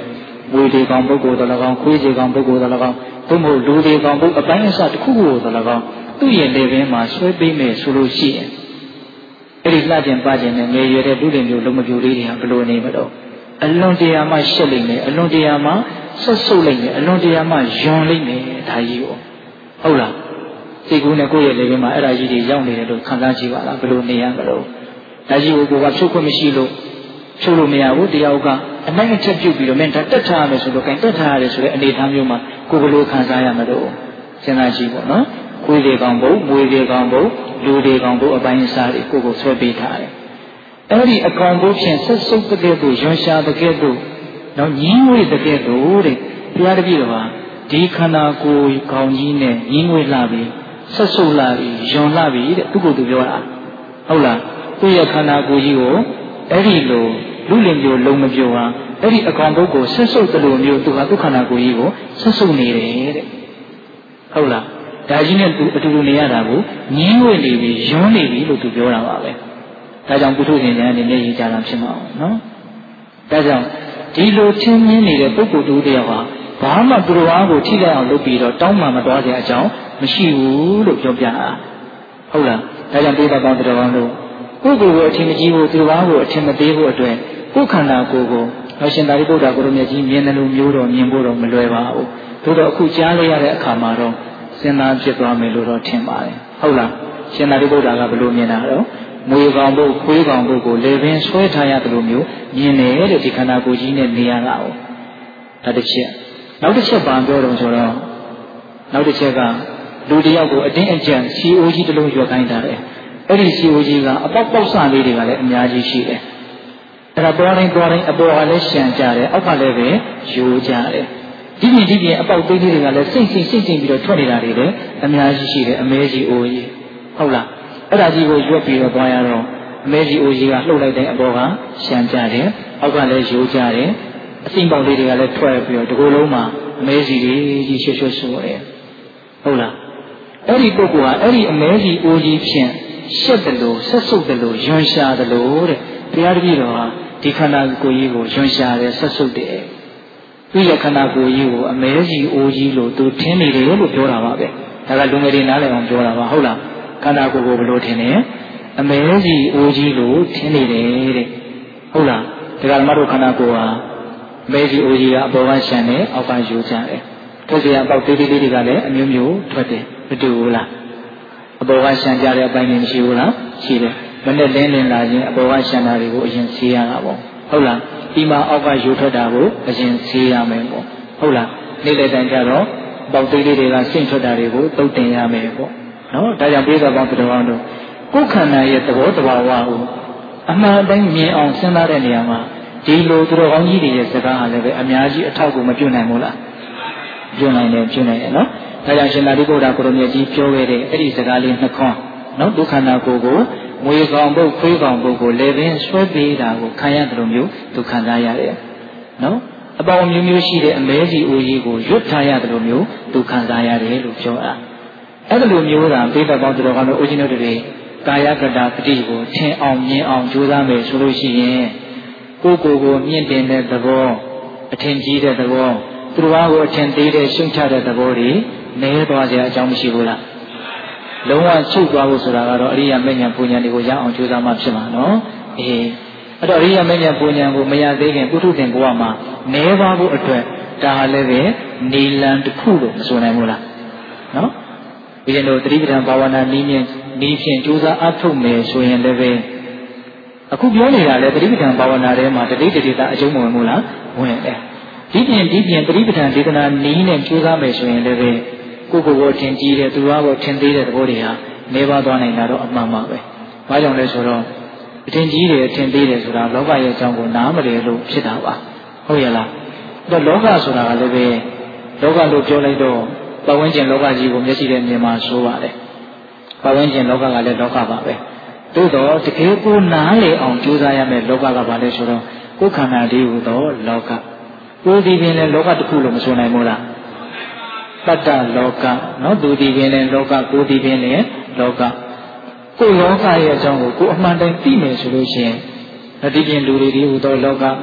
မွေတွေကောင်ပုဂ္ဂိုလ်တော်၎င်းခွေးတွေကောင်ပုဂ္ဂိုလ်တော်၎င်းသို့မဟုတ်လူတွေကောင်ပုဂ္ဂိုလ်အပိုင်းအစတစ်ခုခုတော်၎င်းသူ့ရဲ့လေပင်မှာဆွဲပေးမယ်ဆိုလို့ရှိရင်အဲ့ဒီလှကျင်ပကျင်နဲ့ငယ်ရွယ်တဲ့လူတွေမျိုးလုံးမပြူလေးတွေဟာဘယ်လိုနေမလို့အလွန်တရာမှရှက်လိမ့်မယ်အလွန်တရာမှဆက်ဆုပ်လိမ့်မယ်အလွန်တရာမှယွန်လိမ့်မယ်ဒါကြီးကိုဟုတ်လားစိတ်ကူးနဲ့ကိုယ့်ရဲ့လေပင်မှာအဲ့ဒါကြီးတွေရောက်နေတယ်လို့ခံစားကြည့်ပါလားဘယ်လိုနေရမလို့ဒါကြီးကိုကဖြုတ်ခွင့်မရှိလို့ဖြုတ်လို့မရဘူးတယောက်ကအနိုင်အထက်ပြုတ်ပြီးတော့မင်းဒါတက်ထားရမယ်ဆိုတော့ကန်တက်ထားရတယ်ဆိုတဲ့အနေအထားမျိုးမှာကိုယ်ဘယ်လိုခံစားရမလို့စဉ်းစားကြည့်ပေါ့နော်ခွေးတွေကောင်ဘုံမွေတွေကောင်ဘုံလူတွေကောင်ဘုံအပိုင်းအစားတွေကိုယ်ဆွဲပေးထားတယ်အဲ့ဒီအကောင်ဘုံဖြင့်ဆက်စုပ်တဲ့တို့ရွှန်ရှာတဲ့ကဲ့သို့နော်ညီးငွေတဲ့ကဲ့သို့တဲ့ဘုရားတပည့်တော်ဟာဒီခန္ဓာကိုယ်ခေါင်းကြီးနဲ့ညီးငွေလှပြီးဆက်စုပ်လှပြီးယွန်လှပြီးတဲ့သူ့ကိုယ်သူပြောတာဟုတ်လားသူ့ရဲ့ခန္ဓာကိုယ်ကြီးကိုအဲ့ဒီလိုလူလင်မျိုးလုံးမပြောဟာအဲ့ဒီအကောင်ဘုတ်ကိုဆက်စုပ်တလို့မျိုးသူဟာဒုက္ခနာကိုကြီးကိုဆက်စုပ်နေတယ်တဲ့ဟုတ်လားဒါကြီးနဲ့သူအတူတူနေရတာကိုညင်းဝဲနေပြီယွန်းနေပြီလို့သူပြောတာပါပဲဒါကြောင့်ပုထုဇဉ်များအနေနဲ့ရေးကြတာဖြစ်မှာနော်ဒါကြောင့်ဒီလိုချင်းမြင်းနေတဲ့ပုဂ္ဂိုလ်တူတယောက်ဟာဘာမှသူတော်အားကိုထိလိုက်အောင်လုပ်ပြီးတော့တောင်းမှမတော်တဲ့အကြောင်းမရှိဘူးလို့ပြောပြတာဟုတ်လားဒါကြောင့်ပြေးပေါင်းတော်ကောင်းလို့ကိုယ်ကိုယ်အထင်ကြီးဖို့သူတော်အားကိုအထင်မသေးဖို့အတွက်ကိုယ်ခန္ဓာကိုယ်ကိုဟောရှင်သာရိပုတ္တရာကိုရမြတ်ကြီးမြင်တယ်လို့မျိုးတော်မြင်ဖို့တော့မလွယ်ပါဘူးသို့တော့အခုကြားလိုက်ရတဲ့အခါမှာတော့စဉ်းစားဖြစ်သွားမယ်လို့တော့ထင်ပါတယ်ဟုတ်လားရှင်သာရိပုတ္တရာကဘယ်လိုမြင်တာတော့မွေကောင်ဘုတ်ခွေးကောင်ဘုတ်ကိုလေပင်ဆွဲထားရတယ်လို့မျိုးမြင်တယ်တဲ့ဒီခန္ဓာကိုယ်ကြီးနဲ့နေရတာ哦ဒါတစ်ချက်နောက်တစ်ချက်ပါပြောတော့ဆိုတော့နောက်တစ်ချက်ကလူတယောက်ကိုအတင်းအကျပ် CO ကြီးတစ်လုံးရွက်ခိုင်းတာတယ်အဲ့ဒီ CO ကြီးကအပေါက်ပေါက်စလေးတွေကလည်းအများကြီးရှိတယ်အဲ့ဒါပေါ်တိုင်းအပေါ်ကလည်းရှံကြတယ်အောက်ကလည်းပဲယူကြတယ်ဒီပြင်အပေါက်သေးလေးတွေကလည်းစိတ်ပြီးတော့ထွက်နေတာတွေလည်းအများကြီးရှိတယ်အမဲကြီးအိုးကြီးဟုတ်လားအဲ့ဒါကြီးကိုရွက်ပြီးတော့သွားရတော့အမဲကြီးအိုးကြီးကလှုပ်လိုက်တဲ့အပေါ်ကရှံကြတယ်အောက်ကလည်းယူကြတယ်အစိမ့်ပေါက်လေးတွေကလည်းထွက်ပြီးတော့ဒီကိုယ်လုံးမှာအမဲကြီးကြီးရွှွှဆိုတယ်ဟုတ်လားအဲ့ဒီပုဂ္ဂိုလ်ဟာအဲ့ဒီအမဲကြီးအိုးကြီးဖြင့်ရှက်တယ်လို့ဆက်ဆုပ်တယ်လို့ယွန်ရှာတယ်လို့တဲ့ဘုရားတပည့်တော်ဟာဒီခန္ဓာကိုယ်ကြီးကိုယွန်ရှာတယ်ဆက်ဆုပ်တယ်သူရဲ့ခန္ဓာကိုယ်ကြီးကိုအမဲကြီးအိုးကြီးလို့သူထင်နေတယ်လို့ပြောတာပါပဲဒါကလူငယ်တွေနားလည်အောင်ပြောတာပါဟုတ်လားခန္ဓာကိုယ်ကိုဘယ်လိုထင်လဲအမဲကြီးအိုးကြီးလို့ထင်နေတယ်တဲ့ဟုတ်လားဒါကဓမ္မတို့ခန္ဓာကိုယ်ဟာအမဲကြီးအိုးကြီးကအပေါ်ကရှံတယ်အောက်ကယူကြတယ်ထွက်เสียအပေါက်သေးသေးလေးတွေကလည်းအမျိုးမျိုးထွက်တယ်မတူဘူးလားအပေါ်ကရှံကြတဲ့အပိုင်းတွေမရှိဘူးလားရှိတယ်မနဲ့လင်းလာခြင်းအပေါ်ကရှံတာတွေကိုအရင်ဆေးရတာပေါ့ဟုတ်လားဒီမှာအောက်ကယူထွက်တာကိုအရင်ဆေးရမယ်ပေါ့ဟုတ်လားနေ့လက်တိုင်းကျတော့ပေါက်သေးလေးတွေကဆင့်ထွက်တာတွေကိုတုတ်တင်ရမယ်ပေါ့နော်ဒါကြောင့်ပြေးတော်ပေါင်းတော်အောင်တို့ကိုယ်ခန္ဓာရဲ့သဘောတဘာဝကိုအမှန်တိုင်းမြင်အောင်စဉ်းစားတဲ့နေရာမှာဒီလိုသူတော်ကောင်းကြီးတွေရဲ့စကားဟာလည်းပဲအများကြီးအထောက်ကိုမပြုနိုင်ဘူးလားပြုနိုင်တယ်နော်ဒါကြောင့်ရှင်သာရိပုတ္တရာကိုရမြတ်ကြီးပြောခဲ့တဲ့အဲ့ဒီစကားလေးနှစ်ခွန်းနော်ဒုက္ခနာကိုယ်ကိုငွေကောင်ပုတ်ခွေးကောင်ပုတ်ကိုလေပင်ဆွဲပေးတာကိုခံရတယ်လို့မျိုးသူခံစားရတယ်နော်အပေါင်းမျိုးမျိုးရှိတဲ့အမဲကြီးအိုကြီးကိုရွတ်ထားရတယ်လို့မျိုးသူခံစားရတယ်လို့ပြောတာအဲ့လိုမျိုးသာပိဋကပေါင်းတော်ကတော့ဦးဇင်းတို့တွေကာယကတ္တပတိကိုထင်အောင်မြင်အောင်ကြိုးစားမယ်ဆိုလို့ရှိရင်ကိုယ်ကိုမြင့်တင်တဲ့သဘောအထင်ကြီးတဲ့သဘောသူတော်ဘာကိုအထင်သေးတဲ့ရှုံချတဲ့သဘောတွေနည်းသွားကြအကြောင်းမရှိဘူးလားလုံးဝချုပ်သွားဖို့ဆိုတာကတော့အရိယာမဉ္ဇဉ်ပူဉ္ဇဉ်တွေကိုရအောင်ကြိုးစားမှဖြစ်မှာနော်အဲ့တော့အရိယာမဉ္ဇဉ်ပူဉ္ဇဉ်ကိုမရသေးခင်ပုထုဇဉ်ဘဝမှာနည်းသွားဖို့အတွက်ဒါဟာလည်းပဲနီလန်တစ်ခုလို့မဆိုနိုင်ဘူးလားနော်ဒီလိုသတိပဋ္ဌာန်ဘာဝနာနည်းဖြင့်ကြိုးစားအားထုတ်မယ်ဆိုရင်လည်းပဲအခုပြောနေတာလည်းသတိပဋ္ဌာန်ဘာဝနာထဲမှာတတိတာအကျုံးမဝင်ဘူးလားဝင်တယ်ဒီပြင်သတိပဋ္ဌာန်ဒေသနာနည်းနဲ့ကြိုးစားမယ်ဆိုရင်လည်းပဲကိုယ့်ကိုယ်ထင်ကြီးတဲ့သူတော်ကိုထင်သေးတဲ့သဘောတွေဟာနေပါသွားနိုင်တာတော့အမှန်ပါပဲ။ဘာကြောင့်လဲဆိုတော့အထင်ကြီးတယ်အထင်သေးတယ်ဆိုတာလောကရဲ့အကြောင်းကိုနားမလည်လို့ဖြစ်တာပါ။ဟုတ်ရဲ့လား။အဲ့တော့လောကဆိုတာကလည်းပဲလောကလို့ပြောလိုက်တော့ပတ်ဝန်းကျင်လောကကြီးကိုမျက်စိနဲ့မြင်မှဆိုပါတယ်။ပတ်ဝန်းကျင်လောကကလည်းလောကပါပဲ။သို့တော့တကယ်ကိုနားလေအောင်ကြိုးစားရမယ်လောကကဘာလဲဆိုတော့ကိုယ်ခန္ဓာလေးဟူသောလောကကိုယ်ဒီပင်လည်းလောကတစ်ခုလို့မဆိုနိုင်ဘူးလားတတ္တလောကနော်သူဒီပင်လည်းလောကကိုယ်ဒီပင်လည်းလောကကိုယ်လောကရဲ့အကြောင်းကိုကိုယ်အမှန်တိုင်းသိမယ်ဆိုလို့ရှိရင်ဒီပြင်လူတွေဒီဟူသောလောက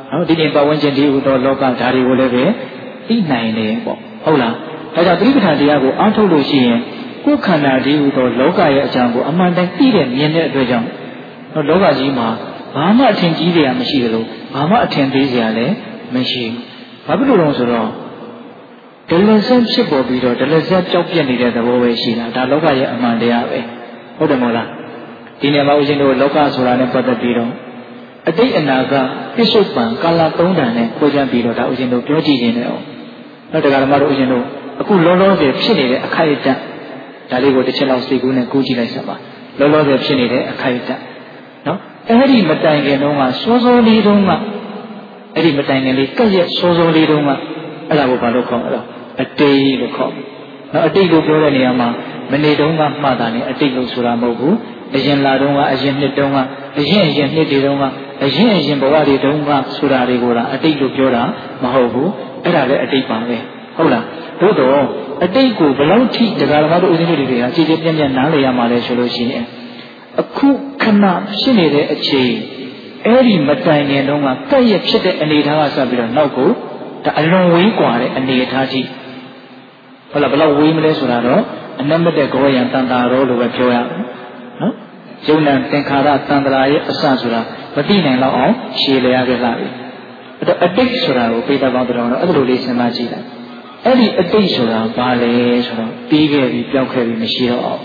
နော်ဒီပြင်ပတ်ဝန်းကျင်ဒီဥသောလောကဓာတ်တွေကိုလည်းပဲသိနိုင်တယ်ပေါ့ဟုတ်လားဒါကြောင့်သတိပဋ္ဌာန်တရားကိုအားထုတ်လို့ရှိရင်ကိုယ်ခန္ဓာဒီဥသောလောကရဲ့အကြောင်းကိုအမှန်တန်သိတဲ့မြင်တဲ့အတွက်ကြောင့်လောကကြီးမှာဘာမှအထင်ကြီးစရာမရှိသလိုဘာမှအထင်သေးစရာလည်းမရှိဘူးဘာဖြစ်လို့လဲဆိုတော့ဒလစက်ဖြစ်ပေါ်ပြီးတော့ဒလစက်ကြောက်ပြက်နေတဲ့သဘောပဲရှိတာဒါလောကရဲ့အမှန်တရားပဲဟုတ်တယ်မဟုတ်လားဒီနေရာမှာဦးဇင်းတို့လောကဆိုတာနဲ့ပတ်သက်ပြီးတော့အတိတ်အနာကပြစ္ဆုတ်ပံကာလသုံးတန်နဲ့ကိုကြံပြီးတော့ဒါဦးဇင်းတို့ပြောကြည့်နေတယ်အောင်နောက်တရားဓမ္မတို့ဦးဇင်းတို့အခုလောလောဆယ်ဖြစ်နေတဲ့အခိုက်အတန့်ဒါလေးကိုတစ်ချက်လောက်စိတ်ကူးနဲ့ကူးကြည့်လိုက်စမ်းပါလောလောဆယ်ဖြစ်နေတဲ့အခိုက်အတန့်နော်အဲ့ဒီမတိုင်ခင်တုန်းကစောစောလေးတုန်းကအဲ့ဒီမတိုင်ခင်လေးကက်ရက်စောစောလေးတုန်းကအဲ့ဒါကိုဘာလို့ခေါ်လဲအတိတ်လို့ခေါ်တယ်နော်အတိတ်လို့ပြောတဲ့နေရာမှာမနေတုန်းကမှတ်တာနဲ့အတိတ်လို့ဆိုတာမဟုတ်ဘူးအရင်လာတုန်းကအရင်နှစ်တုန်းကအရင်နှစ်တွေတုန်းကအရင်ဘဝတွေတုန်းကဆိုတာတွေကိုလားအတိတ်လို့ပြောတာမဟုတ်ဘူးအဲ့ဒါလည်းအတိတ်ပါပဲဟုတ်လားသို့တော့အတိတ်ကိုဘယ်လောက်ထိတရားဓမ္မတို့ဦးဇင်းတို့တွေကကြည်ကြည်ပြန့်ပြန့်နားလည်ရမှာလဲဆိုလို့ရှိရင်အခုခဏဖြစ်နေတဲ့အချိန်အဲ့ဒီမတိုင်ခင်တုန်းကကဲ့ရဲ့ဖြစ်တဲ့အနေအထားကစပြီးတော့နောက်ကိုဒါအလွန်ဝေးกว่าတဲ့အနေအထားကြီးဟုတ်လားဘယ်လောက်ဝေးမလဲဆိုတာတော့အနမတဲ့ကောယံတန်တာရောလို့ပဲပြောရမယ်နော်ယုံနာသင်္ခါရတန်တရာရဲ့အစဆိုတာမသိနိုင်တော့အောင်ရှည်လျားခဲ့လာပြီအဲ့တော့အတိတ်ဆိုတာကိုပိဋကပေါင်းတော်တော့အဲ့လိုလေးစဉ်းစားကြည့်လိုက်အဲ့ဒီအတိတ်ဆိုတာဘာလဲဆိုတော့ပြီးခဲ့ပြီပျောက်ခဲ့ပြီမရှိတော့အောင်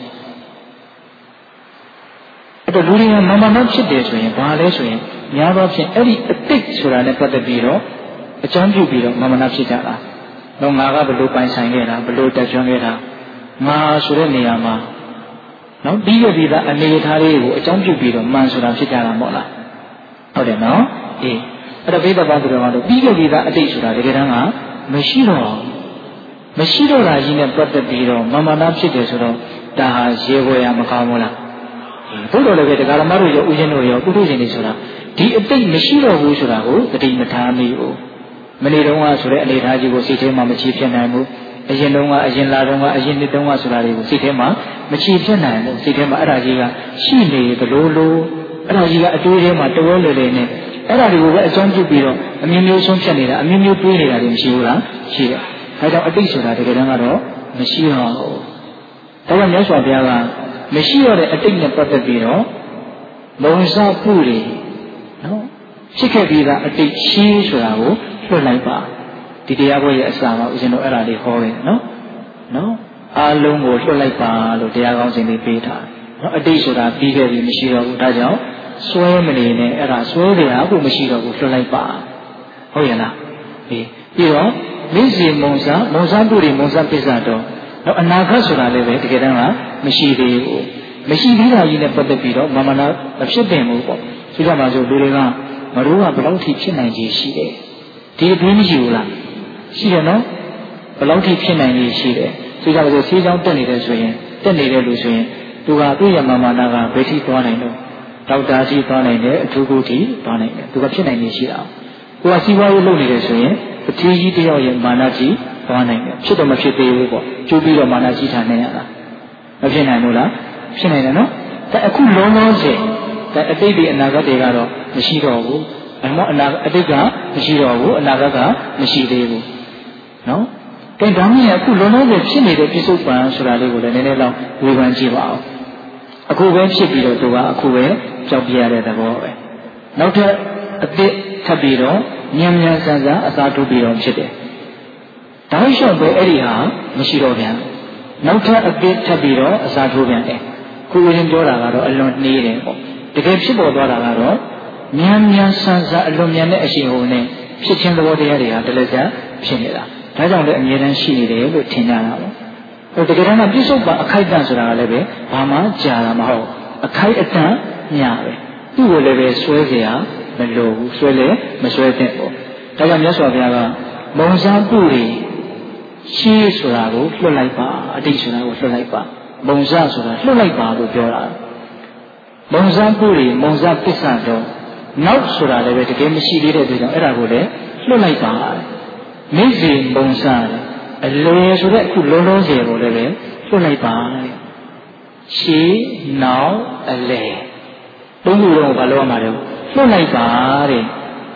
အဲ့တော့လူတွေကမမနောက်ဖြစ်တယ်ဆိုရင်ဘာလဲဆိုရင်များသောဖြင့်အဲ့ဒီအတိတ်ဆိုတာနဲ့ပတ်သက်ပြီးတော့အကြောင်းပြုပြီးတော့မမနာဖြစ်ကြတာတော့ငါကဘယ်လိုပိုင်ဆိုင်ခဲ့တာဘယ်လိုတက်ကျွမ်းခဲ့တာငါဆိုတဲ့နေရာမှာနော်ပြီးခဲ့ပြီသားအနေအထားလေးကိုအကြောင်းပြုပြီးတော့မှန်ဆိုတာဖြစ်ကြတာမဟုတ်လားဟုတ်တယ်နော်အေးအဲ့တော့ဘိဓဘာသာတော်ကတော့ပြီးခဲ့ပြီသားအတိတ်ဆိုတာတကယ်တမ်းကမရှိတော့တာကြီးနဲ့ပတ်သက်ပြီးတော့မမနာဖြစ်တယ်ဆိုတော့ဒါဟာရေဝယ်ရမကောင်းဘူးလားဘုရားလည်းပဲတရားဓမ္မတို့ရောဥရှင်တို့ရောပုထုဇဉ်တွေဆိုတာဒီအတိတ်မရှိတော့ဘူးဆိုတာကိုတတိမထားမိဘူးမနေ့တုန်းကဆိုတဲ့အနေအထားကြီးကိုစိတ်ထဲမှာမချဖြစ်နိုင်ဘူးအရင်တုန်းကအရင်လာတုန်းကအရင်နှစ်တုန်းကဆိုတာတွေကိုစိတ်ထဲမှာမချဖြစ်နိုင်ဘူးစိတ်ထဲမှာအဲ့ဒါကြီးကရှိနေဘလို့လို့အဲ့ဒါကြီးကအတွေးထဲမှာတဝဲလေလေနဲ့အဲ့ဒါတွေကိုပဲအကြောင်းပြုပြီးတော့အမျိုးမျိုးဆုံးဖြတ်နေတာအမျိုးမျိုးတွေးနေတာတွေမရှိဘူးလားရှိတယ်ဒါကြောင့်အတိတ်ဆိုတာတကယ်တမ်းကတော့မရှိတော့ဘူးဒါကြောင့်မြတ်စွာဘုရားကမရှိတော့တဲ့အတိတ်နဲ့ပတ်သက်ပြီးတော့မုံစားပုတွေနော်ဖြစ်ခဲ့ပြီးသားအတိတ်ရှိဆိုတာကိုလွှတ်လိုက်ပါဒီတရားပွဲရဲ့အစမှာဦးဇင်းတို့အဲ့ဒါလေးဟောတယ်နော်အားလုံးကိုလွှတ်လိုက်ပါလို့တရားကောင်းစဉ်လေးပေးထားနော်အတိတ်ဆိုတာပြီးခဲ့ပြီမရှိတော့ဘူးဒါကြောင့်စွဲမနေနဲ့အဲ့ဒါစွဲတရားကိုမရှိတော့ဘူးလွှတ်လိုက်ပါဟုတ်ရဲ့လားပြီးတော့မိစေမုံစားပုတွေမုံစားပစ္စတော့နော်အနာဂတ်ဆိုတာလည်းပဲတကယ်တမ်းကမရှိသေးဘူးမရှိသေးတာကြီးနဲ့ပတ်သက်ပြီးတော့မမနာမဖြစ်ပင်ဘူးပေါ့ဒီကမှာဆိုလူတွေကမတို့ကဘယ်လောက်ထိဖြစ်နိုင်ကြီးရှိတယ်ဒီအပြီးမရှိဘူးလားရှိတယ်နော်ဘယ်လောက်ထိဖြစ်နိုင်ကြီးရှိတယ်ဒီကမှာဆိုဆေးချောင်းတက်နေတယ်ဆိုရင်တက်နေတဲ့လူဆိုရင်သူကသူ့ရဲ့မမနာကဘယ်ထိသွားနိုင်လို့ဒေါက်တာကြီးသွားနိုင်တယ်အထူးကုထိသွားနိုင်တယ်သူကဖြစ်နိုင်ကြီးရှိတာကိုကစီးပွားရေးလုပ်နေတယ်ဆိုရင်ပတိကြီးတယောက်ရဲ့မာနကြီးသွားနိုင်တယ်ဖြစ်တော့မဖြစ်သေးဘူးပေါ့ကျိုးပြီးတော့မာနကြီးထားနေရတာမဖြစ်နိုင်ဘူးလားဖြစ်နိုင်တယ်နော်ဒါအခုလုံးလုံးစေဒါအတိတ်ဒီအနာဂတ်တွေကတော့မရှိတော့ဘူးအတိတ်ကမရှိတော့ဘူးအနာဂတ်ကမရှိသေးဘူးနော်ကဲဒါမှမဟုတ်အခုလုံးလုံးစေဖြစ်နေတဲ့ပြစ္ဆုတ်ပံဆိုတာလေးကိုလည်းနည်းနည်းလောက်ဝေဖန်ကြည့်ပါဦးအခုပဲဖြစ်ပြီးတော့သူကအခုပဲကြောက်ပြရတဲ့သဘောပဲနောက်ထပ်အသစ်ထပ်ပြီးတော့မြန်မြန်ဆန်ဆန်အသာထုတ်ပြီးတော့ဖြစ်တယ်ဒါလျှော့ပဲအဲ့ဒီဟာမရှိတော့ပြန်နောက်ထပ်အသစ်ထပ်ပြီးတော့အသာထုတ်ပြန်တယ်ခုဝင်ပြောတာကတော့အလွန်နှေးတယ်ပေါ့တကယ်ဖြစ်ပေါ်သွားတာကတော့မြန်မြန်ဆန်ဆန်အလွန်မြန်တဲ့အရှိန်ဟိုနဲ့ဖြစ်ခြင်းသဘောတရားတွေဟာတလက်စားဖြစ်နေတာဒါကြောင့်လည်းအမြဲတမ်းရှိနေတယ်လို့ထင်ကြတာပေါ့ဟိုတကယ်တမ်းကပြစ္ဆုတ်ပံအခိုက်အတန့်ဆိုတာကလည်းပဲဘာမှကြာတာမဟုတ်အခိုက်အတန့်ညပဲသူ့ကိုလည်းပဲဆွဲเสียမလိုဘူးဆွဲလည်းမဆွဲသင့်ပေါ့ဒါကြောင့်မြတ်စွာဘုရားကမုံစားပုတွေရှိဆိုတာကိုလွတ်လိုက်ပါအတိတ်ဆိုတာကိုလွတ်လိုက်ပါမုံစားဆိုတာလွတ်လိုက်ပါလို့ပြောတာမုံစားပုတွေမုံစားပစ္စတော့နောက်ဆိုတာလည်းပဲတကယ်မရှိသေးတဲ့အတွက်ကြောင့်အဲ့ဒါကိုလည်းလွတ်လိုက်ပါမိစေမုံစားအလွယ်ဆိုတဲ့အခုလုံးလုံးစေကိုလည်းပဲလွတ်လိုက်ပါရှေးနောက်အလဲသုံးခုလုံးကိုဘာလို့ရမှာလဲလွတ်လိုက်ပါတဲ့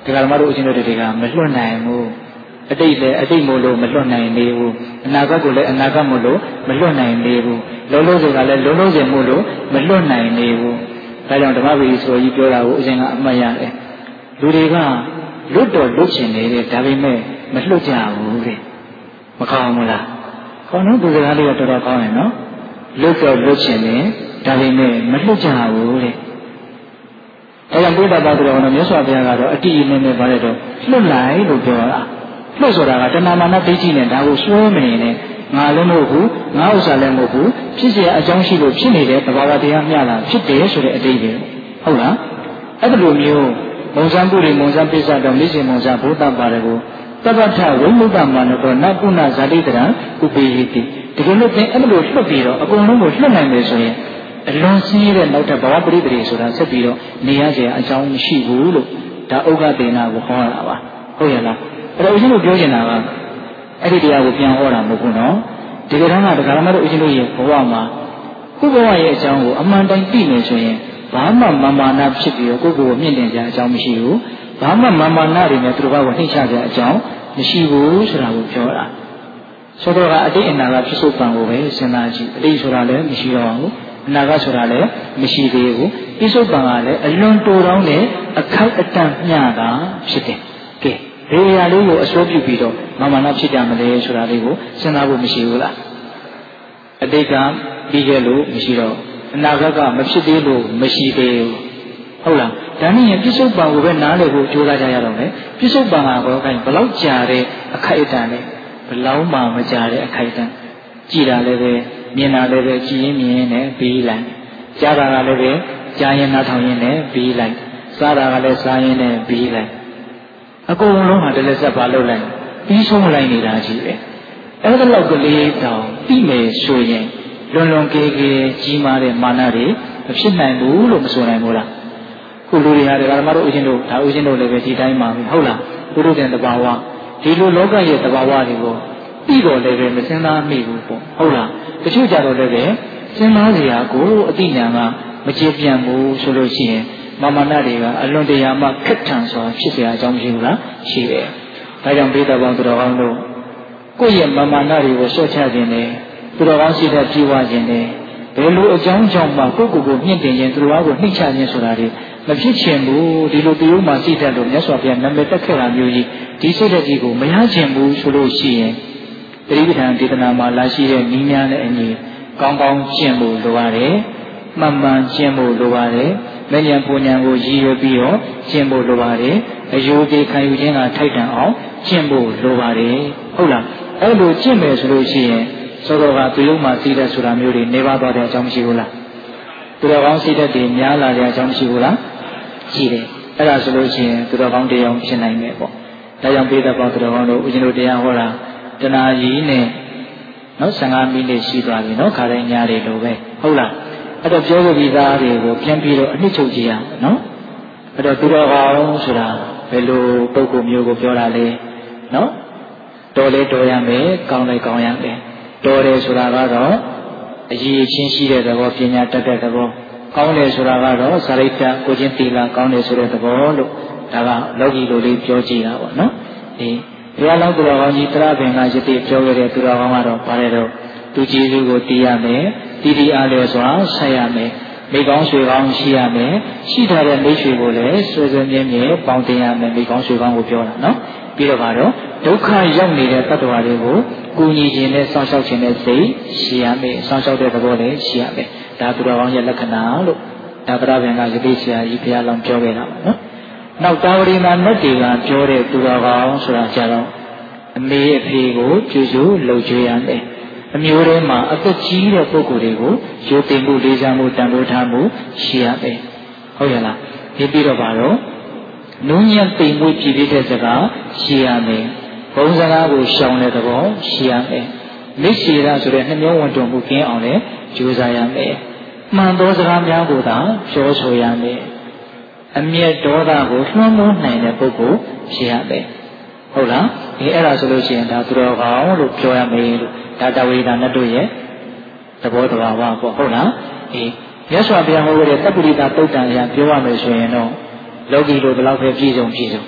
ဒီကရမတို့အချင်းတို့တွေကမလွတ်နိုင်ဘူးအတိတ်လည်းအတိတ်မို့လို့မလွတ်နိုင်နေဘူးအနာဂတ်ကိုလည်းအနာဂတ်မို့လို့မလွတ်နိုင်နေဘူးလုံးလုံးစကလည်းလုံးလုံးစမို့လို့မလွတ်နိုင်နေဘူးဒါကြောင့်ဓမ္မပတိဆိုကြီးပြောတာကိုအရှင်ကအမှတ်ရတယ်လူတွေကလွတ်တော်လွတ်ချင်နေတဲ့ဒါပေမဲ့မလွတ်ကြဘူးတဲ့မကောင်းဘူးလားကောင်းတော့ဒီစကားလေးကတော်တော်ကောင်းတယ်နော်လွတ်တော်လွတ်ချင်တယ်ဒါပေမဲ့မလွတ်ကြဘူးတဲ့အဲကြောင့်ဘုရားပါတော်တော်မြတ်စွာဘုရားကတော့အတိအနည်းပါတဲ့တော့လွတ်လိုက်လို့ပြောတာလွတ်ဆိုတာကတဏမာနဒိဋ္ဌိနဲ့ဒါကိုစွဲမနေနဲ့ငါလည်းမဟုတ်ဘူးငါဥစ္စာလည်းမဟုတ်ဘူးဖြစ်เสียအကြောင်းရှိလို့ဖြစ်နေတဲ့သဘာဝတရားမျှတာဖြစ်တယ်ဆိုတဲ့အတိတ်ပဲဟုတ်လားအဲ့ဒီလိုမျိုးမုံစံပုရိမုံစံပိစ္ဆတော်မိစေမုံစံဘုဒ္ဓပါရကိုတပ္ပထဝိမုဒ္ဓမာနတော်နကုဏဇာတိတရံဥပေဟိတိဒီလိုလို့သင်အဲ့လိုလွတ်ပြီးတော့အကုန်လုံးကိုလွတ်နိုင်မယ်ဆိုရင်အလွန်ဆင်းရဲတဲ့နောက်ထပ်ဘဝပရိသေဆိုတာဆက်ပြီးတော့နေရစရာအကြောင်းမရှိဘူးလို့ဒါဥက္ကတေနာကိုဟောတာပါဟုတ်ရဲ့လားအဲ့တော့ဦးဇင်းတို့ပြောချင်တာကအဲ့ဒီတရားကိုပြန်ဟောတာမဟုတ်ဘူးနော်ဒီကရဏဒကာရမတို့ဦးဇင်းတို့ရဲ့ဘဝမှာကိုယ်ဘဝရဲ့အကြောင်းကိုအမှန်တိုင်းသိနေဆိုရင်ဘာမှမာနဖြစ်ပြီးတော့ကိုယ့်ကိုယ်ကိုမြင့်တင်ကြအကြောင်းမရှိဘူးဘာမှမာနတွေနဲ့သူတို့ဘာကိုနှိမ့်ချကြအကြောင်းမရှိဘူးဆိုတာကိုပြောတာဆိုတော့ကအတိတ်အနာကဖြစ်စုပံကိုပဲစဉ်းစားကြည့်အတိတ်ဆိုတာလည်းမရှိတော့ဘူးအနာကဆိုတာလည်းမရှိသေးဘူးဖြစ်စုပံကလည်းအလွန်တိုတောင်းတဲ့အခိုက်အတန့်မျှတာဖြစ်တယ်ကဲဒီအရာလေးကိုအစိုးပြုပြီးတော့မာနဖြစ်ကြမလဲဆိုတာလေးကိုစဉ်းစားဖို့မရှိဘူးလားအတိတ်ကပြီးခဲ့လို့မရှိတော့အနာဂတ်ကမဖြစ်သေးလို့မရှိသေးဘူးဟုတ်လားဒါနဲ့ရင်ပြစ္ဆုတ်ပံကိုပဲနားလည်ဖို့ကြိုးစားကြရတော့မယ်ပြစ္ဆုတ်ပံကတော့ခိုင်းဘလောက်ကြာတဲ့အခိုက်အတန့်နဲ့ဘလောက်မှမကြာတဲ့အခိုက်အတန့်ကြည်တာလည်းပဲမြင်တာလည်းပဲကြည်ရင်မြင်ရင်လည်းပြီးလိုက်ကြားတာကလည်းပဲကြားရင်နားထောင်ရင်လည်းပြီးလိုက်စားတာကလည်းစားရင်လည်းပြီးလိုက်အကုန်လုံးဟာတလက်ဆက်ပါလုပ်လိုက်ပြီးဆုံးလိုက်နေတာကြီးပဲအဲ့ဒါလောက်ကလေးတောင်ပြီးမယ်ဆိုရင်လွန်လွန်ကေကေကြီးမားတဲ့မာနတွေမဖြစ်နိုင်ဘူးလို့မဆိုနိုင်ဘူးလားခုလူတွေဟာဓမ္မတို့ဦးချင်းတို့ဒါဦးချင်းတို့လည်းပဲဒီတိုင်းပါပဲဟုတ်လားဘုရုတဲ့တဘာဝဒီလိုလောကရဲ့တဘာဝတွေကိုပြီးတော့လည်းပဲမစင်သားမိဘူးပေါ့ဟုတ်လားတချို့ကြတော့လည်းပဲစဉ်းစားစရာကိုအတိညာကမကျေပြန့်ဘူးဆိုလို့ရှိရင်မာနတွေကအလွန်တရာမှခက်ထန်စွာဖြစ်เสียအကြောင်းမရှိဘူးလားရှိတယ်ဒါကြောင့်ဘေးတော်ပေါင်းသူတော်ကောင်းတို့ကိုယ့်ရဲ့မာနတွေကိုဆွတ်ချခြင်းနဲ့သူတော်ကောင်းရှိတဲ့ကြည်ဝခြင်းနဲ့ဘယ်လိုအကြောင်းကြောင့်မှကိုယ့်ကိုယ်ကိုမြင့်တင်ခြင်းသူတော်ကောင်းကိုနှိမ့်ချခြင်းဆိုတာတွေမဖြစ်ချင်ဘူးဒီလိုတရားမှစိတ်ဓာတ်လို့မြတ်စွာဘုရားနာမည်တက်ခဲ့တာမျိုးကြီးဒီစိတ်ဓာတ်ကြီးကိုမရချင်ဘူးဆိုလို့ရှိရင်ပရိပဌာန်ဒေသနာမှာလာရှိတဲ့နည်းများနဲ့အညီကောင်းကောင်းကျင့်ဖို့လိုပါတယ်မှန်မှန်ကျင့်ဖို့လိုပါတယ်မဉ္ဇဉ်ပူဉ္ဇဉ်ကိုရည်ရွယ်ပြီးတော့ကျင့်ဖို့လိုပါတယ်အယုဒိခံယူခြင်းကထိုက်တန်အောင်ကျင့်ဖို့လိုပါတယ်ဟုတ်လားအဲ့လိုကျင့်မယ်ဆိုလို့ရှိရင်သောတော်ကသူလုံးမှာစိတ်ဓာတ်ဆိုတာမျိုးတွေနေပါသွားတဲ့အကြောင်းမရှိဘူးလားသူတော်ကောင်းစိတ်ဓာတ်တွေများလာတဲ့အကြောင်းမရှိဘူးလားရှိတယ်အဲ့ဒါဆိုလို့ရှိရင်သူတော်ကောင်းတရားဖြစ်နိုင်မယ်ပေါ့ဒါကြောင့်ပေးတဲ့ပေါင်းသူတော်ကောင်းတို့ဦးဇင်းတို့တရားဟောတာတဏှာကြီးနဲ့နော်15မိနစ်ရှိသွားပြီနော်ခါတိုင်းညတွေလိုပဲဟုတ်လားအဲ့တော့ပြောပြီးသားတွေကိုပြန်ပြီးတော့အနှစ်ချုပ်ကြည့်ရအောင်နော်အဲ့တော့သူတော်ကောင်းဆိုတာဘယ်လိုပုဂ္ဂိုလ်မျိုးကိုပြောတာလဲနော်တော်လဲတော်ရမယ်ကောင်းလဲကောင်းရမယ်တော်တယ်ဆိုတာကတော့အရေးချင်းရှိတဲ့သဘောပညာတတ်တဲ့သဘောကောင်းတယ်ဆိုတာကတော့ဇာရိတ္တကိုချင်းသီလကောင်းတယ်ဆိုတဲ့သဘောလို့ဒါကလောကီလိုလေးပြောကြည့်တာပေါ့နော်ဒီဘုရားလောင်းသူတော်ကောင်းကြီးတရပင်ကယတိပြောခဲ့တဲ့သူတော်ကောင်းကတော့ပါတယ်တော့သူကျေးဇူးကိုတည်ရမယ်တည်တည်အားလျော်စွာဆက်ရမယ်မိကောင်းဆွေကောင်းရှိရမယ်ရှိထားတဲ့မိတ်ဆွေကိုလည်းဆွေဆွေမြဲမြဲပေါင်းတင်ရမယ်မိကောင်းဆွေကောင်းကိုပြောတာနော်ပြီးတော့ကတော့ဒုက္ခရောက်နေတဲ့တ attva တွေကိုကူညီခြင်းနဲ့စောင့်ရှောက်ခြင်းနဲ့စိတ်ရှိရမယ်စောင့်ရှောက်တဲ့သဘောလည်းရှိရမယ်ဒါသူတော်ကောင်းရဲ့လက္ခဏာလို့ဒါပရပင်ကယတိဆရာကြီးဘုရားလောင်းပြောခဲ့တာပါနော်နောက်တာဝတိမှာမြတ်တွေကပြောတဲ့သူတော်ကောင်းဆိုတာကြတော့အမေအဖေကိုပြုစုလှုပ်ကြွေးရမယ်အမျိုးထဲမှာအသက်ကြီးတဲ့ပုဂ္ဂိုလ်တွေကိုရိုသေမှုလေးစားမှုတန်ဖိုးထားမှုရှိရမယ်ဟုတ်ရဲ့လားဒီပြီးတော့ပါတော့နုညံ့သိမ်မှုကြည်တဲ့စကားရှိရမယ်ဘုံစကားကိုရှောင်တဲ့သဘောရှိရမယ်မိစ္ဆေရဆိုတဲ့နှမျိုးဝန်တုံမှုကင်းအောင်လည်းကြိုးစားရမယ်မှန်သောစကားများကိုသာပြောဆိုရမယ်အမျက်ဒေါသကိုလွှမ်းမိုးနိုင်တဲ့ပုဂ္ဂိုလ်ဖြစ်ရမယ်ဟုတ်လားဒီအဲ့ဒါဆိုလို့ရှိရင်ဒါသူတော်ကောင်းလို့ပြောရမယ်လို့ဒါတဝိဒါနတ်တို့ရဲ့သဘောတရားပါပေါ့ဟုတ်လားအေးမြတ်စွာဘုရားဟောခဲ့တဲ့တပ္ပုရိသသုတ်တံအရာပြောရမယ်ဆိုရင်တော့လောကီလိုဘယ်လောက်ပဲပြည့်စုံ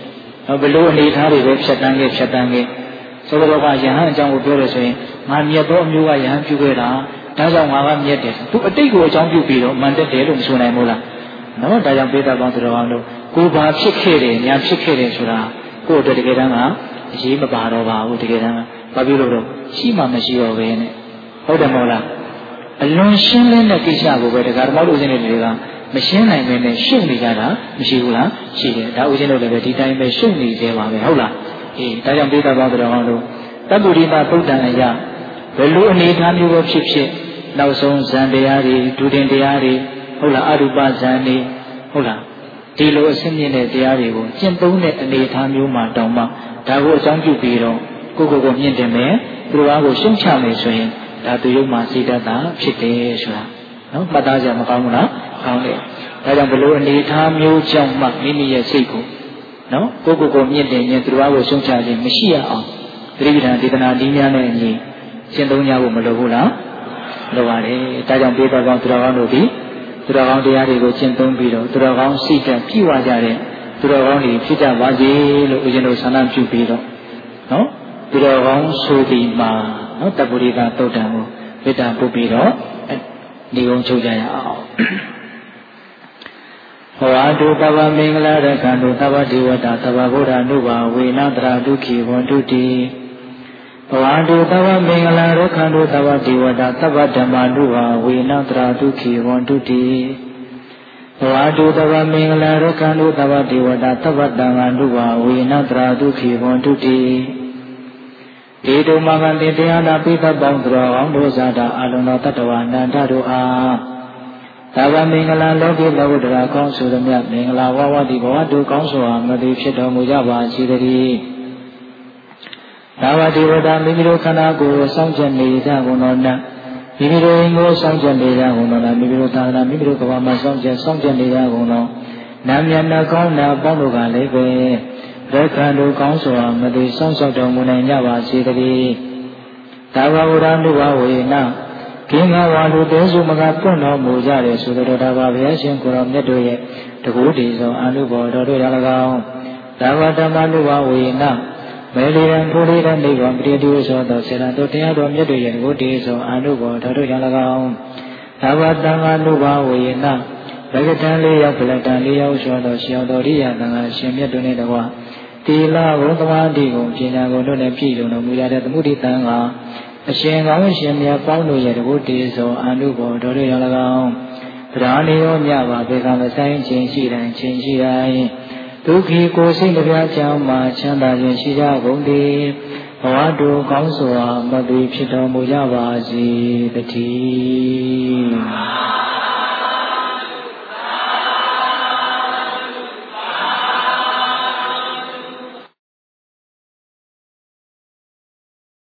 ဘလို့အနေထားတွေပဲဖြတ်တန်းခဲ့ဆိုတော့ကယဟန်အကြောင်းကိုပြောရဆိုရင်ငါမြတ်သောအမျိုးကယဟန်ပြုခဲ့တာဒါကြောင့်ငါကမြတ်တယ်သူအတိတ်ကိုအကြောင်းပြုပြီးတော့မှန်တက်တယ်လို့မဆိုနိုင်ဘူးလားနော်ဒါကြောင့်ပိဿပေါင်းသူတော်ကောင်းတို့ကိုဘာဖြစ်ခဲ့တယ်ညာဖြစ်ခဲ့တယ်ဆိုတာကိုယ့်အတွက်တကယ်တမ်းကအရေးမပါတော့ပါဘူးတကယ်တမ်းကဘာဖြစ်လို့တော့ရှိမှမရှိတော့ပဲနဲ့ဟုတ်တယ်မဟုတ်လားအလွန်ရှင်းလင်းတဲ့ကိစ္စကိုပဲတရားဓမ္မလို့ဦးဇင်းတွေကမရှင်းနိုင်ပဲနဲ့ရှုပ်နေကြတာမရှိဘူးလားရှိတယ်ဒါဦးဇင်းတို့လည်းပဲဒီတိုင်းပဲရှုပ်နေသေးပါပဲဟုတ်လားအေးဒါကြောင့်ပိဿပေါင်းသူတော်ကောင်းတို့တပ္ပုရိသသုတ်တံအရာဘယ်လိုအနေထားမျိုးပဲဖြစ်နောက်ဆုံးဇန်တရားတွေဒုတင်တရားတွေဟုတ်လားအရူပဇန်တွေဟုတ်လားဒီလိုအစင်းမြင့်တဲ့တရားတွေကိုကျင့်သုံးတဲ့အနေအထားမျိုးမှာတောင်မှဒါကိုအကြောင်းပြုပြီးတော့ကိုမြင့်တင်မယ်သူတော်ဘာကိုရှုံချမယ်ဆိုရင်ဒါသူရုပ်မှာစိတ္တတာဖြစ်တယ်ဆိုတာနော်မှတ်သားကြမကောင်းဘူးလားကောင်းတယ်ဒါကြောင့်ဘလို့အနေအထားမျိုးကြောင့်မှမိမိရဲ့စိတ်ကိုနော်ကိုမြင့်တင်ရင်သူတော်ဘာကိုရှုံချခြင်းမရှိရအောင်သတိပဋ္ဌာန်ဒေသနာနည်းများနဲ့အညီရှင်းသုံးကြဖို့မလိုဘူးလားလိုပါတယ်ဒါကြောင့်ပြေတော်ကောင်းသူတော်ကောင်းတို့ဒီသူတော်ကောင်းတရားတွေကိုကျင့်သုံးပြီးတော့သူတော်ကောင်းစိတ်ဓာတ်ပြည့်ဝကြတဲ့သူတော်ကောင်းတွေဖြစ်ကြပါစေလို့ဦးဇင်းတို့ဆန္ဒပြုပြီးတော့နော်သူတော်ကောင်းဆိုဒီမှာနော်တပ္ပုရိသသုတ်တံကိုမေတ္တာပို့ပြီးတော့ဒီကုန်းချုပ်ကြရအောင်ဟောတုတဗ္ဗမင်္ဂလာရခန္တုသဗ္ဗဒေဝတာသဗ္ဗဗုဒ္ဓ ानु ဘာဝေနတရာဒုက္ခိဝန္တုတိဘဝတုသဗ္ဗမင်္ဂလာရခန္တုသဗ္ဗဒေဝတာသဗ္ဗဓမ္မာနုဘာဝေနတရာဒုက္ခိဝန္တုတိဘဝတုသဗ္ဗမင်္ဂလာရခန္တုသဗ္ဗဒေဝတာသဗ္ဗဓမ္မာနုဘာဝေနတရာဒုက္ခိဝန္တုတိဒီတုမကတိတရားနာပိသပေါင်းသူတော်ကောင်းတို့ဇာတာအလုံးတော်တတ္တဝအနန္တတို့အားသဗ္ဗမင်္ဂလာလောကိလောကုတ္တရာကောင်းဆိုသည်မြတ်မင်္ဂလာဝဝတိဘဝတုကောင်းစွာမသိဖြစ်တော်မူကြပါစေတည်းသာဝတိဝတ္တမိမိတို့ခန္ဓာကိုယ်ကိုစောင့်ကြနေကြကုန်တော်နတ်မိမိတို့ကိုစောင့်ကြနေကြကုန်တော်နတ်မိမိတို့သာသနာမိမိတို့ကဘာမှစောင့်ကြနေကြကုန်တော်နာမည်နာကောင်းနာပေါင်းတို့ကလည်းပဲရခန္တုကောင်းစွာမသိစောင့်ရှောက်တော်မူနိုင်ကြပါစေတည်းသာဝဝရဏုဘဝေနကင်းငါဝါလူတဲစုမကပွင့်တော်မူကြတယ်ဆိုတော့ဒါပါဘုရားရှင်ကိုယ်တော်မြတ်တို့ရဲ့တကူတည်သောအနုဘော်တော်တို့ရ၎င်းသာဝဓမ္မနုဘဝေနမေလီရန်ထိုလေးတဲ့နိဗ္ဗာန်ပရိတိဆိုသောစေတတော်တရားတော်မြတ်တို့ရဲ့တကူတည်သောအနုဘော်တော်တို့ရ၎င်းသာဝတံဃာနုဘဝေနဘဂတံလေးရောက်ပလတံလေးရောက်ဆိုသောရှင်တော်ရိယသံဃာရှင်မြတ်တို့နဲ့တကွာတိလာဘုံသမာဓိကိုပညာကိုတို့နဲ့ပြည့်စုံတော်မူရတဲ့သမုဒိတံဃာအရှင်ကောင်းရှင်မြတ်ပေါင်းတို့ရဲ့တကုတည်သောအနုဘောတော်တို့ရ၎င်းဗราဏီရောမြပါဘေကမဆိုင်ခြင်းရှိတိုင်းခြင်းရှိတိုင်းဒုက္ခိကိုစိတ်တရားကြောင့်မှချမ်းသာခြင်းရှိကြကုန်သည်ဘဝတုကောင်းစွာမသိဖြစ်တော်မူကြပါစေတည်း